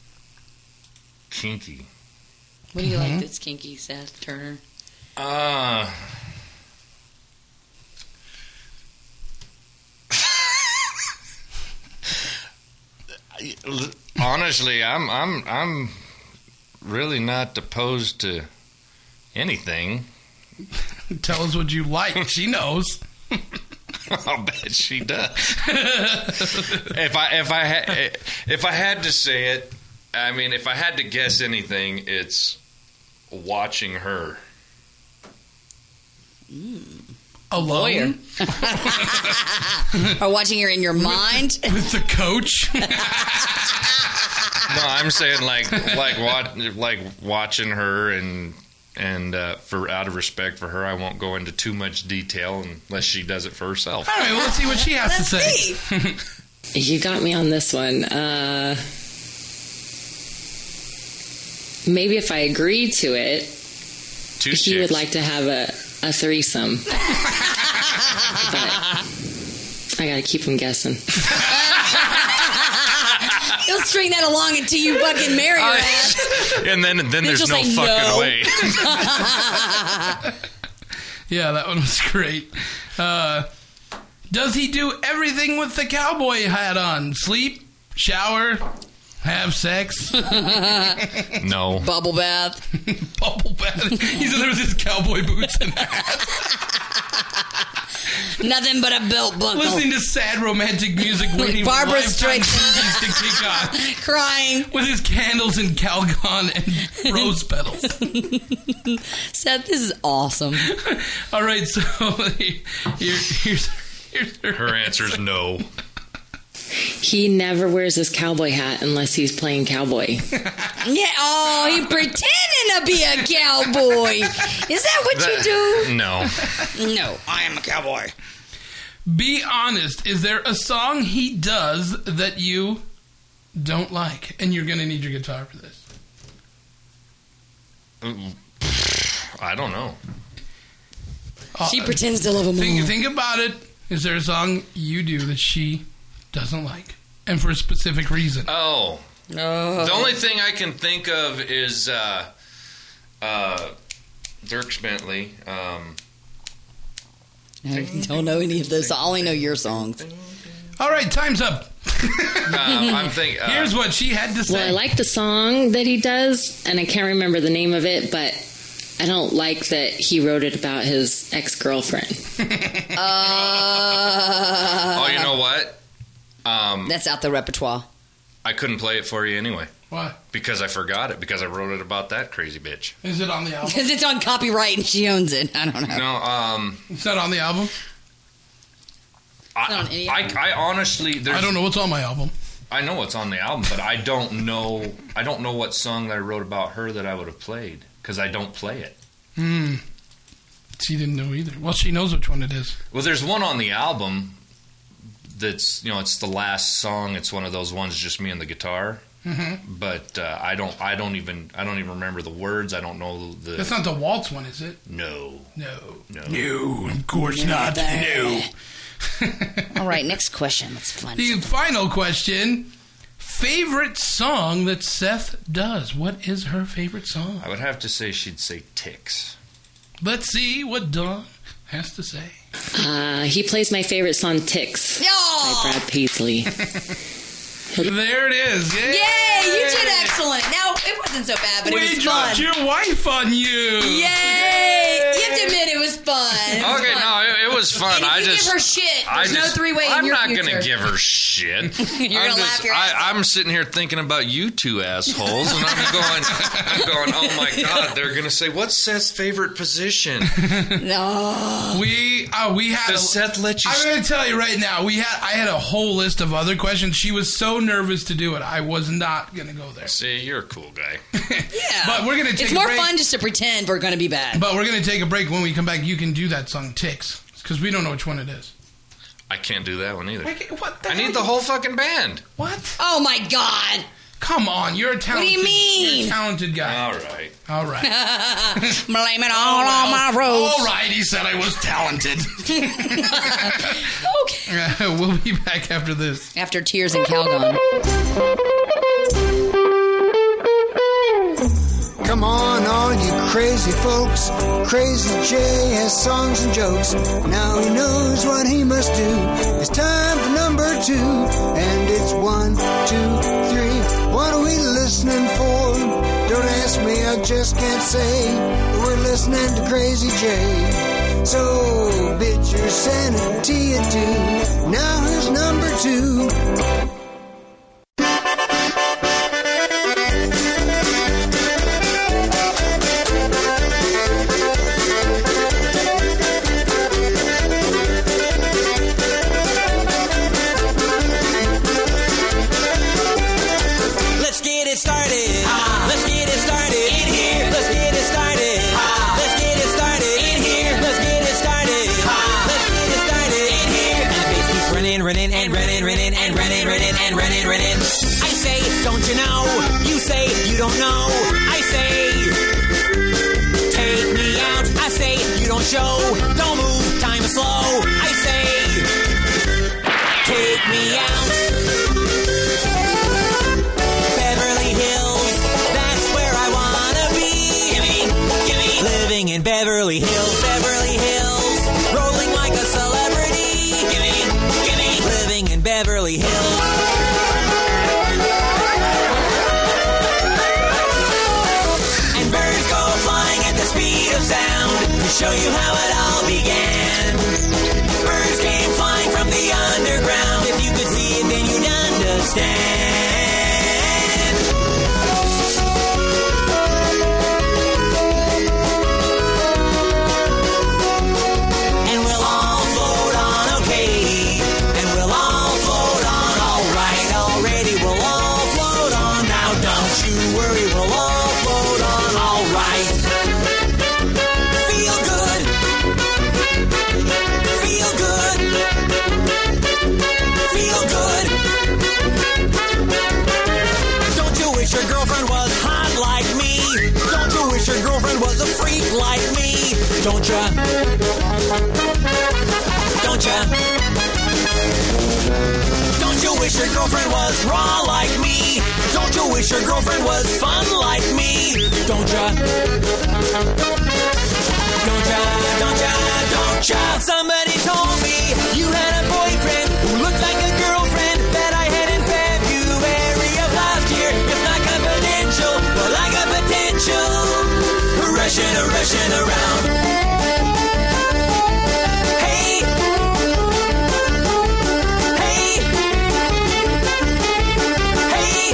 Kinky. What do you mm-hmm. like that's kinky, Seth Turner? Uh... Honestly, I'm I'm I'm really not opposed to anything. Tell us what you like. She knows. I'll bet she does. if I if I ha- if I had to say it, I mean, if I had to guess anything, it's watching her. Mm. Alone? Or watching her in your mind? With the, with the coach? No, I'm saying like like wat- like watching her and and uh, for out of respect for her, I won't go into too much detail unless she does it for herself. All right, well, let's see what she has let's to say. See. You got me on this one. Uh, maybe if I agreed to it, Two he chicks. would like to have a, a threesome. But I gotta keep him guessing. He'll string that along until you fucking marry your ass. And then then there's no fucking no. way. Yeah, that one was great. Uh, does he do everything with the cowboy hat on? Sleep, shower, have sex? No. Bubble bath. Bubble bath. He's in there with his cowboy boots and hat. Nothing but a belt buckle. Listening to sad romantic music, waiting Barbara for Lifetime Streisand movies to kick off. Crying. With his candles and Calgon and rose petals. Seth, this is awesome. All right, so here, here's, here's her, her answer is no. He never wears his cowboy hat unless he's playing cowboy. Yeah, oh, he pretending to be a cowboy. Is that what That- you do? No. No, I am a cowboy. Be honest. Is there a song he does that you don't like? And you're going to need your guitar for this. I don't know. She pretends to love him Think, all. think about it. Is there a song you do that she doesn't like? And for a specific reason. Oh. Oh. The only thing I can think of is uh, uh, Dierks Bentley. Um, I don't know any of those. I only know your songs. All right, time's up. uh, I'm thinking. Uh, Here's what she had to say. Well, I like the song that he does, and I can't remember the name of it, but I don't like that he wrote it about his ex-girlfriend. Uh, oh, you know what? Um, That's out the repertoire. I couldn't play it for you anyway. Why? Because I forgot it. Because I wrote it about that crazy bitch. Is it on the album? Because it's on copyright and she owns it. I don't know. No, um... Is that on the album? I, on any I, album. I honestly... There's, I don't know what's on my album. I know what's on the album, but I don't know... I don't know what song that I wrote about her that I would have played. Because I don't play it. Hmm. She didn't know either. Well, she knows which one it is. Well, there's one on the album that's, you know, it's the last song. It's one of those ones, just me and the guitar. Mm-hmm. But uh, I don't, I don't even, I don't even remember the words. I don't know the. That's not the waltz one, is it? No. No. No. No, of course not. No. All right, next question. Let's find The something. final question. Favorite song that Seth does. What is her favorite song? I would have to say she'd say Ticks. Let's see what Dawn has to say. Uh, he plays my favorite song, Ticks, Oh! by Brad Paisley. There it is. Yay! Yay! You did excellent. Now, it wasn't so bad, but we it was dropped fun. your wife on you. Yay! You have to admit it was fun. It was Okay, fun. no, it, was fun. And if I you just give her shit, I there's no just- three-way in I'm your not future. gonna give her shit. You're I'm gonna laugh your ass I, I'm sitting here thinking about you two assholes, and I'm going, I'm going. Oh my god, they're gonna say, "What's Seth's favorite position?" No. We uh, we had. Does Seth let you? I'm going to tell you right now. We had. I had a whole list of other questions. She was so nervous to do it. I was not going to go there. See, you're a cool guy. Yeah. But we're going to take. It's a more break. fun just to pretend we're going to be bad. But we're going to take a break. When we come back, you can do that song "Ticks" because we don't know which one it is. I can't do that one either. I, can't- what the I hell? need the whole fucking band. What? Oh my god. Come on, you're a talented. What do you mean? You're a talented guy. All right. All right. Blame it all on my roads. All right, he said I was talented. Okay. Uh, we'll be back after this. After Tears and Calgon. Come on, all you crazy folks. Crazy Jay has songs and jokes. Now he knows what he must do. It's time for number two. And it's one, two, three. What are we listening for? Don't ask me, I just can't say. We're listening to Crazy Jay. So bid your sanity adieu. Now here's number two. Let's get it started. Let's get it started in here. Let's get it started. Let's get it started in here. Let's get it started. Let's get it started in here. And the bass keeps running, running, and running, running, and running, running, and running, running. I say, don't you know? You say, you don't know. I say, take me out. I say, you don't show. Don't move, time is slow. I say, take me out. Beverly Hills, that's where I wanna be. Gimme, gimme. Living in Beverly Hills, Beverly Hills. Rolling like a celebrity. Gimme, gimme. Living in Beverly Hills. And birds go flying at the speed of sound to show you how it all began. Birds came flying from the underground. If you could see it, then you'd understand. And we'll all float on okay. And we'll all float on alright already. We'll all float on. Now don't you worry, we'll all float on alright. Feel good. Feel good. Feel good. Don't you wish your girlfriend was hot like me? Don't you wish your girlfriend was a freak like me? Don't ya? Don't ya? Don't you wish your girlfriend was raw like me? Don't you wish your girlfriend was fun like me? Don't ya? Don't ya? Don't ya? Don't ya? Somebody told me you had a boyfriend who looked like a girlfriend that I had in February of last year. It's not confidential, but I got potential. Rushing, rushing around. Hey. Hey. Hey.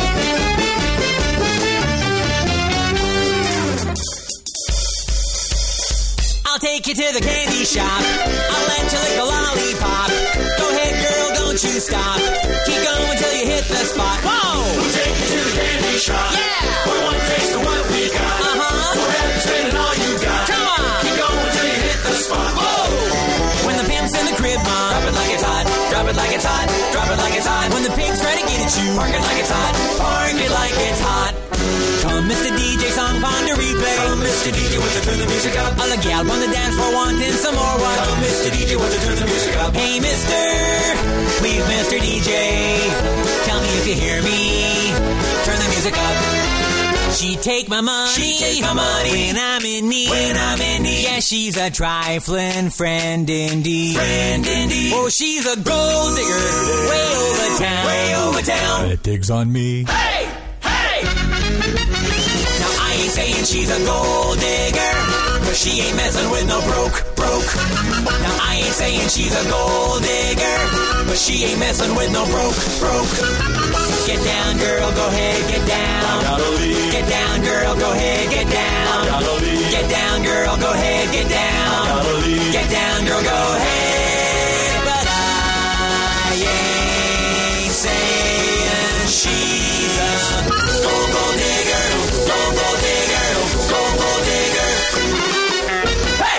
I'll take you to the candy shop. I'll let you lick the lollipop. Go ahead, girl, don't you stop. Keep going till you hit the spot. Whoa! We'll take you to the candy shop. Yeah! For one taste of what we got. Uh-huh. We'll have you spending all you got. Come on! Keep going till you hit the spot. Whoa! When the pimp's in the crib, mom, drop it like it's hot. Drop it like it's hot. Drop it like it's hot. When the pigs try to get at you, park it like it's hot. Park it like it's hot. Come, Mister D J, song ponder replay. Come, Mister D J, want to turn the music up. All the gal on the dance floor wanting some more what? Come, Mister D J, want to turn the music up. Hey, Mister, please, Mister D J, tell me if you hear me. Turn the music up. She take my money. She take my money. When I'm in need. When I'm in need. Yeah, she's a trifling friend indeed. Friend indeed. Oh, she's a gold digger. Way over town. Way over town. It digs on me. Hey! Hey! Now I ain't saying she's a gold digger, but she ain't messing with no broke, broke. Now I ain't saying she's a gold digger, but she ain't messing with no broke, broke. Get down, girl, go ahead, get down. Get down, girl, go ahead, get down. Get down, girl, go ahead, get down. Get down, girl, go ahead. But I ain't saying she's a gold, gold digger, gold, gold digger, gold, gold digger. Hey!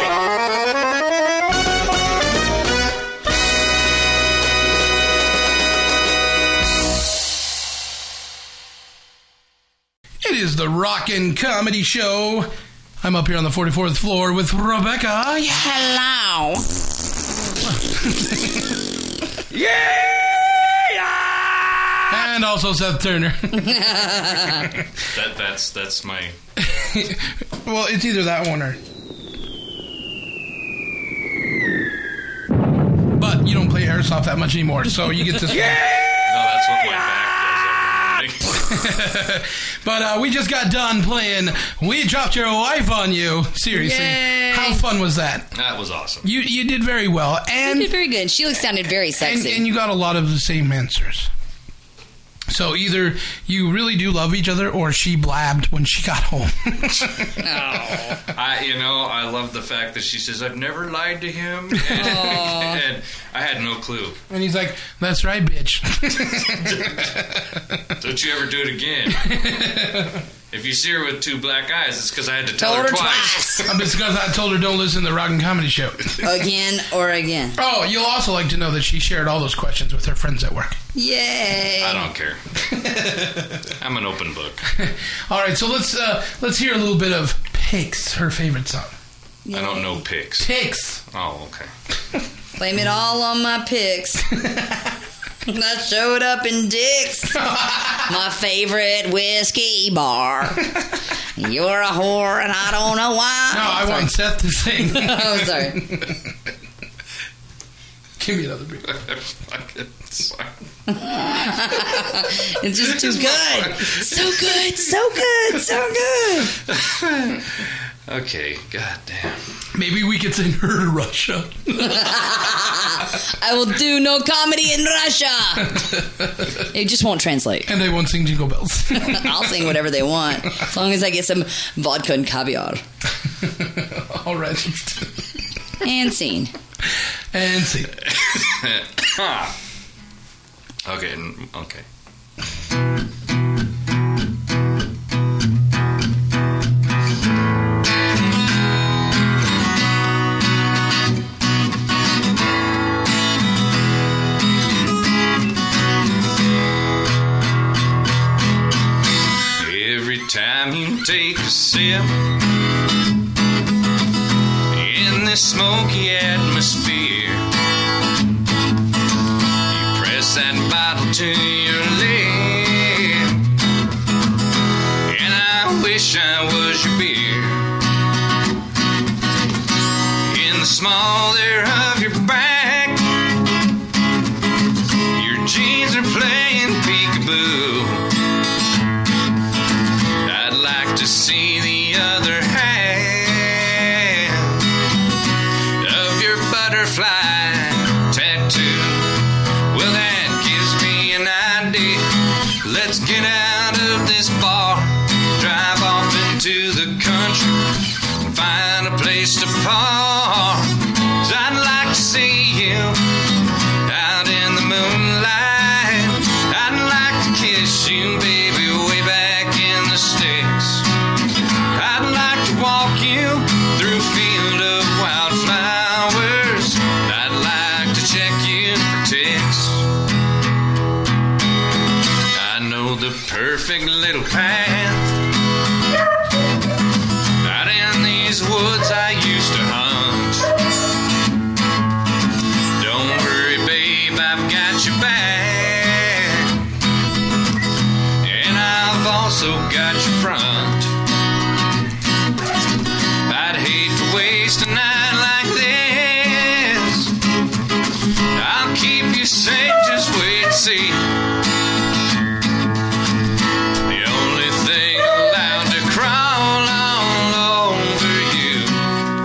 It is the Rockin' Comedy Show. I'm up here on the forty-fourth floor with Rebecca. Hello. Yeah! And also Seth Turner. That that's that's my. Well, it's either that one or. But you don't play Airsoft that much anymore, so you get this. Yeah! No, that's what my back does every morning. But uh, we just got done playing We Dropped Your Wife on You. Seriously. Yay. How fun was that? That was awesome. You you did very well. And You did very good. She sounded very and, sexy. and you got a lot of the same answers. So either you really do love each other or she blabbed when she got home. I, you know, I love the fact that she says, I've never lied to him. And, and I had no clue. And he's like, that's right, bitch. Don't you ever do it again. If you see her with two black eyes, it's because I had to tell Told her her twice. twice. It's because I told her don't listen to the Rockin' Comedy Show. Again or again. Oh, you'll also like to know that she shared all those questions with her friends at work. Yay. I don't care. I'm an open book. All right, so let's uh, let's hear a little bit of Pix, her favorite song. I don't know pics. Pix. Oh, okay. Blame it all on my pics. I showed up in Dick's, my favorite whiskey bar. You're a whore and I don't know why. No, I Sorry. want Seth to sing. Oh, sorry. Give me another beer. Sorry. It's just too good. So good, so good, so good. Okay, goddamn. Maybe we could send her to Russia. I will do no comedy in Russia. It just won't translate. And they won't sing Jingle Bells. I'll sing whatever they want, as long as I get some vodka and caviar. All right. And scene. And scene. Okay, n- okay. Every time you take a sip in this smoky atmosphere, you press that bottle to your lip, and I wish I was your beer. In the small there of your back, your jeans are playing peekaboo. I'd like to see the other half of your butterfly tattoo. Well, that gives me an idea. Let's get out of this bar, drive off into the country, and find a place to park. 'Cause I'd like to see you out in the moonlight. I'd like to kiss you, baby, way back in the sticks. I'd like to walk you through a field of wildflowers. I'd like to check you for ticks. I know the perfect little path out in these woods I used to hunt. Don't worry, babe, I've got your back, and I've also got your front. I'd hate to waste a night like this. I'll keep you safe, just wait and see. The only thing allowed to crawl all over you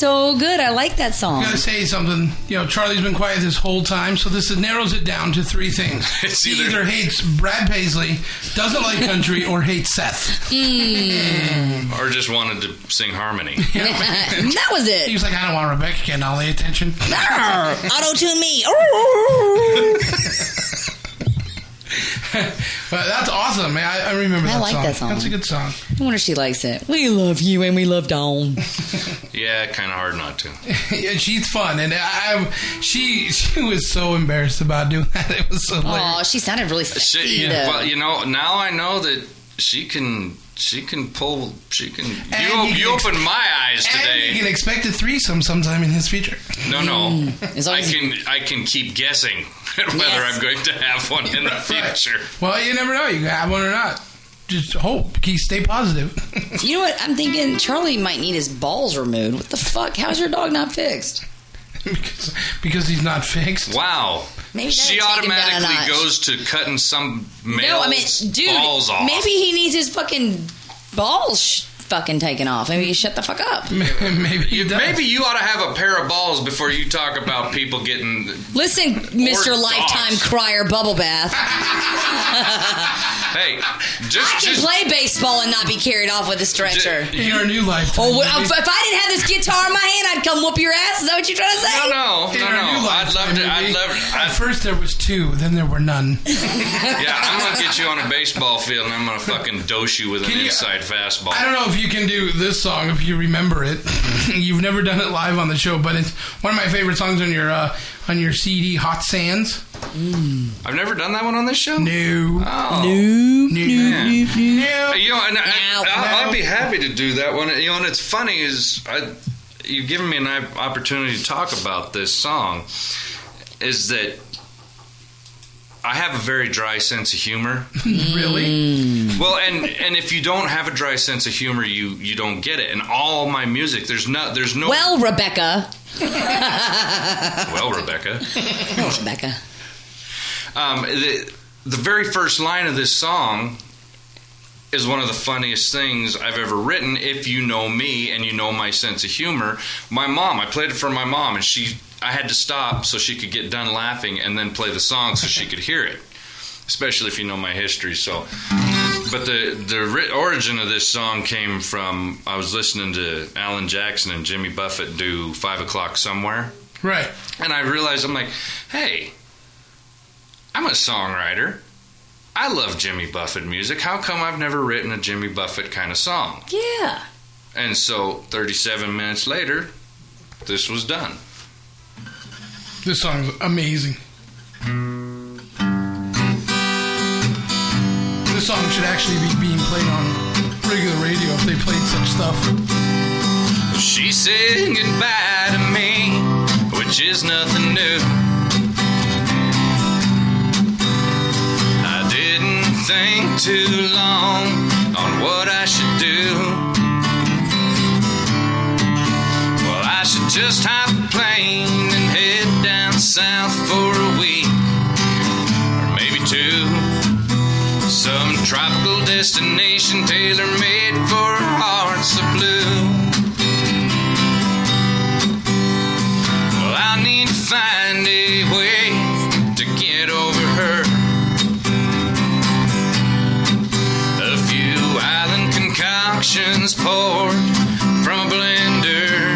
so good. I like that song. I gotta say something. You know, Charlie's been quiet this whole time, so this is, narrows it down to three things. It's he either- either hates Brad Paisley, doesn't like country, or hates Seth. Mm. Or just wanted to sing harmony. That was it. He was like, I don't want Rebecca getting all the attention. Auto-tune me. But that's awesome, man. I, I remember I that like song. that song. That's a good song. I wonder if she likes it. We love you and we love Dawn. Yeah, kind of hard not to. Yeah, she's fun, and I, I she she was so embarrassed about doing that. It was so hilarious. Oh, she sounded really sexy. She, though. well, you know, now I know that she can. She can pull. She can. You, And you you can opened my eyes And today. you can expect a threesome sometime in his future. No, no. Mm. As long I as- can. I can keep guessing whether Yes. I'm going to have one in the future. Well, you never know. You can have one or not. Just hope. Keep stay positive. You know what? I'm thinking Charlie might need his balls removed. What the fuck? How's your dog not fixed? because, because he's not fixed. Wow. Maybe She that'll take him down a automatically notch. goes to cutting some male's No, I mean, dude, balls off. maybe he needs his fucking balls sh- fucking taken off. Maybe you shut the fuck up. maybe he You- does. maybe you ought to have a pair of balls before you talk about people getting. Listen, Mister Or Lifetime dogs. Crier Bubble Bath. Hey, I just can just play baseball and not be carried off with a stretcher. in our new life. Oh, well, if, if I didn't have this guitar in my hand, I'd come whoop your ass. Is that what you're trying to say? No, no, In no, our no. new I'd love to. I'd love. At I'd, first there was two, then there were none. yeah, I'm gonna get you on a baseball field and I'm gonna fucking dose you with an Can you- inside fastball. I don't know if you can do this song if you remember it. You've never done it live on the show, but it's one of my favorite songs on your uh, on your C D, Hot Sands. I've never done that one on this show. No, Oh. no, Yeah. no. You know, and I, No. I'll, I'd be happy to do that one. You know, and it's funny is I, you've given me an opportunity to talk about this song. Is that I have a very dry sense of humor. Really? Well, and and if you don't have a dry sense of humor, you you don't get it. And all my music, there's no there's no. Well, Rebecca. well, Rebecca. Oh, Rebecca. Um, the, the very first line of this song is one of the funniest things I've ever written. If you know me and you know my sense of humor, my mom, I played it for my mom, and she, I had to stop so she could get done laughing and then play the song so she could hear it. Especially if you know my history. So, but the the ri- origin of this song came from I was listening to Alan Jackson and Jimmy Buffett do Five O'Clock Somewhere. Right. And I realized, I'm like, hey, I'm a songwriter. I love Jimmy Buffett music. How come I've never written a Jimmy Buffett kind of song? Yeah. And so thirty-seven minutes later, this was done. This song's amazing. This song should actually be being played on regular radio if they played such stuff. She said goodbye to me, which is nothing new. I didn't think too long on what I should do. Well, I should just hop a plane and head down south for a week, or maybe two. Some tropical destination tailor-made for hearts of blue. Well, I need to find a way to get over her. A few island concoctions poured from a blender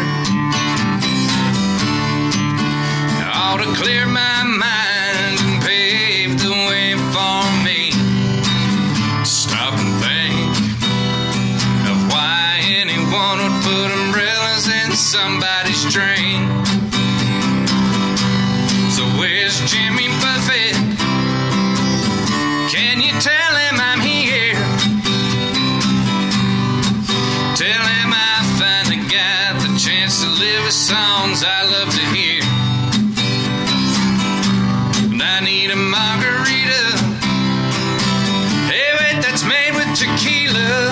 ought to clear my mind and pave the way for me. Stop and think of why anyone would put umbrellas in somebody's drain. So where's Jimmy Buffett? Can you tell him I'm here? Tell him I finally got the chance to live with songs I love to hear. And I need a margarita. Hey, wait, that's made with tequila.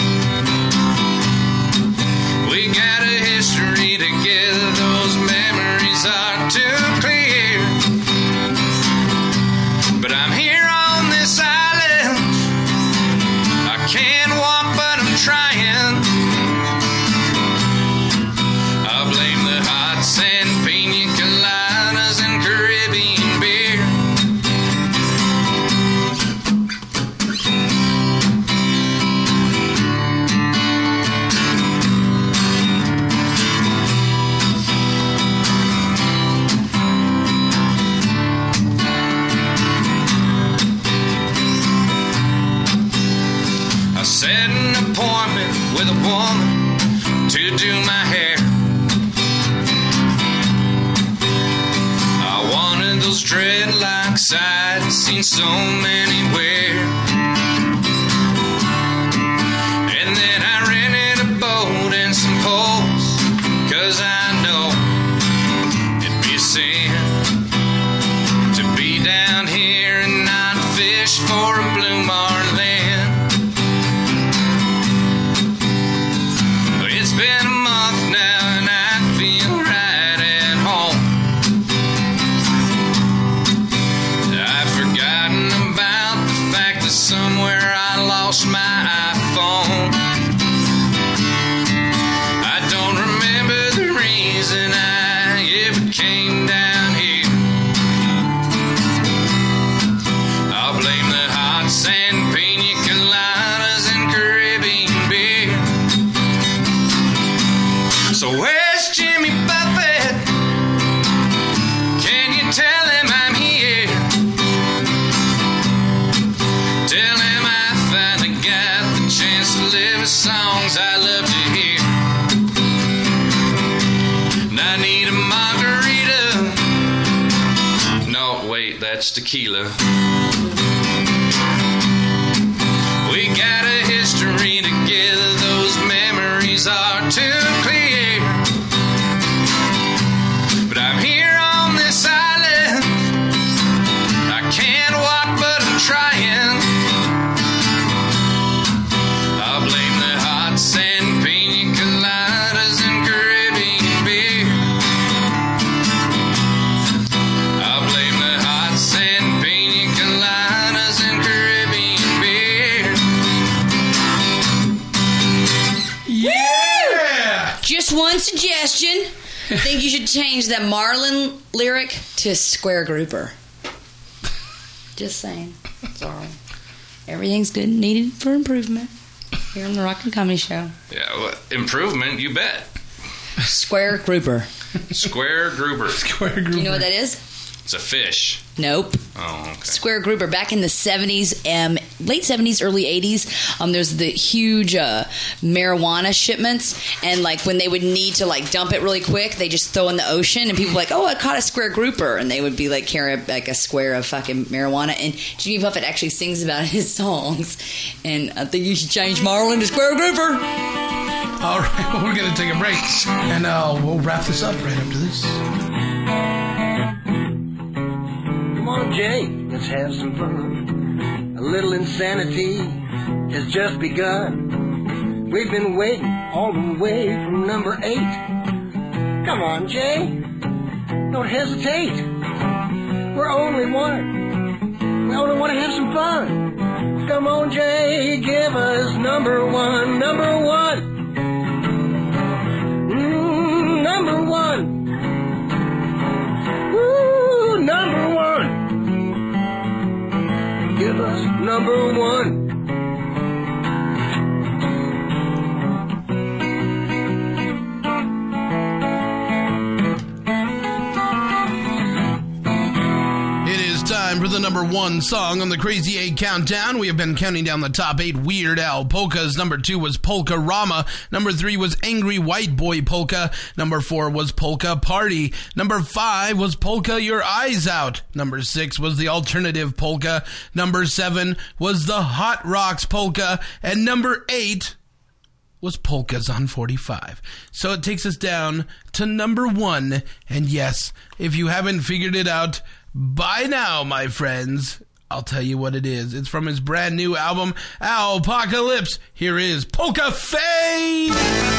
We got a history together, those memories are too clear. But I'm here on this island. I can't walk, but I'm trying. I'll blame woman to do my hair. I wanted those dreadlocks I'd seen so many wear. And then I rented a boat and some poles, 'cause I know it'd be a sin to be down here and not fish for a blue marlin. It's been a month now and I feel right at home. I've forgotten about the fact that somewhere I lost my iPhone. I don't remember the reason I ever came down here. I'll blame the hot sand, pina coladas, and Caribbean beer. So where's Jimmy Buffett? Can you tell him I'm here? Tell him I finally got the chance to live the songs I love to hear. And I need a margarita. No, wait, that's tequila. We got a history together, those memories are too clear. But I'm here on this island, I can't walk but I'm trying. I'll blame the hot sand, pina coladas, and Caribbean beer. I'll blame the hot sand, pina coladas, and Caribbean beer. Yeah! Just one suggestion. I think you should change that Marlin lyric to Square Grouper. Just saying. Sorry. Everything's good and needed for improvement here on the Rock and Comedy Show. Yeah, well, improvement, you bet. Square Grouper. Square Grouper. Square Grouper. Do you know what that is? It's a fish. Nope. Oh, okay. Square Grouper. Back in the seventies, um, late seventies, early eighties, um, there's the huge uh, marijuana shipments, and like when they would need to like dump it really quick, they just throw in the ocean, and people were like, oh, I caught a Square Grouper, and they would be like carrying like a square of fucking marijuana, and Jimmy Buffett actually sings about it in his songs, and I think you should change Marlin to Square Grouper. All right, well, we're going to take a break, and uh, we'll wrap this up right after this. Come on, Jay, let's have some fun. A little insanity has just begun. We've been waiting all the way from number eight. Come on, Jay, don't hesitate. We're only one. We only want to have some fun. Come on, Jay, give us number one, number one. Mm, number one. Woo, number one. Give us number one. It is time for the number one song on the Crazy Eight Countdown. We have been counting down the top eight Weird Al polkas. Number two was Polka Rama. Number three was Angry White Boy Polka. Number four was Polka Party. Number five was Polka Your Eyes Out. Number six was the Alternative Polka. Number seven was the Hot Rocks Polka. And number eight was Polkas on forty-five. So it takes us down to number one. And yes, if you haven't figured it out by now, my friends, I'll tell you what it is. It's from his brand new album, Alpocalypse. Here is Polka Fade.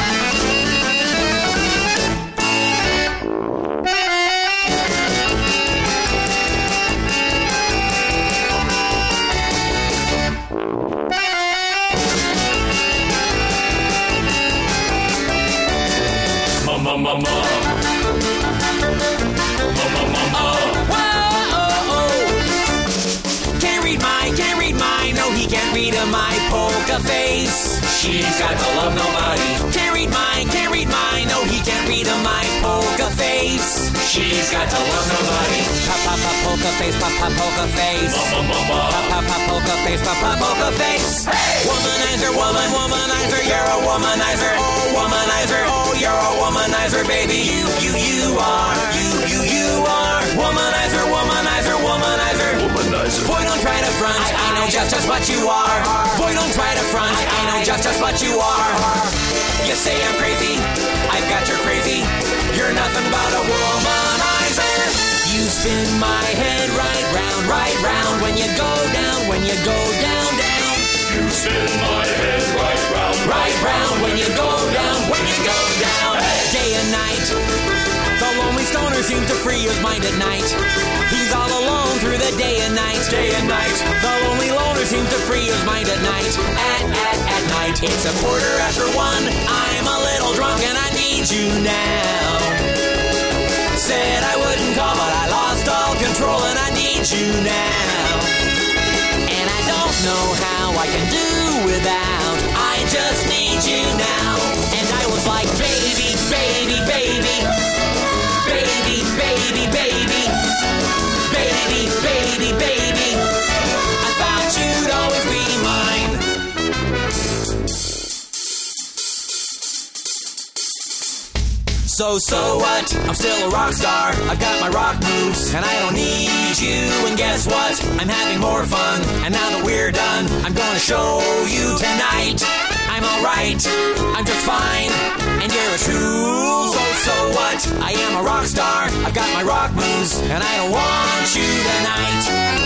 Mama, mama. Mama, mama. Can't read my, can't read my, no, he can't read a my polka face. She's got to love nobody. Can't read mine, can't read mine, no, he can't read a my polka face. She's got to love nobody. Pop, pop, pop, poker face, pop, pop, poker face. Pop, pop, pop, poker face, pop, pop, poker face. Hey! Womanizer, woman, womanizer, you're a womanizer. Oh, womanizer, oh, you're a womanizer, baby. You, you, you are. You, you, you are. Womanizer, womanizer, womanizer. Womanizer. Boy, don't try to front. I know just, just what you are. Boy, don't try to front. I know just, just what you are. You say I'm crazy. I've got your crazy. You're nothing but a womanizer. You spin my head right round, right round. When you go down, when you go down, down. You spin my head right round, right round. When you go down, when you go down. Day and night. The lonely stoner seems to free his mind at night. He's all alone through the day and night. Day and night. The lonely loner seems to free his mind at night. At, at, at night. It's a quarter after one. I'm a little drunk and I need you now. Said I wouldn't call, but I lost all control and I need you now. And I don't know how I can do without. I just need you now. And I was like, baby, baby, baby. Baby, baby, baby. Baby, baby, baby. I thought you'd always be mine. So, so what? I'm still a rock star. I've got my rock moves, and I don't need you. And guess what? I'm having more fun. And now that we're done, I'm gonna show you tonight. I'm alright. I'm just fine. And you're a true. So, so what? I am a rock star. I've got my rock moves, and I don't want you tonight.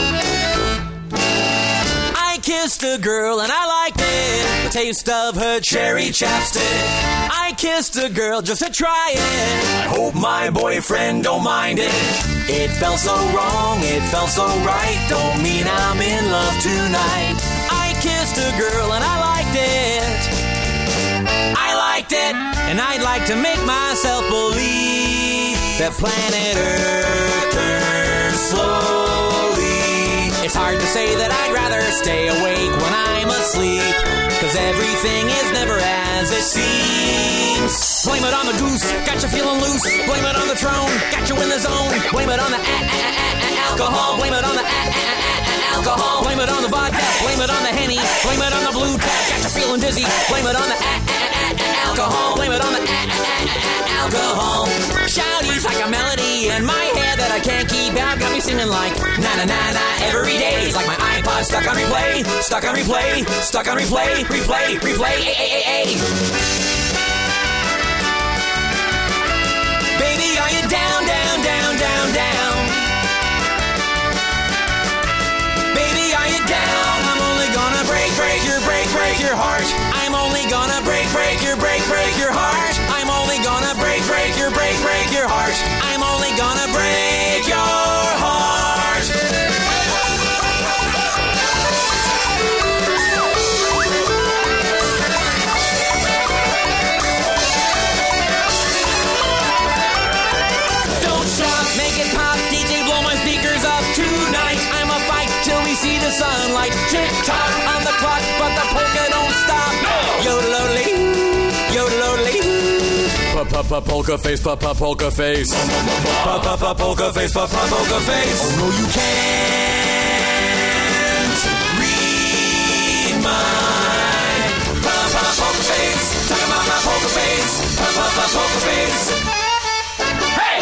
I kissed a girl and I liked it. The taste of her cherry chapstick. I kissed a girl just to try it. I hope my boyfriend don't mind it. It felt so wrong, it felt so right. Don't mean I'm in love tonight. I kissed a girl and I liked it. I liked it. And I'd like to make myself believe that planet Earth turns slowly. It's hard to say that I'd rather stay awake when I'm asleep, 'cause everything is never as it seems. Blame it on the goose, got you feeling loose. Blame it on the throne, got you in the zone. Blame it on the a- a- a- a- alcohol. Blame it on the a- a- a- alcohol. Blame it on the vodka. Blame it on the Henny. Blame it on the blue tap, got you feeling dizzy. Blame it on the a- a- a- alcohol. Blame it on the a- a- a- alcohol. Shouties like a melody in my head that I can't keep out. Got me singing like na na na na every day. It's like my iPod stuck on replay, stuck on replay, stuck on replay, replay, replay, a a a a. Baby, are you down, down, down, down, down? Baby, are you down? I'm only gonna break, break your, break, break your heart. I'm only gonna break, break your, break, break your heart. I'm only gonna break, break your, break, break your heart. I'm only gonna break your heart. Don't stop, make it pop, D J, blow my speakers up tonight. I'ma fight till we see the sunlight. Tick tock on the clock, but the polka don't stop. No! Yodelodely, yodelodely. Pa-pa-pa polka face, pa-pa polka face. Pa-pa-pa polka face, pa-pa polka face. Oh no, you can't read my pa-pa polka face. Talk about my polka face, pa-pa-pa polka face. Hey!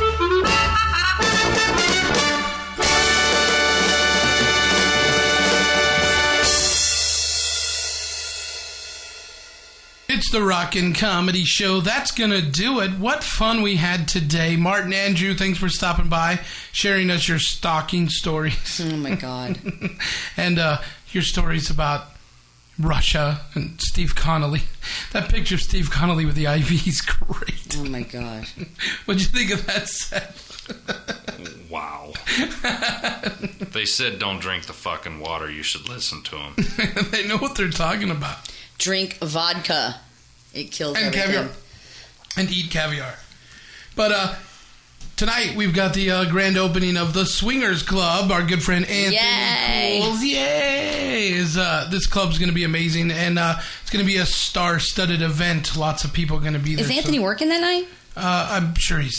It's the Rockin' Comedy Show. That's going to do it. What fun we had today. Martin, Andrew, thanks for stopping by, sharing us your stalking stories. Oh, my God. and uh, your stories about Russia and Steve Connolly. That picture of Steve Connolly with the I V is great. Oh, my God. What'd you think of that, Seth? Wow. They said don't drink the fucking water. You should listen to them. They know what they're talking about. Drink vodka. It kills and everything. caviar. And eat caviar. But uh, tonight we've got the uh, grand opening of the Swingers Club. Our good friend Anthony Yay. Cools. Yay! Is, uh, this club's going to be amazing. And uh, it's going to be a star-studded event. Lots of people going to be there. Is Anthony so, working that night? Uh, I'm sure he's...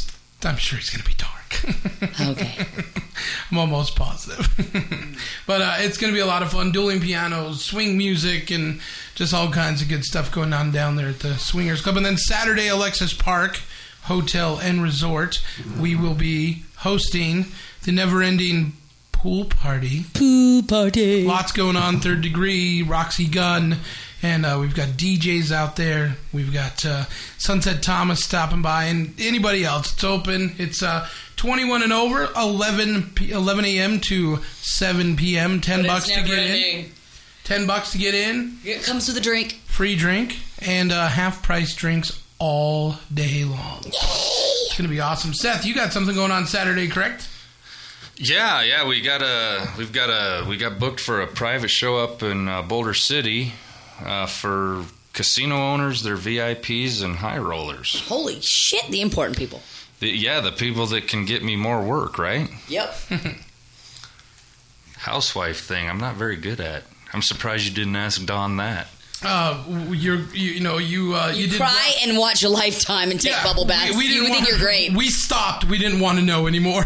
I'm sure he's going to be dark. Okay. I'm almost positive. But uh, it's going to be a lot of fun. Dueling pianos, swing music, and just all kinds of good stuff going on down there at the Swingers Club. And then Saturday, Alexis Park Hotel and Resort, we will be hosting the never-ending pool party. Pool party. Lots going on. Third Degree, Roxy Gunn. And uh, we've got D Js out there. We've got uh, Sunset Thomas stopping by, and anybody else. It's open. It's uh, twenty-one and over, eleven a.m. to seven p.m. Ten But bucks it's to never get ending. in. Ten bucks to get in. It comes with a drink. Free drink and uh, half price drinks all day long. Yay! It's gonna be awesome. Seth, you got something going on Saturday, correct? Yeah, yeah, we got a we've got a we got booked for a private show up in uh, Boulder City uh, for casino owners, their V I Ps, and high rollers. Holy shit, the important people. The, yeah, the people that can get me more work, right? Yep. Housewife thing, I'm not very good at. I'm surprised you didn't ask Dawn that. Uh, you're you, you know you uh, you, You, did cry and watch a Lifetime and take Yeah, bubble baths. We, we you didn't think want, you're great. We stopped. We didn't want to know anymore.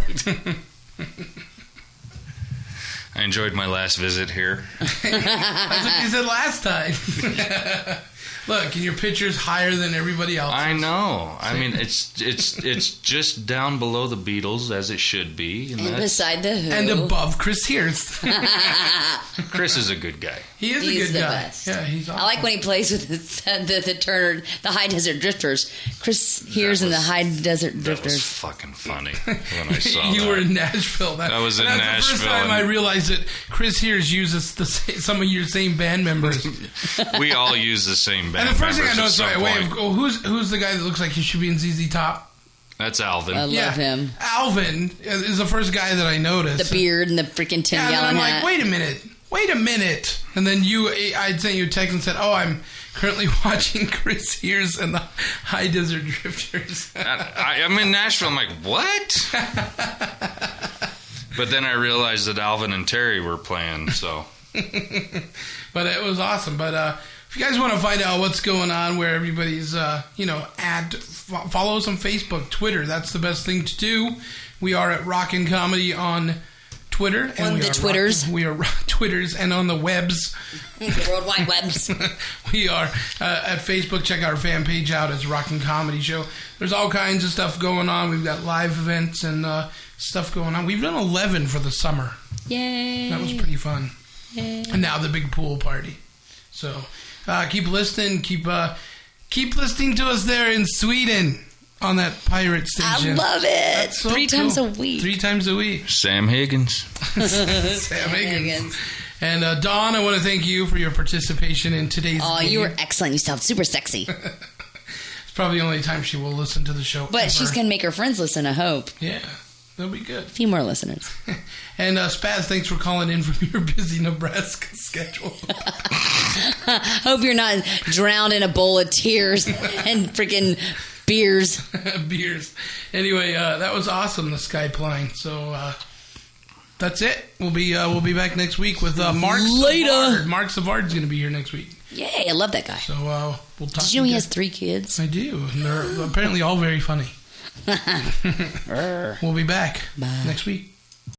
I enjoyed my last visit here. That's what you said last time. Look, and your picture's higher than everybody else. I know. I mean, it's it's it's just down below the Beatles as it should be, and, And that's- beside the Who. And above Chris Hears. Chris is a good guy. He is He's a good the guy. best. Yeah, he's awesome. I like when he plays with the, the, the Turner, the High Desert Drifters. Chris Hears and the High Desert That was Drifters. fucking funny when I saw you that. were in Nashville. That was in that's Nashville, the first time and- I realized that Chris Hears uses the sa- some of your same band members. We all use the same band And the first thing I members noticed at right some away, point. oh, who's who's the guy that looks like he should be in Z Z Top? That's Alvin. I love Yeah. him. Alvin is the first guy that I noticed. The beard and the freaking Tim Yeah, and then Allen I'm like, hat. wait a minute, wait a minute. And then you, I'd sent you a text and said, oh, I'm currently watching Chris Hears and the High Desert Drifters. I, I'm in Nashville. I'm like, what? But then I realized that Alvin and Terry were playing, so. But it was awesome. But uh, if you guys want to find out what's going on, where everybody's, uh, you know, at, fo- follow us on Facebook, Twitter. That's the best thing to do. We are at Rockin' Comedy on Twitter. On we the are Twitters. Rockin', we are Twitters and on the webs. The World Wide Webs. We are uh, at Facebook. Check our fan page out as Rockin' Comedy Show. There's all kinds of stuff going on. We've got live events and uh, stuff going on. We've done eleven for the summer. Yay. That was pretty fun. Yay. And now the big pool party. So uh, keep listening. Keep uh, keep listening to us there in Sweden on that pirate station. I love it. That's so Three times cool. a week. Three times a week. Sam Higgins. Sam Higgins. And uh, Dawn, I want to thank you for your participation in today's Oh, game. you were excellent. You sound super sexy. It's probably the only time she will listen to the show. But ever. she's going to make her friends listen, I hope. Yeah, that'll be good. A few more listeners. And uh, Spaz, thanks for calling in from your busy Nebraska schedule. Hope you're not drowned in a bowl of tears and freaking beers. Beers. Anyway, uh, that was awesome, the Skypline. So uh, that's it. We'll be uh, we'll be back next week with uh, Mark Later. Savard. Mark Savard's going to be here next week. Yay, I love that guy. So uh, we'll talk. Did you know he again. has three kids? I do. And they're apparently all very funny. We'll be back Bye. next week.